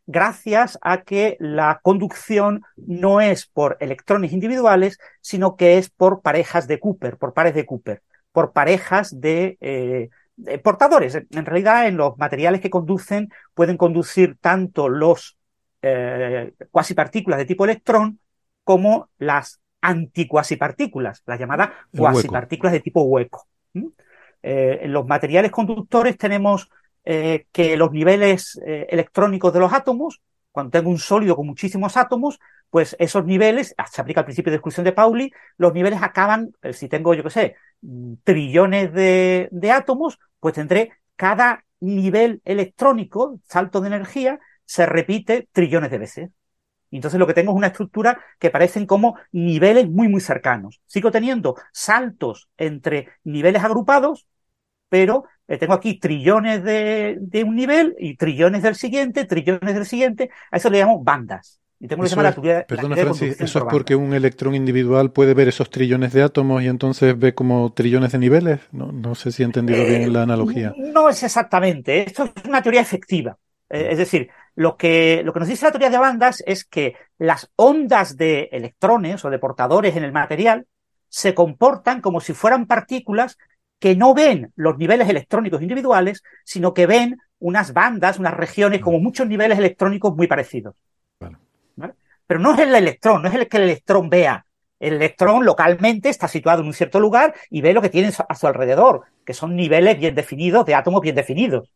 gracias a que la conducción no es por electrones individuales, sino que es por parejas de Cooper, por pares de Cooper, por parejas de portadores. En realidad, en los materiales que conducen, pueden conducir tanto los cuasipartículas de tipo electrón como las anticuasipartículas, las llamadas cuasipartículas de tipo hueco. En los materiales conductores tenemos que los niveles electrónicos de los átomos, cuando tengo un sólido con muchísimos átomos, pues esos niveles, se aplica el principio de exclusión de Pauli, los niveles acaban, si tengo, yo qué sé, trillones de átomos, pues tendré cada nivel electrónico, salto de energía, se repite trillones de veces. Y entonces lo que tengo es una estructura que parecen como niveles muy, muy cercanos. Sigo teniendo saltos entre niveles agrupados, pero tengo aquí trillones de un nivel y trillones del siguiente, a eso le llamo bandas. Y tengo que llamar la teoría, perdona, la Francis, ¿eso es porque un electrón individual puede ver esos trillones de átomos y entonces ve como trillones de niveles? No sé si he entendido bien la analogía. No es exactamente. Esto es una teoría efectiva. Es decir, lo que nos dice la teoría de bandas es que las ondas de electrones o de portadores en el material se comportan como si fueran partículas que no ven los niveles electrónicos individuales, sino que ven unas bandas, unas regiones, como muchos niveles electrónicos muy parecidos. ¿Vale? Pero no es el electrón, no es el que el electrón vea. El electrón localmente está situado en un cierto lugar y ve lo que tiene a su alrededor, que son niveles bien definidos, de átomos bien definidos.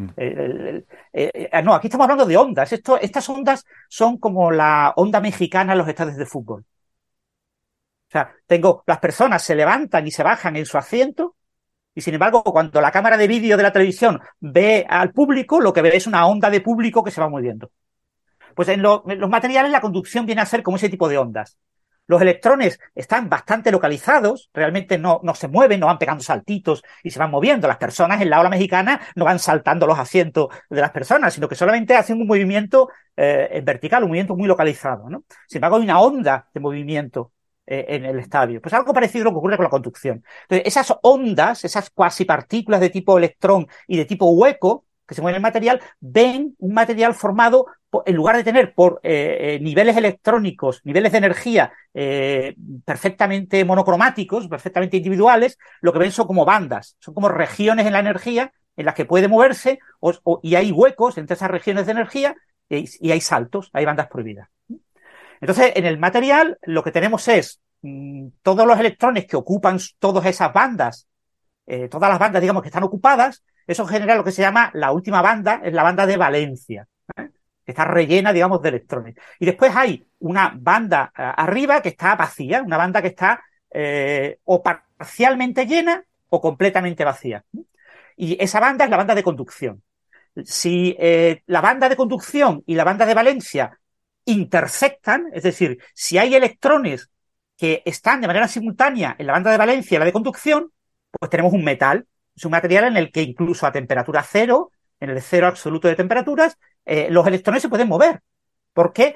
No, aquí estamos hablando de ondas. Estas ondas son como la onda mexicana en los estadios de fútbol. O sea, las personas se levantan y se bajan en su asiento, y sin embargo, cuando la cámara de vídeo de la televisión ve al público, lo que ve es una onda de público que se va moviendo. Pues en los materiales la conducción viene a ser como ese tipo de ondas. Los electrones están bastante localizados, realmente no se mueven, no van pegando saltitos y se van moviendo. Las personas en la ola mexicana no van saltando los asientos de las personas, sino que solamente hacen un movimiento en vertical, un movimiento muy localizado, ¿no? Sin embargo, hay una onda de movimiento en el estadio. Pues algo parecido a lo que ocurre con la conducción. Entonces, esas ondas, esas cuasipartículas de tipo electrón y de tipo hueco que se mueven en el material, ven un material formado, en lugar de tener por niveles electrónicos, niveles de energía perfectamente monocromáticos, perfectamente individuales, lo que ven son como bandas, son como regiones en la energía en las que puede moverse y hay huecos entre esas regiones de energía y hay saltos, hay bandas prohibidas. Entonces, en el material lo que tenemos es todos los electrones que ocupan todas esas bandas, todas las bandas, digamos, que están ocupadas. Eso genera lo que se llama la última banda, es la banda de valencia, que está rellena, digamos, de electrones. Y después hay una banda arriba que está vacía, una banda que está o parcialmente llena o completamente vacía. Y esa banda es la banda de conducción. Si la banda de conducción y la banda de valencia intersectan, es decir, si hay electrones que están de manera simultánea en la banda de valencia y la de conducción, pues tenemos un metal. Es un material en el que incluso a temperatura cero, en el cero absoluto de temperaturas, los electrones se pueden mover, porque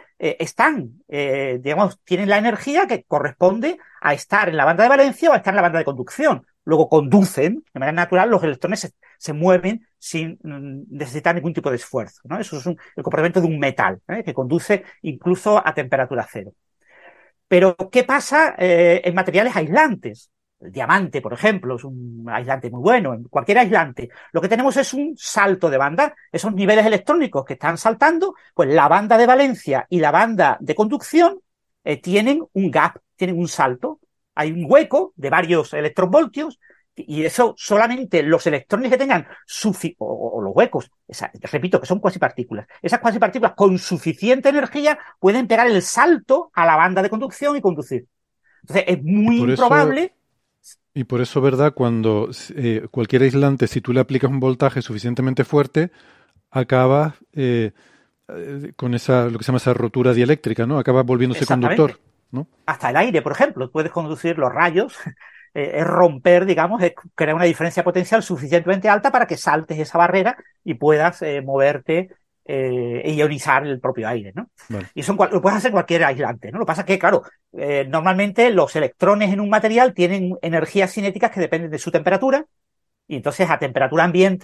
tienen la energía que corresponde a estar en la banda de valencia o a estar en la banda de conducción. Luego conducen, de manera natural, los electrones se mueven sin necesitar ningún tipo de esfuerzo, ¿no? Eso es el comportamiento de un metal, que conduce incluso a temperatura cero. Pero, ¿qué pasa en materiales aislantes? El diamante, por ejemplo, es un aislante muy bueno. En cualquier aislante, lo que tenemos es un salto de banda. Esos niveles electrónicos que están saltando, pues la banda de valencia y la banda de conducción tienen un gap, tienen un salto. Hay un hueco de varios electronvoltios y eso solamente los electrones que tengan o los huecos, repito, que son cuasipartículas. Esas cuasipartículas con suficiente energía pueden pegar el salto a la banda de conducción y conducir. Entonces es muy improbable. Y por eso, ¿verdad? Cuando cualquier aislante, si tú le aplicas un voltaje suficientemente fuerte, acabas con lo que se llama esa rotura dieléctrica, ¿no? Acabas volviéndose conductor, ¿no? Hasta el aire, por ejemplo, puedes conducir los rayos, es romper, digamos, es crear una diferencia potencial suficientemente alta para que saltes esa barrera y puedas moverte e ionizar el propio aire, ¿no? Vale. Y eso lo puedes hacer cualquier aislante, ¿no? Lo que pasa es que, claro, normalmente los electrones en un material tienen energías cinéticas que dependen de su temperatura y entonces a temperatura ambiente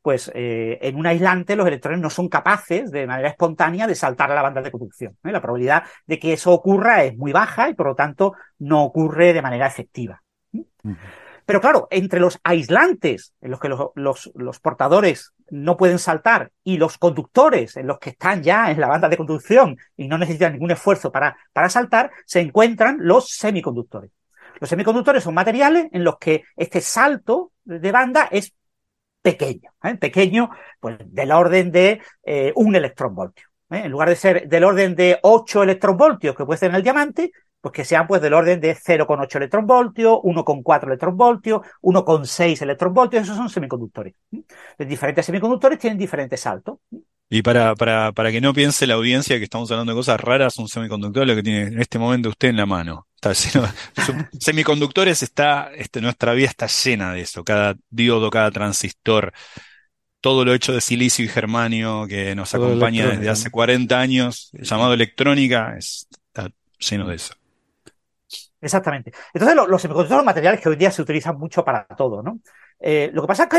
pues en un aislante los electrones no son capaces de manera espontánea de saltar a la banda de conducción. La probabilidad de que eso ocurra es muy baja y por lo tanto no ocurre de manera efectiva. Pero claro, entre los aislantes en los que los portadores no pueden saltar y los conductores en los que están ya en la banda de conducción y no necesitan ningún esfuerzo para saltar, se encuentran los semiconductores. Los semiconductores son materiales en los que este salto de banda es pequeño, pequeño, pues del orden de 1 electronvoltio. En lugar de ser del orden de 8 electronvoltios que puede ser en el diamante, pues que sean pues del orden de 0,8 electronvoltios, 1,4 electronvoltios, 1,6 electronvoltios, esos son semiconductores. Los diferentes semiconductores tienen diferentes saltos. Y para que no piense la audiencia que estamos hablando de cosas raras, un semiconductor es lo que tiene en este momento usted en la mano. Está lleno de semiconductores, nuestra vida está llena de eso. Cada diodo, cada transistor, todo lo hecho de silicio y germanio que nos Todo acompaña desde hace 40 años, llamado electrónica, está lleno de eso. Exactamente. Entonces los semiconductores son materiales que hoy día se utilizan mucho para todo, ¿no? Lo que pasa es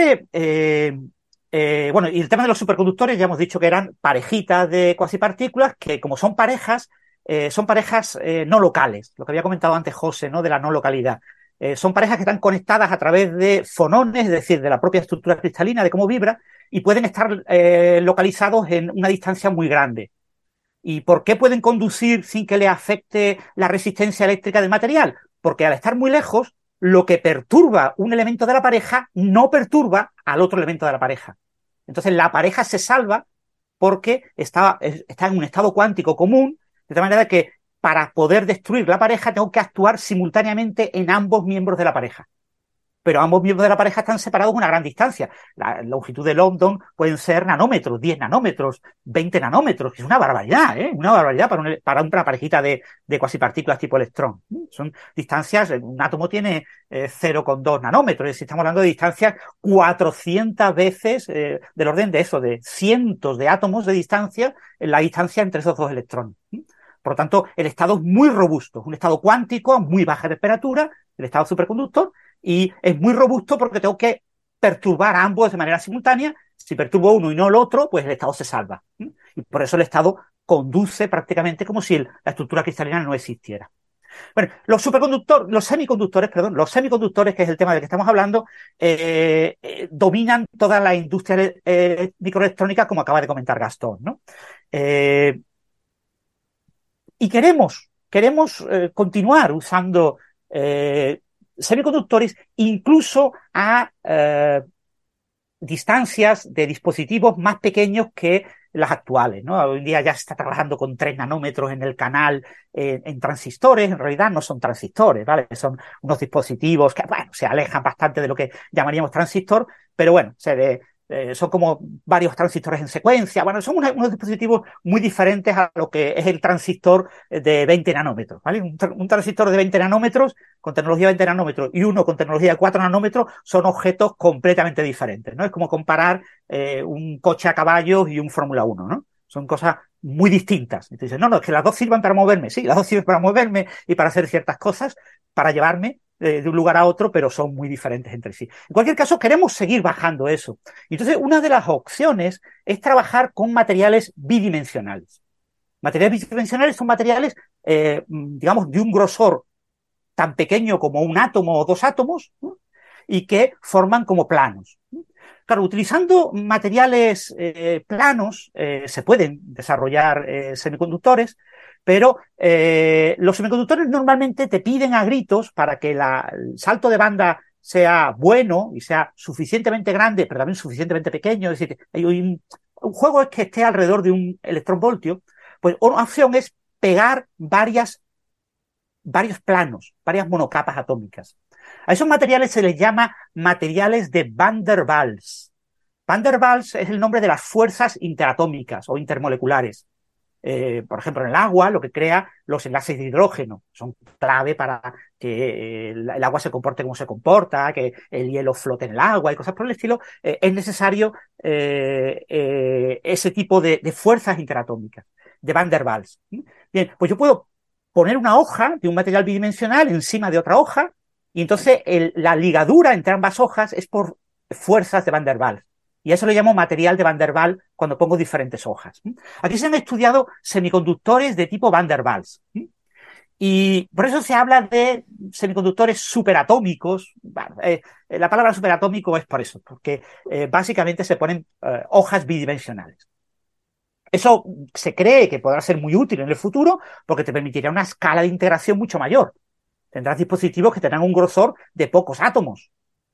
que bueno, y el tema de los superconductores ya hemos dicho que eran parejitas de cuasipartículas que, como son parejas no locales, lo que había comentado antes José, ¿no? De la no localidad. Son parejas que están conectadas a través de fonones, es decir, de la propia estructura cristalina, de cómo vibra, y pueden estar localizados en una distancia muy grande. ¿Y por qué pueden conducir sin que le afecte la resistencia eléctrica del material? Porque al estar muy lejos, lo que perturba un elemento de la pareja no perturba al otro elemento de la pareja. Entonces la pareja se salva porque está en un estado cuántico común, de tal manera que para poder destruir la pareja tengo que actuar simultáneamente en ambos miembros de la pareja. Pero ambos miembros de la pareja están separados a una gran distancia. La longitud de London pueden ser nanómetros, 10 nanómetros, 20 nanómetros, que es una barbaridad, una barbaridad para una parejita de cuasipartículas tipo electrón. Son distancias, un átomo tiene 0,2 nanómetros, es decir, estamos hablando de distancias 400 veces del orden de eso, de cientos de átomos de distancia, en la distancia entre esos dos electrones. Por lo tanto, el estado es muy robusto, es un estado cuántico a muy baja temperatura, el estado superconductor, y es muy robusto porque tengo que perturbar a ambos de manera simultánea. Si perturbo uno y no el otro, pues el estado se salva. Y por eso el estado conduce prácticamente como si la estructura cristalina no existiera. Bueno, los semiconductores, que es el tema del que estamos hablando, dominan toda la industria microelectrónica, como acaba de comentar Gastón, ¿no? Y queremos continuar usando semiconductores incluso a distancias de dispositivos más pequeños que las actuales, ¿no? Hoy en día ya se está trabajando con 3 nanómetros en el canal en transistores. En realidad no son transistores, ¿vale? Son unos dispositivos que, bueno, se alejan bastante de lo que llamaríamos transistor, pero bueno, son como varios transistores en secuencia. Bueno, son unos dispositivos muy diferentes a lo que es el transistor de 20 nanómetros, ¿vale? Un transistor de 20 nanómetros, con tecnología de 20 nanómetros, y uno con tecnología de 4 nanómetros, son objetos completamente diferentes, ¿no? Es como comparar un coche a caballos y un Fórmula 1, ¿no? Son cosas muy distintas. Y tú dices, no, es que las dos sirven para moverme. Sí, las dos sirven para moverme y para hacer ciertas cosas, para llevarme de un lugar a otro, pero son muy diferentes entre sí. En cualquier caso, queremos seguir bajando eso. Entonces, una de las opciones es trabajar con materiales bidimensionales. Materiales bidimensionales son materiales, digamos, de un grosor tan pequeño como un átomo o 2 átomos, ¿no? Y que forman como planos. Claro, utilizando materiales planos se pueden desarrollar semiconductores, pero los semiconductores normalmente te piden a gritos, para que el salto de banda sea bueno y sea suficientemente grande, pero también suficientemente pequeño, es decir, un juego es que esté alrededor de 1 electronvoltio, pues una opción es pegar varios planos, varias monocapas atómicas. A esos materiales se les llama materiales de Van der Waals. Van der Waals es el nombre de las fuerzas interatómicas o intermoleculares. Por ejemplo, en el agua, lo que crea los enlaces de hidrógeno son clave para que el agua se comporte como se comporta, que el hielo flote en el agua y cosas por el estilo. Es necesario ese tipo de fuerzas interatómicas, de Van der Waals. Bien, pues yo puedo poner una hoja de un material bidimensional encima de otra hoja, y entonces la ligadura entre ambas hojas es por fuerzas de Van der Waals. Y a eso le llamo material de Van der Waals cuando pongo diferentes hojas. Aquí se han estudiado semiconductores de tipo Van der Waals. Y por eso se habla de semiconductores superatómicos. La palabra superatómico es por eso, porque básicamente se ponen hojas bidimensionales. Eso se cree que podrá ser muy útil en el futuro porque te permitirá una escala de integración mucho mayor. Tendrás dispositivos que tendrán un grosor de pocos átomos.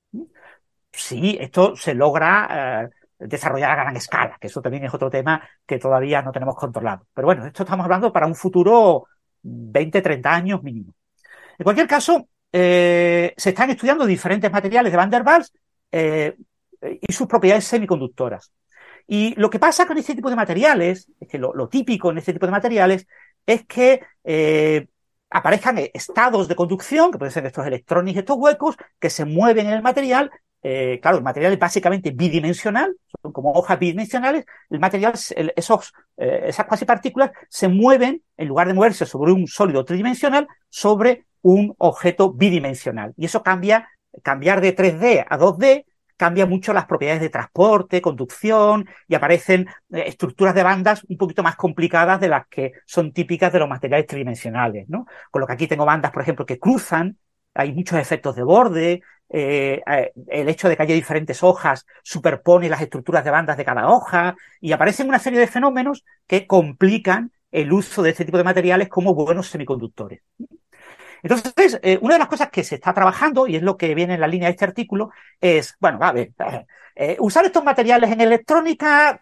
Sí, esto se logra desarrollar a gran escala, que eso también es otro tema que todavía no tenemos controlado. Pero bueno, esto estamos hablando para un futuro 20, 30 años mínimo. En cualquier caso, se están estudiando diferentes materiales de Van der Waals y sus propiedades semiconductoras. Y lo que pasa con este tipo de materiales, es que lo típico en este tipo de materiales es que aparezcan estados de conducción, que pueden ser estos electrones y estos huecos, que se mueven en el material. Claro, el material es básicamente bidimensional, son como hojas bidimensionales. El material, esas cuasi partículas se mueven, en lugar de moverse sobre un sólido tridimensional, sobre un objeto bidimensional. Y eso cambiar de 3D a 2D, cambia mucho las propiedades de transporte, conducción, y aparecen estructuras de bandas un poquito más complicadas de las que son típicas de los materiales tridimensionales, ¿no? Con lo que aquí tengo bandas, por ejemplo, que cruzan, hay muchos efectos de borde, el hecho de que haya diferentes hojas superpone las estructuras de bandas de cada hoja, y aparecen una serie de fenómenos que complican el uso de este tipo de materiales como buenos semiconductores. Entonces, una de las cosas que se está trabajando, y es lo que viene en la línea de este artículo, es, bueno, a ver, usar estos materiales en electrónica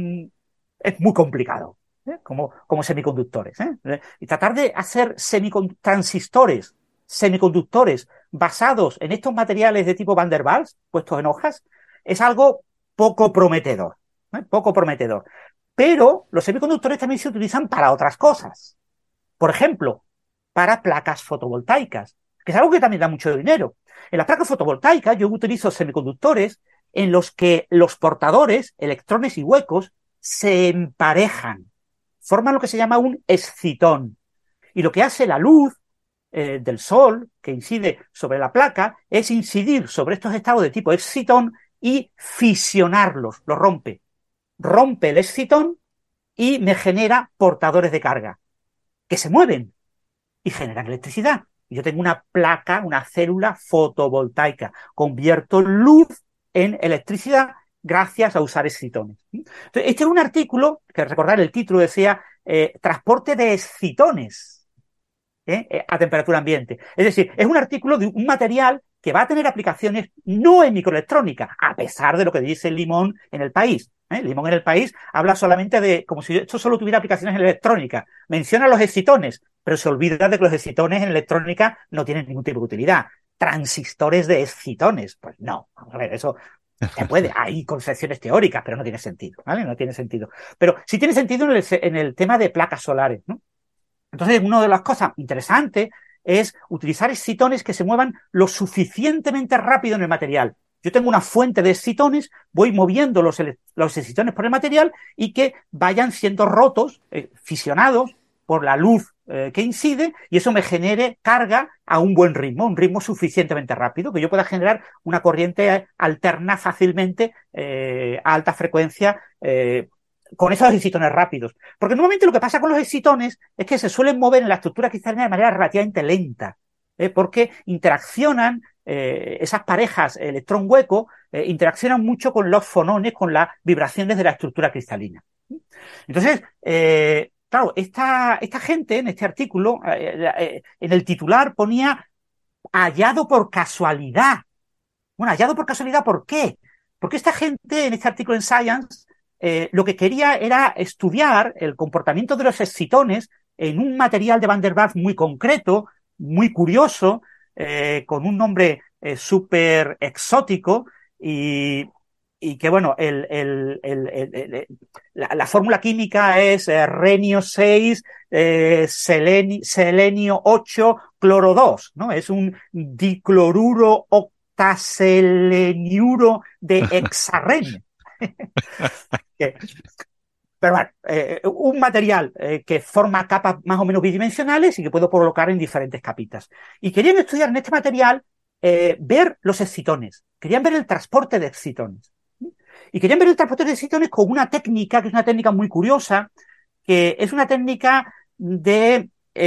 es muy complicado, como semiconductores. Y tratar de hacer transistores, semiconductores basados en estos materiales de tipo Van der Waals, puestos en hojas, es algo poco prometedor. Poco prometedor. Pero los semiconductores también se utilizan para otras cosas. Por ejemplo, para placas fotovoltaicas, que es algo que también da mucho dinero. En las placas fotovoltaicas yo utilizo semiconductores en los que los portadores, electrones y huecos, se emparejan, forman lo que se llama un excitón. Y lo que hace la luz del sol, que incide sobre la placa, es incidir sobre estos estados de tipo excitón y fisionarlos, los rompe. Rompe el excitón y me genera portadores de carga, que se mueven y generan electricidad. Yo tengo una placa, una célula fotovoltaica. Convierto luz en electricidad gracias a usar excitones. Entonces, este es un artículo, que recordar el título decía, transporte de excitones a temperatura ambiente. Es decir, es un artículo de un material que va a tener aplicaciones no en microelectrónica, a pesar de lo que dice Limón en El País. Limón en El País habla solamente de, como si esto solo tuviera aplicaciones en electrónica. Menciona los excitones, pero se olvida de que los excitones en electrónica no tienen ningún tipo de utilidad. Transistores de excitones, pues no. Vamos a ver, eso se puede. Hay concepciones teóricas, pero no tiene sentido, ¿vale? No tiene sentido. Pero sí tiene sentido en el tema de placas solares, ¿no? Entonces, una de las cosas interesantes es utilizar excitones que se muevan lo suficientemente rápido en el material. Yo tengo una fuente de excitones, voy moviendo los excitones por el material y que vayan siendo rotos, fisionados por la luz que incide, y eso me genere carga a un buen ritmo, un ritmo suficientemente rápido, que yo pueda generar una corriente alterna fácilmente a alta frecuencia con esos excitones rápidos. Porque normalmente lo que pasa con los excitones es que se suelen mover en la estructura cristalina de manera relativamente lenta, porque interaccionan, esas parejas electrón-hueco interaccionan mucho con los fonones, con las vibraciones de la estructura cristalina. Entonces, claro, esta gente en este artículo, en el titular ponía hallado por casualidad. Bueno, hallado por casualidad, ¿por qué? Porque esta gente en este artículo en Science lo que quería era estudiar el comportamiento de los excitones en un material de Van der Waals muy concreto, muy curioso, con un nombre súper exótico y que, bueno, la fórmula química es renio 6, selenio 8, cloro 2, ¿no? Es un dicloruro octaseleniuro de hexarrenio. Pero bueno, un material que forma capas más o menos bidimensionales y que puedo colocar en diferentes capitas. Y querían estudiar en este material, ver los excitones. Querían ver el transporte de excitones. Y querían ver el transporte de exitones con una técnica, que es una técnica muy curiosa, que es una técnica de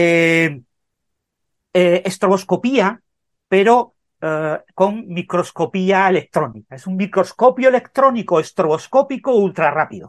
estroboscopía, pero con microscopía electrónica. Es un microscopio electrónico estroboscópico ultra rápido.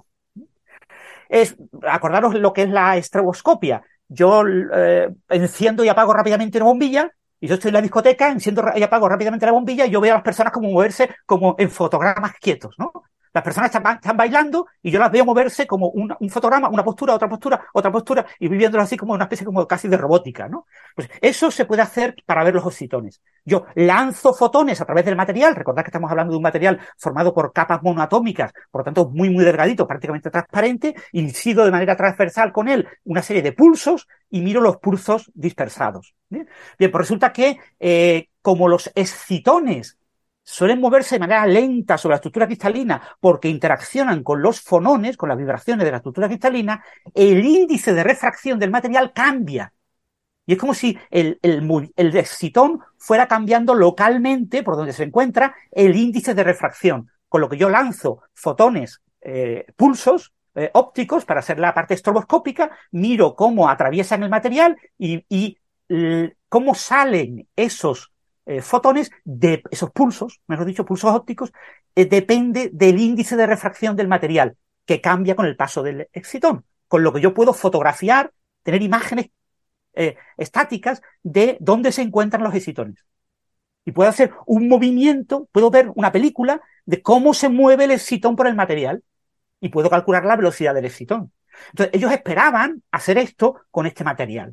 Acordaros lo que es la estroboscopia. Yo enciendo y apago rápidamente una bombilla, y yo estoy en la discoteca, enciendo y apago rápidamente la bombilla, y yo veo a las personas como moverse como en fotogramas quietos, ¿no? Las personas están bailando y yo las veo moverse como un fotograma, una postura, otra postura, y viviéndolo así como una especie como casi de robótica, ¿no? Pues eso se puede hacer para ver los excitones. Yo lanzo fotones a través del material. Recordad que estamos hablando de un material formado por capas monoatómicas, por lo tanto muy, muy delgadito, prácticamente transparente, incido de manera transversal con él una serie de pulsos y miro los pulsos dispersados. Bien, pues resulta que como los excitones suelen moverse de manera lenta sobre la estructura cristalina porque interaccionan con los fonones, con las vibraciones de la estructura cristalina, el índice de refracción del material cambia. Y es como si el excitón fuera cambiando localmente, por donde se encuentra, el índice de refracción. Con lo que yo lanzo fotones, pulsos ópticos para hacer la parte estroboscópica, miro cómo atraviesan el material y cómo salen esos fotones, de esos pulsos, mejor dicho, pulsos ópticos, depende del índice de refracción del material, que cambia con el paso del excitón. Con lo que yo puedo fotografiar, tener imágenes estáticas de dónde se encuentran los excitones. Y puedo hacer un movimiento, puedo ver una película de cómo se mueve el excitón por el material y puedo calcular la velocidad del excitón. Entonces, ellos esperaban hacer esto con este material.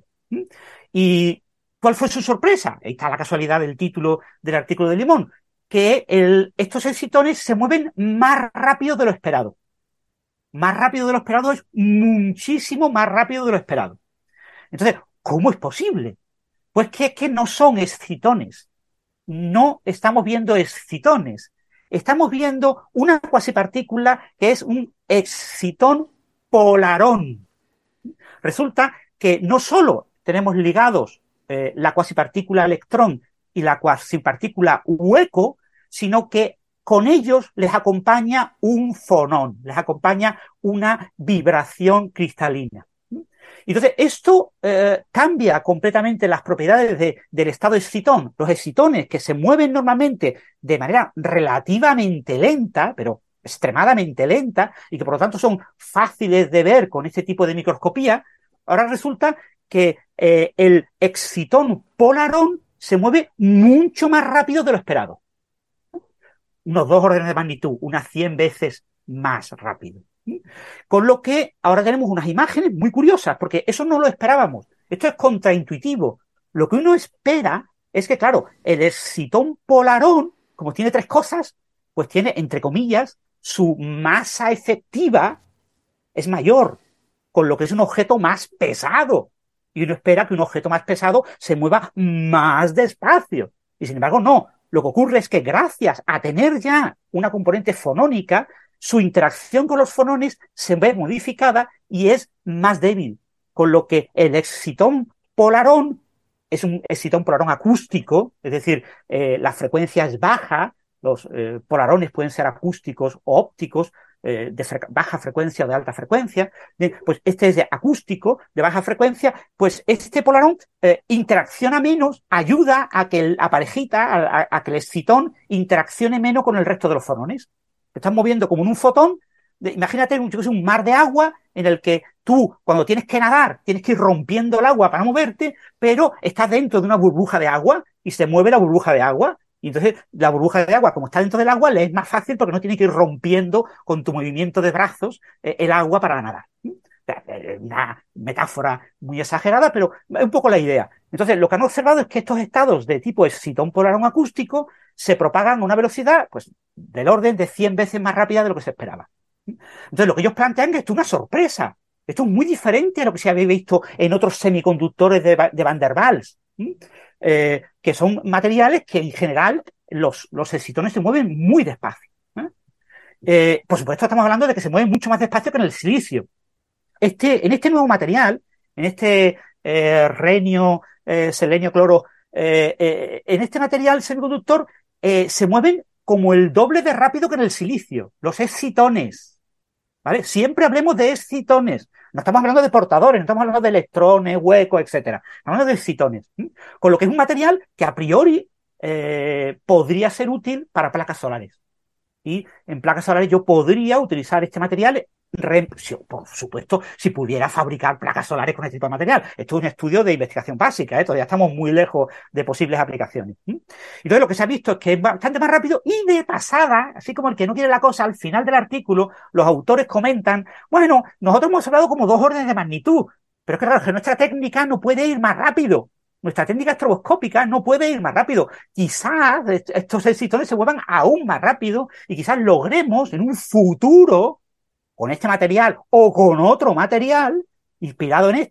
¿Y cuál fue su sorpresa? Ahí está la casualidad del título del artículo de Limón, que estos excitones se mueven más rápido de lo esperado. Más rápido de lo esperado es muchísimo más rápido de lo esperado. Entonces, ¿cómo es posible? Pues que es que no son excitones. No estamos viendo excitones. Estamos viendo una cuasipartícula que es un excitón polarón. Resulta que no solo tenemos ligados la cuasipartícula electrón y la cuasipartícula hueco, sino que con ellos les acompaña un fonón, les acompaña una vibración cristalina. Entonces, esto cambia completamente las propiedades del estado excitón. Los excitones, que se mueven normalmente de manera relativamente lenta, pero extremadamente lenta, y que por lo tanto son fáciles de ver con este tipo de microscopía, ahora resulta que el excitón polarón se mueve mucho más rápido de lo esperado. Unos 2 órdenes de magnitud, unas 100 veces más rápido. Con lo que ahora tenemos unas imágenes muy curiosas, porque eso no lo esperábamos. Esto es contraintuitivo. Lo que uno espera es que, claro, el excitón polarón, como tiene 3 cosas, pues tiene, entre comillas, su masa efectiva es mayor, con lo que es un objeto más pesado. Y uno espera que un objeto más pesado se mueva más despacio. Y sin embargo, no. Lo que ocurre es que gracias a tener ya una componente fonónica, su interacción con los fonones se ve modificada y es más débil, con lo que el excitón polarón es un excitón polarón acústico, es decir, la frecuencia es baja, los polarones pueden ser acústicos o ópticos, de baja frecuencia o de alta frecuencia. Bien, pues este es de acústico, de baja frecuencia, pues este polarón interacciona menos, ayuda a que la parejita, a que el excitón interaccione menos con el resto de los fonones. Te estás moviendo como en un fotón. Imagínate un mar de agua en el que tú, cuando tienes que nadar, tienes que ir rompiendo el agua para moverte, pero estás dentro de una burbuja de agua y se mueve la burbuja de agua. Y entonces la burbuja de agua, como está dentro del agua, le es más fácil porque no tienes que ir rompiendo con tu movimiento de brazos el agua para nadar. Una metáfora muy exagerada, pero es un poco la idea. Entonces, lo que han observado es que estos estados de tipo excitón polarón acústico se propagan a una velocidad, pues, del orden de 100 veces más rápida de lo que se esperaba. Entonces, lo que ellos plantean es que esto es una sorpresa. Esto es muy diferente a lo que se había visto en otros semiconductores de Van der Waals, que son materiales que en general los excitones se mueven muy despacio. Por supuesto, estamos hablando de que se mueven mucho más despacio que en el silicio. En este nuevo material, en este renio, selenio, cloro, en este material semiconductor se mueven como el doble de rápido que en el silicio, los excitones, ¿vale? Siempre hablemos de excitones. No estamos hablando de portadores, no estamos hablando de electrones, huecos, etcétera. Estamos hablando de excitones. Con lo que es un material que a priori podría ser útil para placas solares. Y en placas solares yo podría utilizar este material, por supuesto, si pudiera fabricar placas solares con este tipo de material. Esto es un estudio de investigación básica, todavía estamos muy lejos de posibles aplicaciones. Entonces lo que se ha visto es que es bastante más rápido y de pasada, así como el que no quiere la cosa, al final del artículo los autores comentan, bueno, nosotros hemos hablado como 2 órdenes de magnitud, pero es que claro, que nuestra técnica no puede ir más rápido. Nuestra técnica estroboscópica no puede ir más rápido. Quizás estos excitones se muevan aún más rápido y quizás logremos en un futuro, con este material o con otro material, inspirado en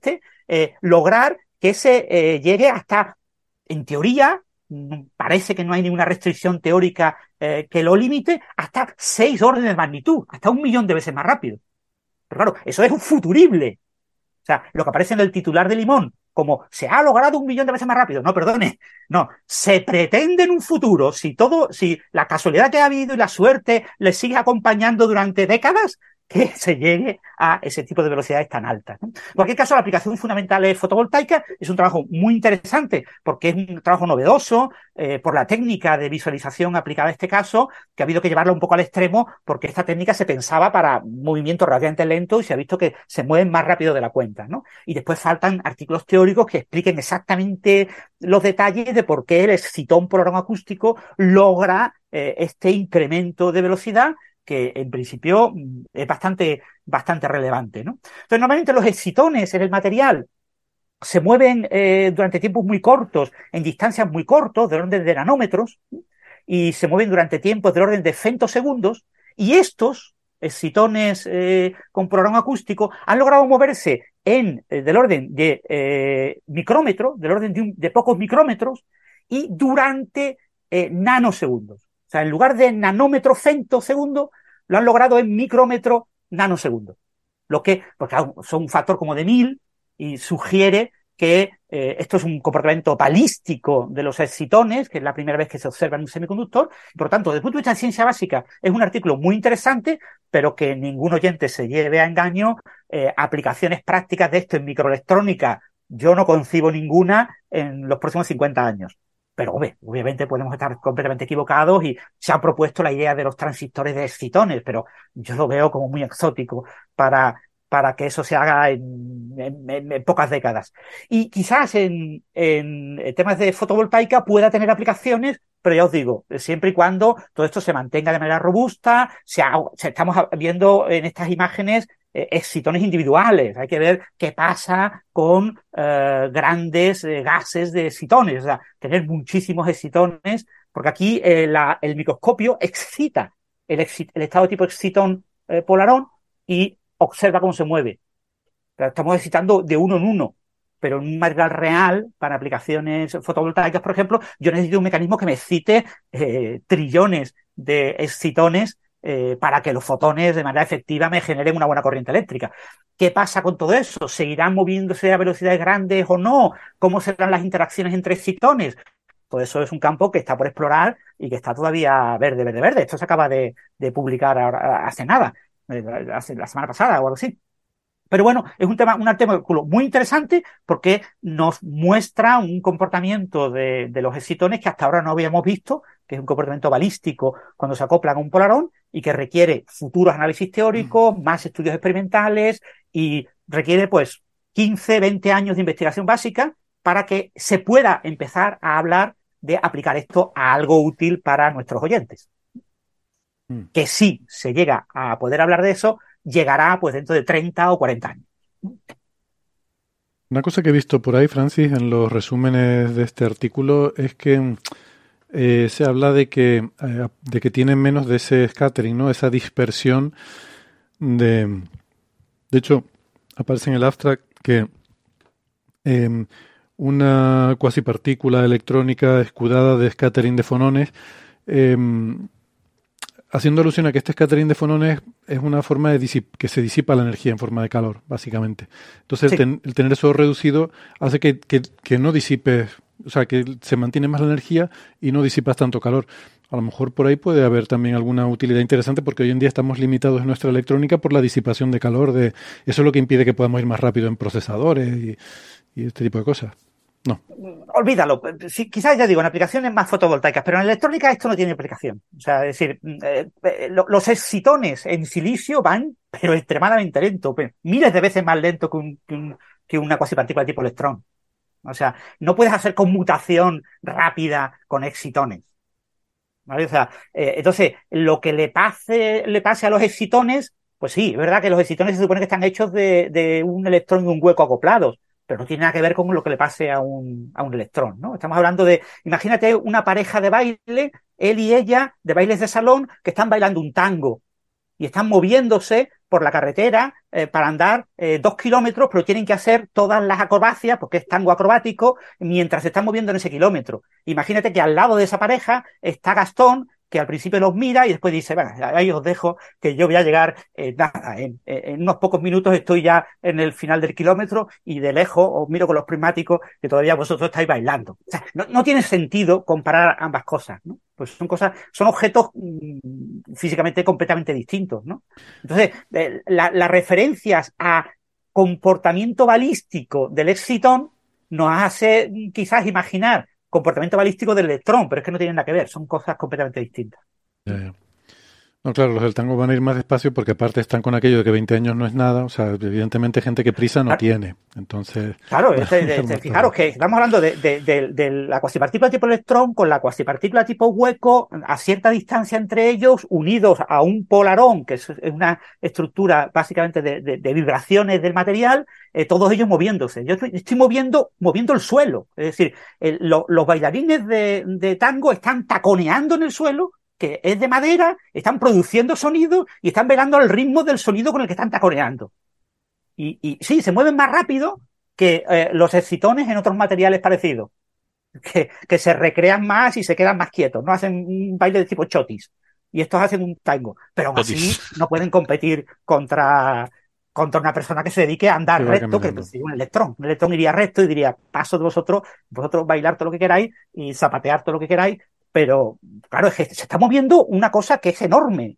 lograr que se llegue hasta, en teoría, parece que no hay ninguna restricción teórica que lo limite, hasta 6 órdenes de magnitud, hasta 1.000.000 de veces más rápido. Pero claro, eso es un futurible. O sea, lo que aparece en el titular de Limón, como se ha logrado 1.000.000 de veces más rápido. No, perdone. No, se pretende en un futuro, si la casualidad que ha habido y la suerte le sigue acompañando durante décadas, que se llegue a ese tipo de velocidades tan altas, ¿no? En cualquier caso, la aplicación fundamental es fotovoltaica. Es un trabajo muy interesante porque es un trabajo novedoso por la técnica de visualización aplicada a este caso, que ha habido que llevarla un poco al extremo porque esta técnica se pensaba para movimientos relativamente lentos y se ha visto que se mueven más rápido de la cuenta, ¿no? Y después faltan artículos teóricos que expliquen exactamente los detalles de por qué el excitón polarón acústico logra este incremento de velocidad que en principio es bastante relevante, ¿no? Entonces, normalmente los excitones en el material se mueven durante tiempos muy cortos, en distancias muy cortos, del orden de nanómetros, y se mueven durante tiempos del orden de femtosegundos, y estos excitones con polarón acústico han logrado moverse del orden de micrómetros, del orden de pocos micrómetros, y durante nanosegundos. O sea, en lugar de nanómetro femtosegundo, lo han logrado en micrómetro nanosegundo. Lo que, porque son un factor como de 1000 y sugiere que esto es un comportamiento balístico de los excitones, que es la primera vez que se observa en un semiconductor. Por lo tanto, desde el punto de vista de ciencia básica, es un artículo muy interesante, pero que ningún oyente se lleve a engaño. Aplicaciones prácticas de esto en microelectrónica, yo no concibo ninguna en los próximos 50 años. Pero obviamente podemos estar completamente equivocados y se ha propuesto la idea de los transistores de excitones, pero yo lo veo como muy exótico para que eso se haga en pocas décadas. Y quizás en temas de fotovoltaica pueda tener aplicaciones, pero ya os digo, siempre y cuando todo esto se mantenga de manera robusta. Estamos viendo en estas imágenes excitones individuales. Hay que ver qué pasa con grandes gases de excitones, o sea, tener muchísimos excitones, porque aquí el microscopio excita el estado tipo excitón polarón y observa cómo se mueve. Estamos excitando de uno en uno, pero en un material real, para aplicaciones fotovoltaicas, por ejemplo, yo necesito un mecanismo que me excite trillones de excitones para que los fotones de manera efectiva me generen una buena corriente eléctrica. ¿Qué pasa con todo eso? ¿Seguirán moviéndose a velocidades grandes o no? ¿Cómo serán las interacciones entre excitones? Todo eso es un campo que está por explorar y que está todavía verde. Esto se acaba de publicar ahora, hace nada, hace la semana pasada o algo así. Pero bueno, es un artículo muy interesante porque nos muestra un comportamiento de los excitones que hasta ahora no habíamos visto, que es un comportamiento balístico cuando se acoplan a un polarón y que requiere futuros análisis teóricos, más estudios experimentales y requiere pues 15, 20 años de investigación básica para que se pueda empezar a hablar de aplicar esto a algo útil para nuestros oyentes. Que si se llega a poder hablar de eso, llegará pues dentro de 30 o 40 años. Una cosa que he visto por ahí, Francis, en los resúmenes de este artículo es que se habla de que tienen menos de ese scattering, ¿no? Esa dispersión de hecho, aparece en el abstract que una cuasipartícula electrónica escudada de scattering de fonones, haciendo alusión a que este scattering de fonones es una forma de que se disipa la energía en forma de calor, básicamente. Entonces, sí, el tener eso reducido hace que no disipes o sea, que se mantiene más la energía y no disipas tanto calor. A lo mejor por ahí puede haber también alguna utilidad interesante, porque hoy en día estamos limitados en nuestra electrónica por la disipación de calor. Eso es lo que impide que podamos ir más rápido en procesadores y este tipo de cosas. No. Olvídalo. Sí, quizás, ya digo, en aplicaciones más fotovoltaicas, pero en electrónica esto no tiene aplicación. O sea, es decir, los excitones en silicio van, pero extremadamente lento, miles de veces más lento que una cuasipartícula tipo electrón. O sea, no puedes hacer conmutación rápida con excitones. ¿Vale? O sea, entonces, lo que le pase a los excitones, pues sí, es verdad que los excitones se supone que están hechos de un electrón y un hueco acoplados, pero no tiene nada que ver con lo que le pase a un electrón, ¿no? Estamos hablando imagínate una pareja de baile, él y ella, de bailes de salón, que están bailando un tango y están moviéndose por la carretera para andar 2 kilómetros, pero tienen que hacer todas las acrobacias, porque es tango acrobático, mientras se están moviendo en ese kilómetro. Imagínate que al lado de esa pareja está Gastón, que al principio los mira y después dice, bueno, ahí os dejo, que yo voy a llegar, en unos pocos minutos estoy ya en el final del kilómetro, y de lejos os miro con los prismáticos que todavía vosotros estáis bailando. O sea, no tiene sentido comparar ambas cosas, ¿no? Pues son objetos físicamente completamente distintos, ¿no? Entonces, las referencias a comportamiento balístico del excitón nos hace quizás imaginar comportamiento balístico del electrón, pero es que no tienen nada que ver, son cosas completamente distintas. No, claro, los del tango van a ir más despacio porque aparte están con aquello de que 20 años no es nada, o sea, evidentemente gente que prisa no tiene, entonces... Claro, fijaros que estamos hablando de la cuasipartícula tipo electrón con la cuasipartícula tipo hueco a cierta distancia entre ellos, unidos a un polarón, que es una estructura básicamente de vibraciones del material, todos ellos moviéndose. Yo estoy moviendo el suelo, es decir, los bailarines de tango están taconeando en el suelo, que es de madera, están produciendo sonido y están bailando al ritmo del sonido con el que están taconeando. Y sí, se mueven más rápido que los excitones en otros materiales parecidos, que se recrean más y se quedan más quietos, no hacen un baile de tipo chotis, y estos hacen un tango, pero aún así no pueden competir contra una persona que se dedique a andar recto, que es un electrón. Un electrón iría recto y diría, paso de vosotros bailar todo lo que queráis y zapatear todo lo que queráis. Pero, claro, es que se está moviendo una cosa que es enorme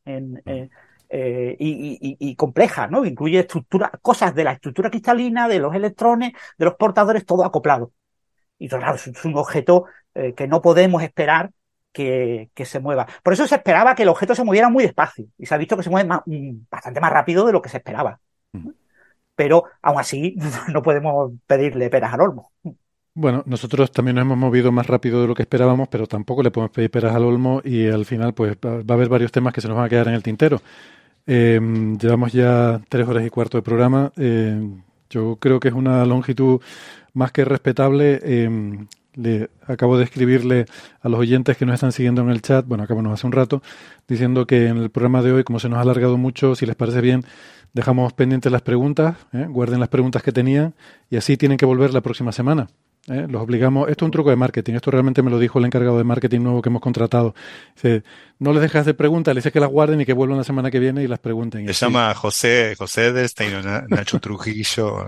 y compleja, ¿no? Incluye cosas de la estructura cristalina, de los electrones, de los portadores, todo acoplado. Y claro, es un objeto que no podemos esperar que se mueva. Por eso se esperaba que el objeto se moviera muy despacio. Y se ha visto que se mueve bastante más rápido de lo que se esperaba. Pero, aún así, no podemos pedirle peras al olmo. Bueno, nosotros también nos hemos movido más rápido de lo que esperábamos, pero tampoco le podemos pedir peras al olmo y al final pues va a haber varios temas que se nos van a quedar en el tintero. Llevamos ya 3 horas y cuarto de programa. Yo creo que es una longitud más que respetable. Acabo de escribirle a los oyentes que nos están siguiendo en el chat, bueno, acabamos hace un rato, diciendo que en el programa de hoy, como se nos ha alargado mucho, si les parece bien, dejamos pendientes las preguntas, guarden las preguntas que tenían y así tienen que volver la próxima semana. Los obligamos. Esto es un truco de marketing. Esto realmente me lo dijo el encargado de marketing nuevo que hemos contratado. Dice, no les dejas de preguntas, les dices que las guarden y que vuelvan la semana que viene y las pregunten. Se llama José Edelstein o Nacho Trujillo.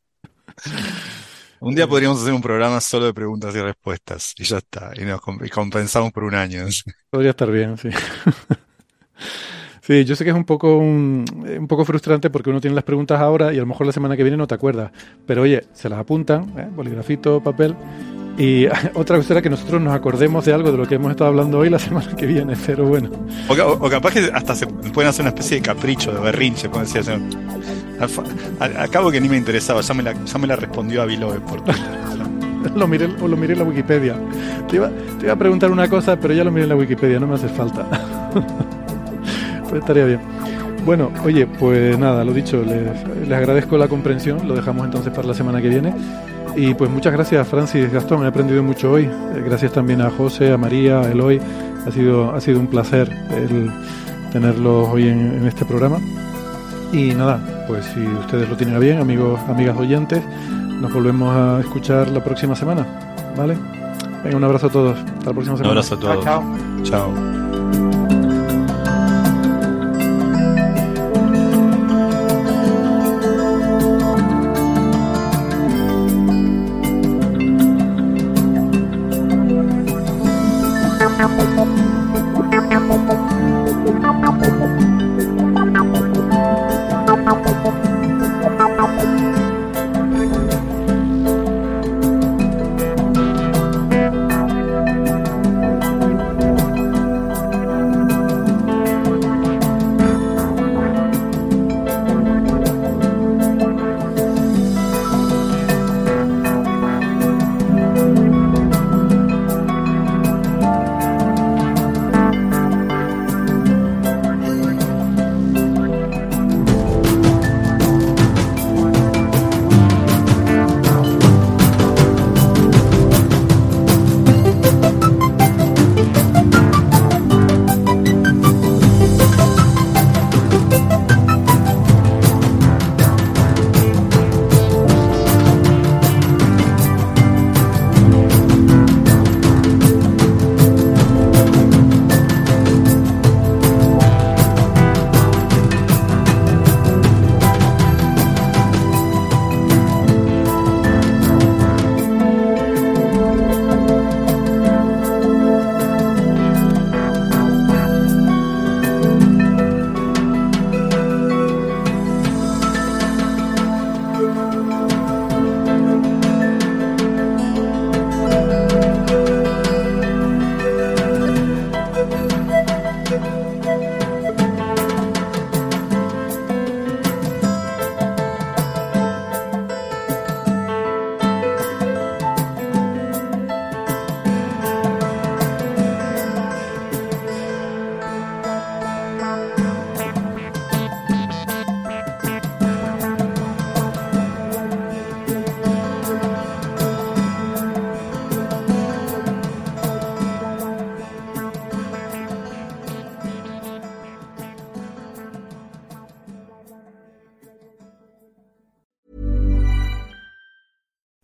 Un día podríamos hacer un programa solo de preguntas y respuestas y ya está. Y compensamos por un año. Podría estar bien, sí. Sí, yo sé que es un poco frustrante porque uno tiene las preguntas ahora y a lo mejor la semana que viene no te acuerdas. Pero oye, se las apuntan, boligrafito, papel. Y otra cosa era que nosotros nos acordemos de algo de lo que hemos estado hablando hoy la semana que viene, pero bueno. O capaz que hasta se pueden hacer una especie de capricho, de berrinche, pueden decir. Al cabo que ni me interesaba, ya me la respondió Aviloe por Twitter. Lo miré en la Wikipedia. Te iba a preguntar una cosa, pero ya lo miré en la Wikipedia, no me hace falta. Pues estaría bien. Bueno, oye, pues nada, lo dicho, les agradezco la comprensión, lo dejamos entonces para la semana que viene. Y pues muchas gracias, Francis, Gastón, he aprendido mucho hoy. Gracias también a José, a María, a Eloy. Ha sido un placer el tenerlos hoy en este programa. Y nada, pues si ustedes lo tienen a bien, amigos, amigas oyentes, nos volvemos a escuchar la próxima semana, ¿vale? Venga, un abrazo a todos. Hasta la próxima semana. Un abrazo a todos. Chao.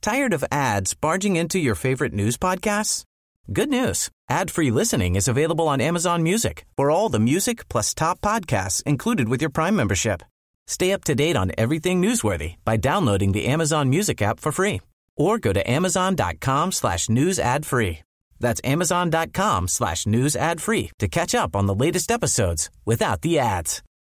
Tired of ads barging into your favorite news podcasts? Good news. Ad-free listening is available on Amazon Music for all the music plus top podcasts included with your Prime membership. Stay up to date on everything newsworthy by downloading the Amazon Music app for free or go to amazon.com/news ad free. That's amazon.com/news ad free to catch up on the latest episodes without the ads.